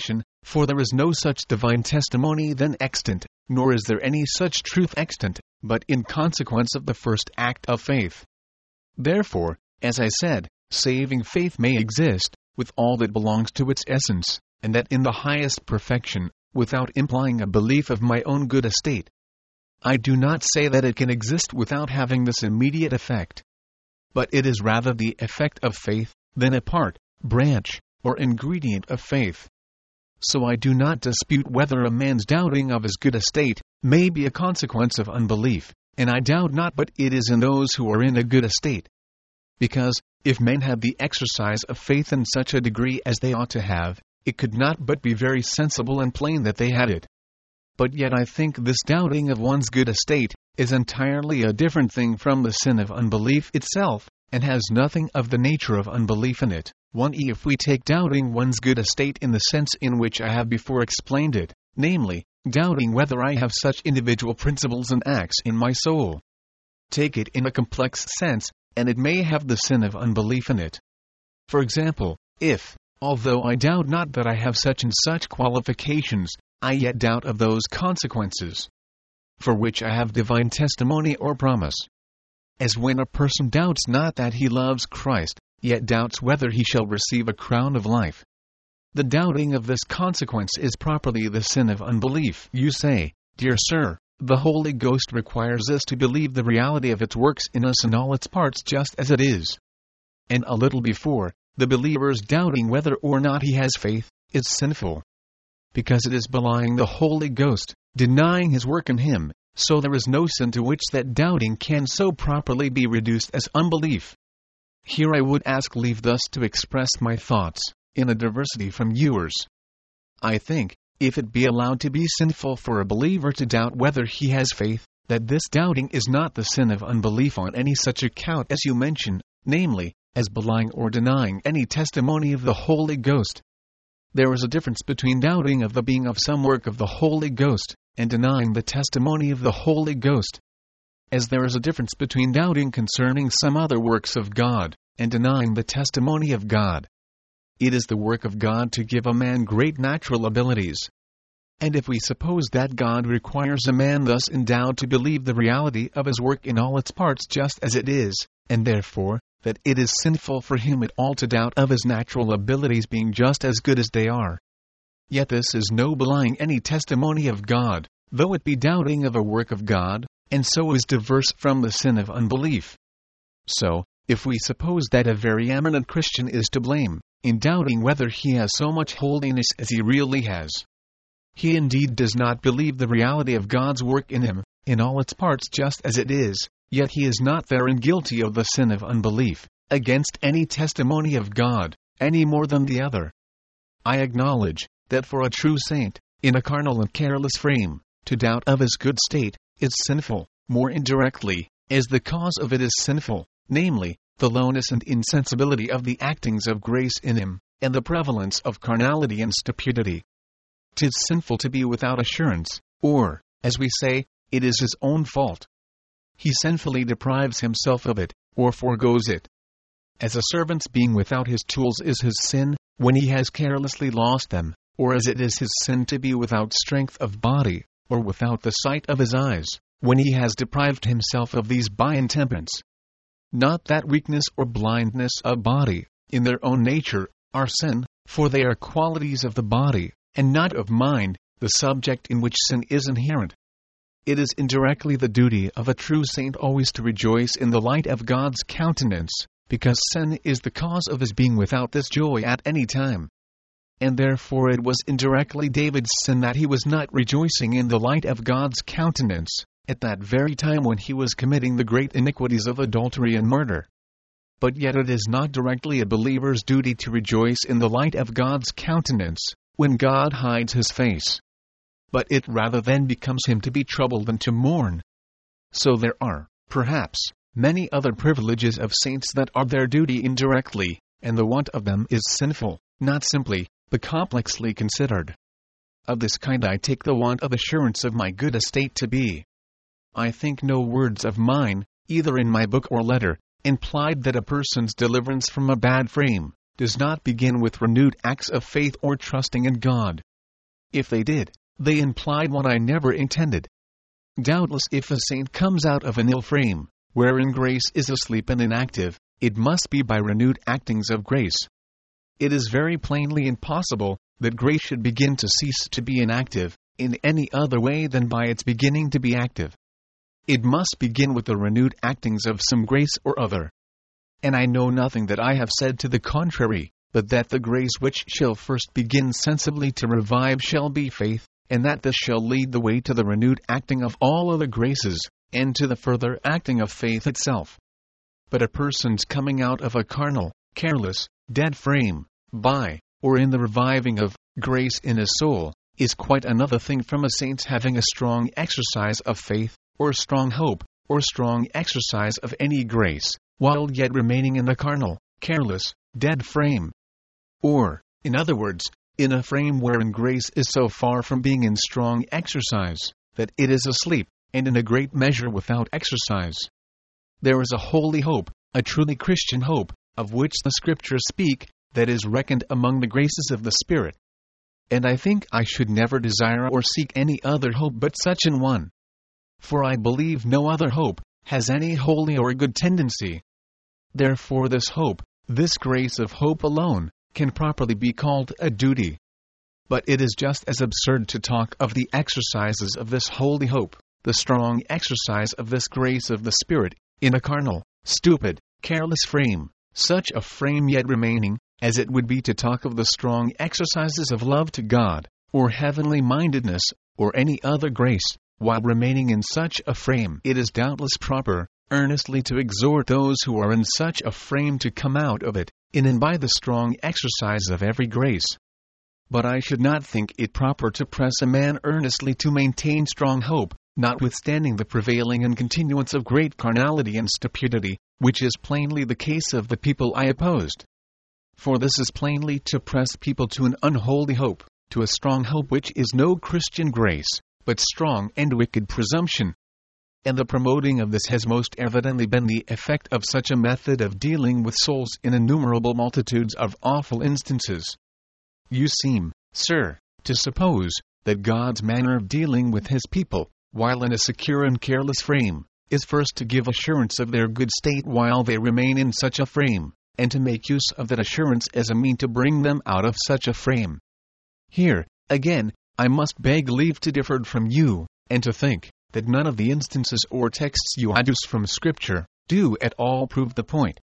For there is no such divine testimony then extant, nor is there any such truth extant, but in consequence of the first act of faith. Therefore, as I said, saving faith may exist, with all that belongs to its essence, and that in the highest perfection, without implying a belief of my own good estate. I do not say that it can exist without having this immediate effect. But it is rather the effect of faith, than a part, branch, or ingredient of faith. So I do not dispute whether a man's doubting of his good estate may be a consequence of unbelief, and I doubt not but it is in those who are in a good estate. Because, if men had the exercise of faith in such a degree as they ought to have, it could not but be very sensible and plain that they had it. But yet I think this doubting of one's good estate is entirely a different thing from the sin of unbelief itself, and has nothing of the nature of unbelief in it. 1. If we take doubting one's good estate in the sense in which I have before explained it, namely, doubting whether I have such individual principles and acts in my soul. Take it in a complex sense, and it may have the sin of unbelief in it. For example, if, although I doubt not that I have such and such qualifications, I yet doubt of those consequences, for which I have divine testimony or promise. As when a person doubts not that he loves Christ, yet doubts whether he shall receive a crown of life. The doubting of this consequence is properly the sin of unbelief. You say, dear sir, the Holy Ghost requires us to believe the reality of its works in us in all its parts just as it is. And a little before, the believer's doubting whether or not he has faith is sinful, because it is belying the Holy Ghost, denying his work in him, so there is no sin to which that doubting can so properly be reduced as unbelief. Here I would ask leave thus to express my thoughts, in a diversity from yours. I think, if it be allowed to be sinful for a believer to doubt whether he has faith, that this doubting is not the sin of unbelief on any such account as you mention, namely, as belying or denying any testimony of the Holy Ghost. There is a difference between doubting of the being of some work of the Holy Ghost, and denying the testimony of the Holy Ghost. As there is a difference between doubting concerning some other works of God, and denying the testimony of God. It is the work of God to give a man great natural abilities. And if we suppose that God requires a man thus endowed to believe the reality of his work in all its parts just as it is, and therefore, that it is sinful for him at all to doubt of his natural abilities being just as good as they are. Yet this is no belying any testimony of God, though it be doubting of a work of God, and so is diverse from the sin of unbelief. So, if we suppose that a very eminent Christian is to blame, in doubting whether he has so much holiness as he really has, he indeed does not believe the reality of God's work in him, in all its parts just as it is, yet he is not therein guilty of the sin of unbelief, against any testimony of God, any more than the other. I acknowledge, that for a true saint, in a carnal and careless frame, to doubt of his good state, is sinful, more indirectly, as the cause of it is sinful, namely, the lowness and insensibility of the actings of grace in him, and the prevalence of carnality and stupidity. 'Tis sinful to be without assurance, or, as we say, it is his own fault. He sinfully deprives himself of it, or forgoes it. As a servant's being without his tools is his sin, when he has carelessly lost them, or as it is his sin to be without strength of body, or without the sight of his eyes, when he has deprived himself of these by intemperance. Not that weakness or blindness of body, in their own nature, are sin, for they are qualities of the body, and not of mind, the subject in which sin is inherent. It is indirectly the duty of a true saint always to rejoice in the light of God's countenance, because sin is the cause of his being without this joy at any time. And therefore it was indirectly David's sin that he was not rejoicing in the light of God's countenance, at that very time when he was committing the great iniquities of adultery and murder. But yet it is not directly a believer's duty to rejoice in the light of God's countenance, when God hides his face. But it rather then becomes him to be troubled and to mourn. So there are, perhaps, many other privileges of saints that are their duty indirectly, and the want of them is sinful, not simply, but complexly considered. Of this kind I take the want of assurance of my good estate to be. I think no words of mine, either in my book or letter, implied that a person's deliverance from a bad frame does not begin with renewed acts of faith or trusting in God. If they did, they implied what I never intended. Doubtless if a saint comes out of an ill frame, wherein grace is asleep and inactive, it must be by renewed actings of grace. It is very plainly impossible that grace should begin to cease to be inactive in any other way than by its beginning to be active. It must begin with the renewed actings of some grace or other. And I know nothing that I have said to the contrary, but that the grace which shall first begin sensibly to revive shall be faith, and that this shall lead the way to the renewed acting of all other graces, and to the further acting of faith itself. But a person's coming out of a carnal, careless, dead frame, by, or in the reviving of, grace in his soul, is quite another thing from a saint's having a strong exercise of faith, or strong hope, or strong exercise of any grace, while yet remaining in a carnal, careless, dead frame. Or, in other words, in a frame wherein grace is so far from being in strong exercise, that it is asleep, and in a great measure without exercise. There is a holy hope, a truly Christian hope, of which the Scriptures speak, that is reckoned among the graces of the Spirit. And I think I should never desire or seek any other hope but such an one. For I believe no other hope has any holy or good tendency. Therefore this hope, this grace of hope alone, can properly be called a duty. But it is just as absurd to talk of the exercises of this holy hope, the strong exercise of this grace of the Spirit, in a carnal, stupid, careless frame, such a frame yet remaining, as it would be to talk of the strong exercises of love to God, or heavenly mindedness, or any other grace, while remaining in such a frame. It is doubtless proper, earnestly to exhort those who are in such a frame to come out of it, in and by the strong exercise of every grace. But I should not think it proper to press a man earnestly to maintain strong hope, notwithstanding the prevailing and continuance of great carnality and stupidity, which is plainly the case of the people I opposed. For this is plainly to press people to an unholy hope, to a strong hope which is no Christian grace, but strong and wicked presumption. And the promoting of this has most evidently been the effect of such a method of dealing with souls in innumerable multitudes of awful instances. You seem, sir, to suppose that God's manner of dealing with his people, while in a secure and careless frame, is first to give assurance of their good state while they remain in such a frame, and to make use of that assurance as a mean to bring them out of such a frame. Here, again, I must beg leave to differ from you, and to think that none of the instances or texts you adduce from Scripture do at all prove the point.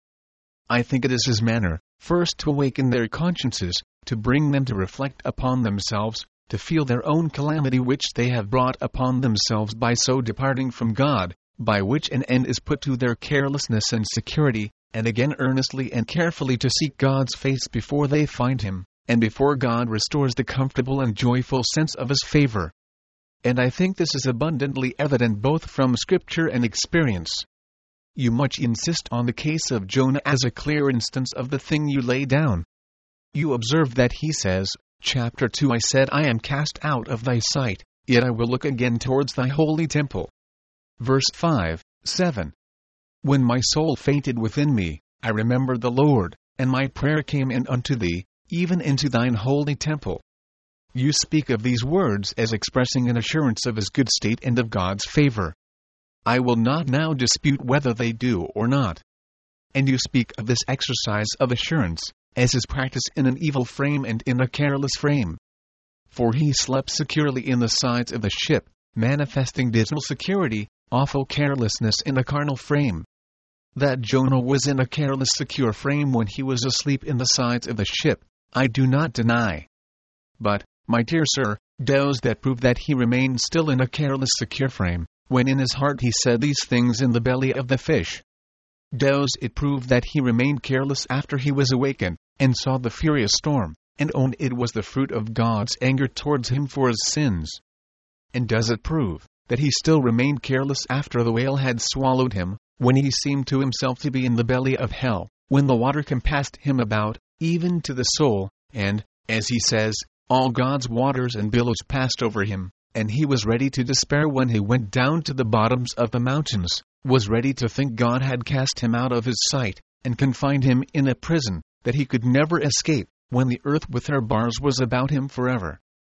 I think it is his manner, first to awaken their consciences, to bring them to reflect upon themselves, to feel their own calamity which they have brought upon themselves by so departing from God, by which an end is put to their carelessness and security, and again earnestly and carefully to seek God's face before they find him, and before God restores the comfortable and joyful sense of his favor. And I think this is abundantly evident both from Scripture and experience. You much insist on the case of Jonah as a clear instance of the thing you lay down. You observe that he says, chapter 2, I said, I am cast out of thy sight, yet I will look again towards thy holy temple. Verse 5, 7. When my soul fainted within me, I remembered the Lord, and my prayer came in unto thee, even into thine holy temple. You speak of these words as expressing an assurance of his good state and of God's favor. I will not now dispute whether they do or not. And you speak of this exercise of assurance as his practice in an evil frame and in a careless frame. For he slept securely in the sides of the ship, manifesting dismal security, awful carelessness in a carnal frame. That Jonah was in a careless secure frame when he was asleep in the sides of the ship, I do not deny. But, my dear sir, does that prove that he remained still in a careless secure frame, when in his heart he said these things in the belly of the fish? Does it prove that he remained careless after he was awakened, and saw the furious storm, and owned it was the fruit of God's anger towards him for his sins? And does it prove that he still remained careless after the whale had swallowed him, when he seemed to himself to be in the belly of hell, when the water compassed him about, even to the soul, and, as he says, all God's waters and billows passed over him, and he was ready to despair when he went down to the bottoms of the mountains, was ready to think God had cast him out of his sight, and confined him in a prison, that he could never escape, when the earth with her bars was about him forever.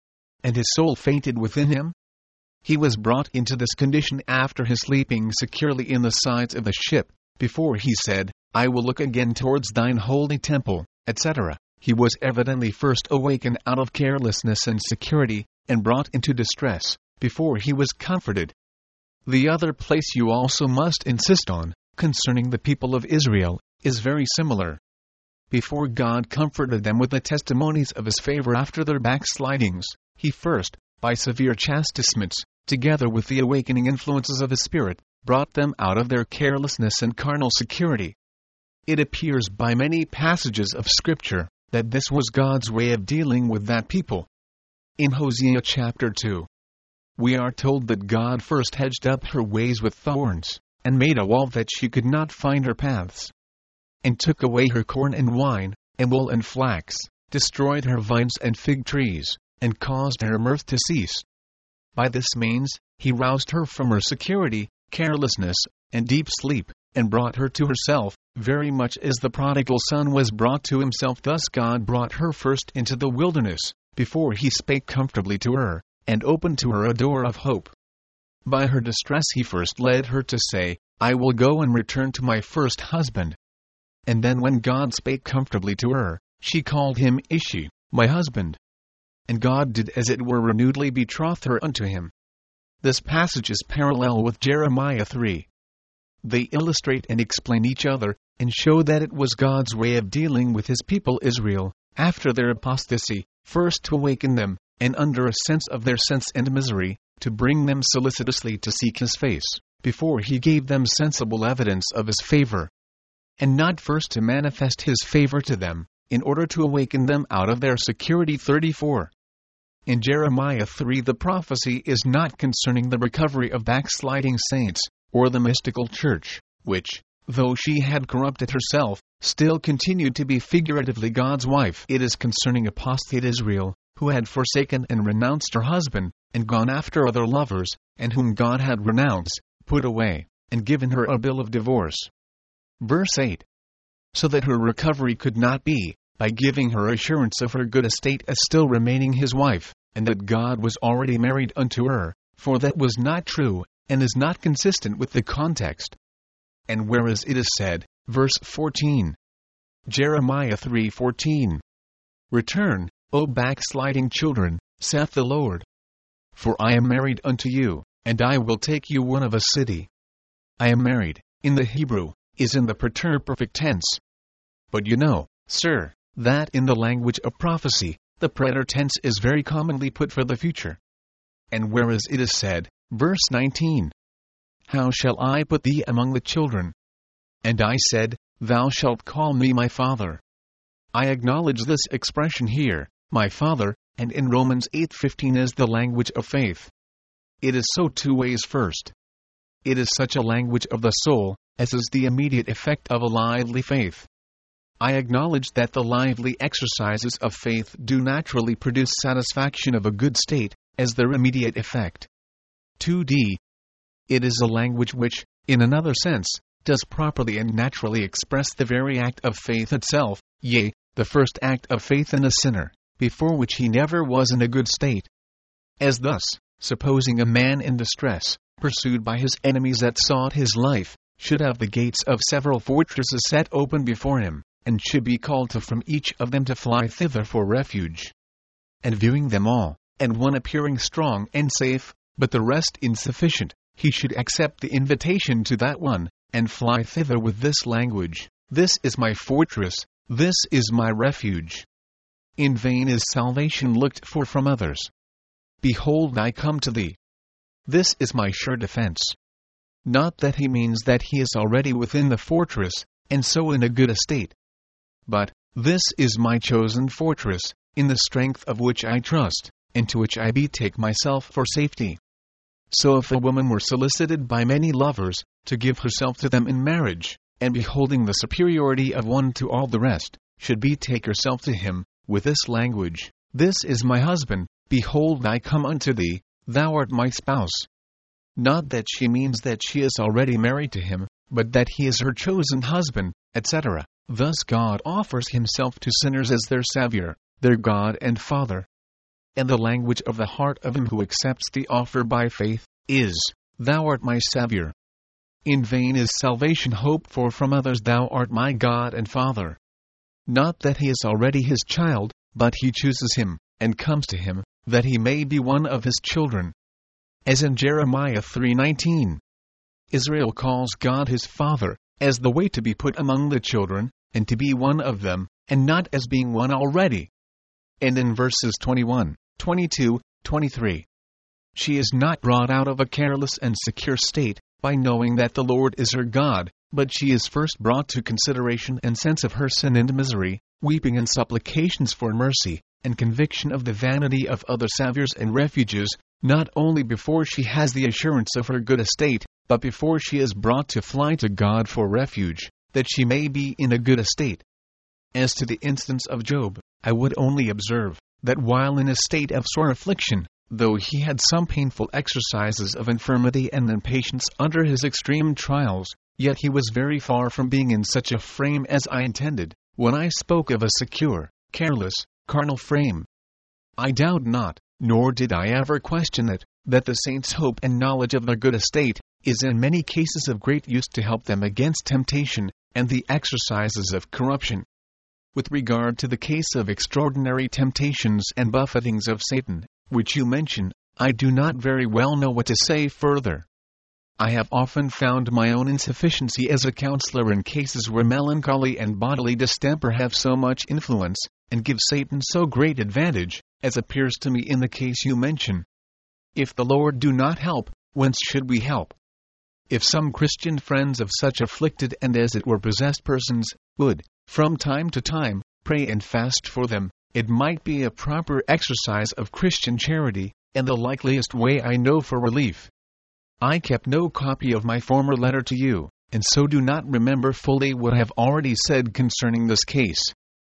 and his soul fainted within him? He was brought into this condition after his sleeping securely in the sides of the ship, before he said, I will look again towards thine holy temple, etc. He was evidently first awakened out of carelessness and security, and brought into distress, before he was comforted. The other place you also must insist on, concerning the people of Israel, is very similar. Before God comforted them with the testimonies of his favor after their backslidings, he first, by severe chastisements, together with the awakening influences of his Spirit, brought them out of their carelessness and carnal security. It appears by many passages of Scripture that this was God's way of dealing with that people. In Hosea chapter 2, we are told that God first hedged up her ways with thorns, and made a wall that she could not find her paths, and took away her corn and wine, and wool and flax, destroyed her vines and fig trees, and caused her mirth to cease. By this means, he roused her from her security, carelessness, and deep sleep, and brought her to herself, very much as the prodigal son was brought to himself. Thus God brought her first into the wilderness, before he spake comfortably to her, and opened to her a door of hope. By her distress he first led her to say, I will go and return to my first husband. And then when God spake comfortably to her, she called him Ishi, my husband. And God did as it were renewedly betroth her unto him. This passage is parallel with Jeremiah 3. They illustrate and explain each other, and show that it was God's way of dealing with his people Israel, after their apostasy, first to awaken them, and under a sense of their sense and misery, to bring them solicitously to seek his face, before he gave them sensible evidence of his favor. And not first to manifest his favor to them, in order to awaken them out of their security. 34. In Jeremiah 3 the prophecy is not concerning the recovery of backsliding saints, or the mystical church, which, though she had corrupted herself, still continued to be figuratively God's wife. It is concerning apostate Israel, who had forsaken and renounced her husband, and gone after other lovers, and whom God had renounced, put away, and given her a bill of divorce. Verse 8. So that her recovery could not be, by giving her assurance of her good estate as still remaining his wife, and that God was already married unto her, for that was not true, and is not consistent with the context. And whereas it is said, verse 14, Jeremiah 3:14, Return, O backsliding children, saith the Lord. For I am married unto you, and I will take you one of a city. I am married, in the Hebrew, is in the preterperfect tense. But you know, sir, that in the language of prophecy, the preter tense is very commonly put for the future. And whereas it is said, verse 19, How shall I put thee among the children? And I said, Thou shalt call me my father. I acknowledge this expression here, my father, and in Romans 8:15 as the language of faith. It is so two ways. First, it is such a language of the soul, as is the immediate effect of a lively faith. I acknowledge that the lively exercises of faith do naturally produce satisfaction of a good state, as their immediate effect. 2d. It is a language which, in another sense, does properly and naturally express the very act of faith itself, yea, the first act of faith in a sinner, before which he never was in a good state. As thus, supposing a man in distress, pursued by his enemies that sought his life, should have the gates of several fortresses set open before him, and should be called to from each of them to fly thither for refuge. And viewing them all, and one appearing strong and safe, but the rest insufficient, he should accept the invitation to that one, and fly thither with this language, This is my fortress, this is my refuge. In vain is salvation looked for from others. Behold, I come to thee. This is my sure defense. Not that he means that he is already within the fortress, and so in a good estate. But, this is my chosen fortress, in the strength of which I trust, and to which I betake myself for safety. So if a woman were solicited by many lovers, to give herself to them in marriage, and beholding the superiority of one to all the rest, should betake herself to him, with this language, This is my husband, behold I come unto thee, thou art my spouse. Not that she means that she is already married to him, but that he is her chosen husband, etc. Thus God offers himself to sinners as their Savior, their God and Father. and the language of the heart of him who accepts the offer by faith, is, "Thou art my Savior." In vain is salvation hoped for from others. Thou art my God and Father. Not that he is already his child, but he chooses him, and comes to him, that he may be one of his children. As in Jeremiah 3:19. Israel calls God his Father, as the way to be put among the children, and to be one of them, and not as being one already. And in verses 21, 22, 23. She is not brought out of a careless and secure state, by knowing that the Lord is her God, but she is first brought to consideration and sense of her sin and misery, weeping and supplications for mercy, and conviction of the vanity of other saviors and refuges, not only before she has the assurance of her good estate, but before she is brought to fly to God for refuge, that she may be in a good estate. As to the instance of Job, I would only observe, that while in a state of sore affliction, though he had some painful exercises of infirmity and impatience under his extreme trials, yet he was very far from being in such a frame as I intended, when I spoke of a secure, careless, carnal frame. I doubt not, nor did I ever question it, that the saints' hope and knowledge of their good estate is in many cases of great use to help them against temptation, and the exercises of corruption. With regard to the case of extraordinary temptations and buffetings of Satan, which you mention, I do not very well know what to say further. I have often found my own insufficiency as a counselor in cases where melancholy and bodily distemper have so much influence, and give Satan so great advantage, as appears to me in the case you mention. If the Lord do not help, whence should we help? If some Christian friends of such afflicted and as it were possessed persons, would, from time to time, pray and fast for them, it might be a proper exercise of Christian charity, and the likeliest way I know for relief. I kept no copy of my former letter to you, and so do not remember fully what I have already said concerning this case.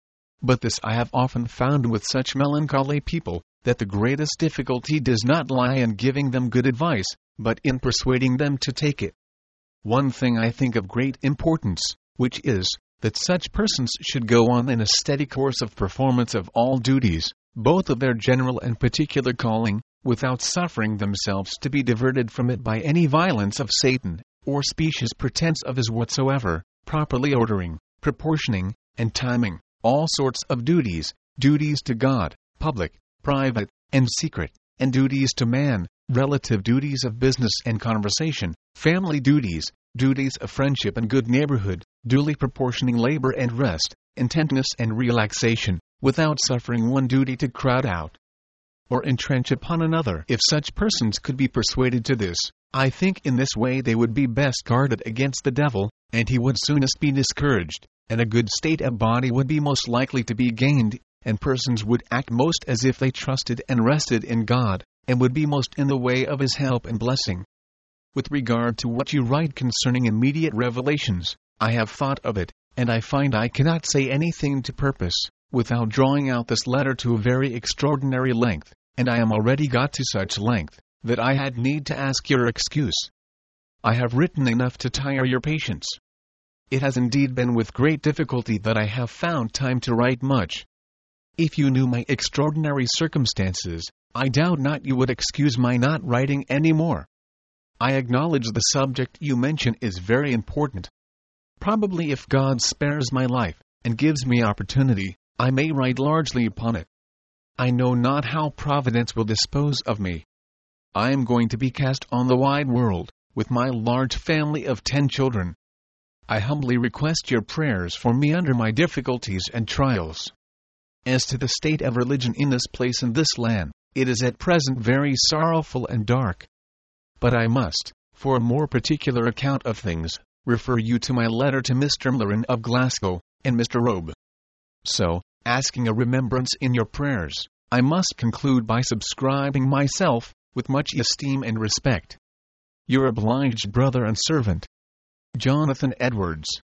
But this I have often found with such melancholy people, that the greatest difficulty does not lie in giving them good advice, but in persuading them to take it. One thing I think of great importance, which is, that such persons should go on in a steady course of performance of all duties, both of their general and particular calling, without suffering themselves to be diverted from it by any violence of Satan, or specious pretense of his whatsoever, properly ordering, proportioning, and timing all sorts of duties, duties to God, public, private, and secret, and duties to man, relative duties of business and conversation, family duties, duties of friendship and good neighborhood, duly proportioning labor and rest, intentness and relaxation, without suffering one duty to crowd out or entrench upon another. If such persons could be persuaded to this, I think in this way they would be best guarded against the devil, and he would soonest be discouraged, and a good state of body would be most likely to be gained, and persons would act most as if they trusted and rested in God, and would be most in the way of his help and blessing. With regard to what you write concerning immediate revelations, I have thought of it, and I find I cannot say anything to purpose, without drawing out this letter to a very extraordinary length, and I am already got to such length, that I had need to ask your excuse. I have written enough to tire your patience. It has indeed been with great difficulty that I have found time to write much. If you knew my extraordinary circumstances, I doubt not you would excuse my not writing any more. I acknowledge the subject you mention is very important. Probably if God spares my life, and gives me opportunity, I may write largely upon it. I know not how Providence will dispose of me. I am going to be cast on the wide world, with my large family of 10 children. I humbly request your prayers for me under my difficulties and trials. As to the state of religion in this place and this land, it is at present very sorrowful and dark. But I must, for a more particular account of things, refer you to my letter to Mr. Millerin of Glasgow, and Mr. Robe. So, asking a remembrance in your prayers, I must conclude by subscribing myself, with much esteem and respect, your obliged brother and servant, Jonathan Edwards.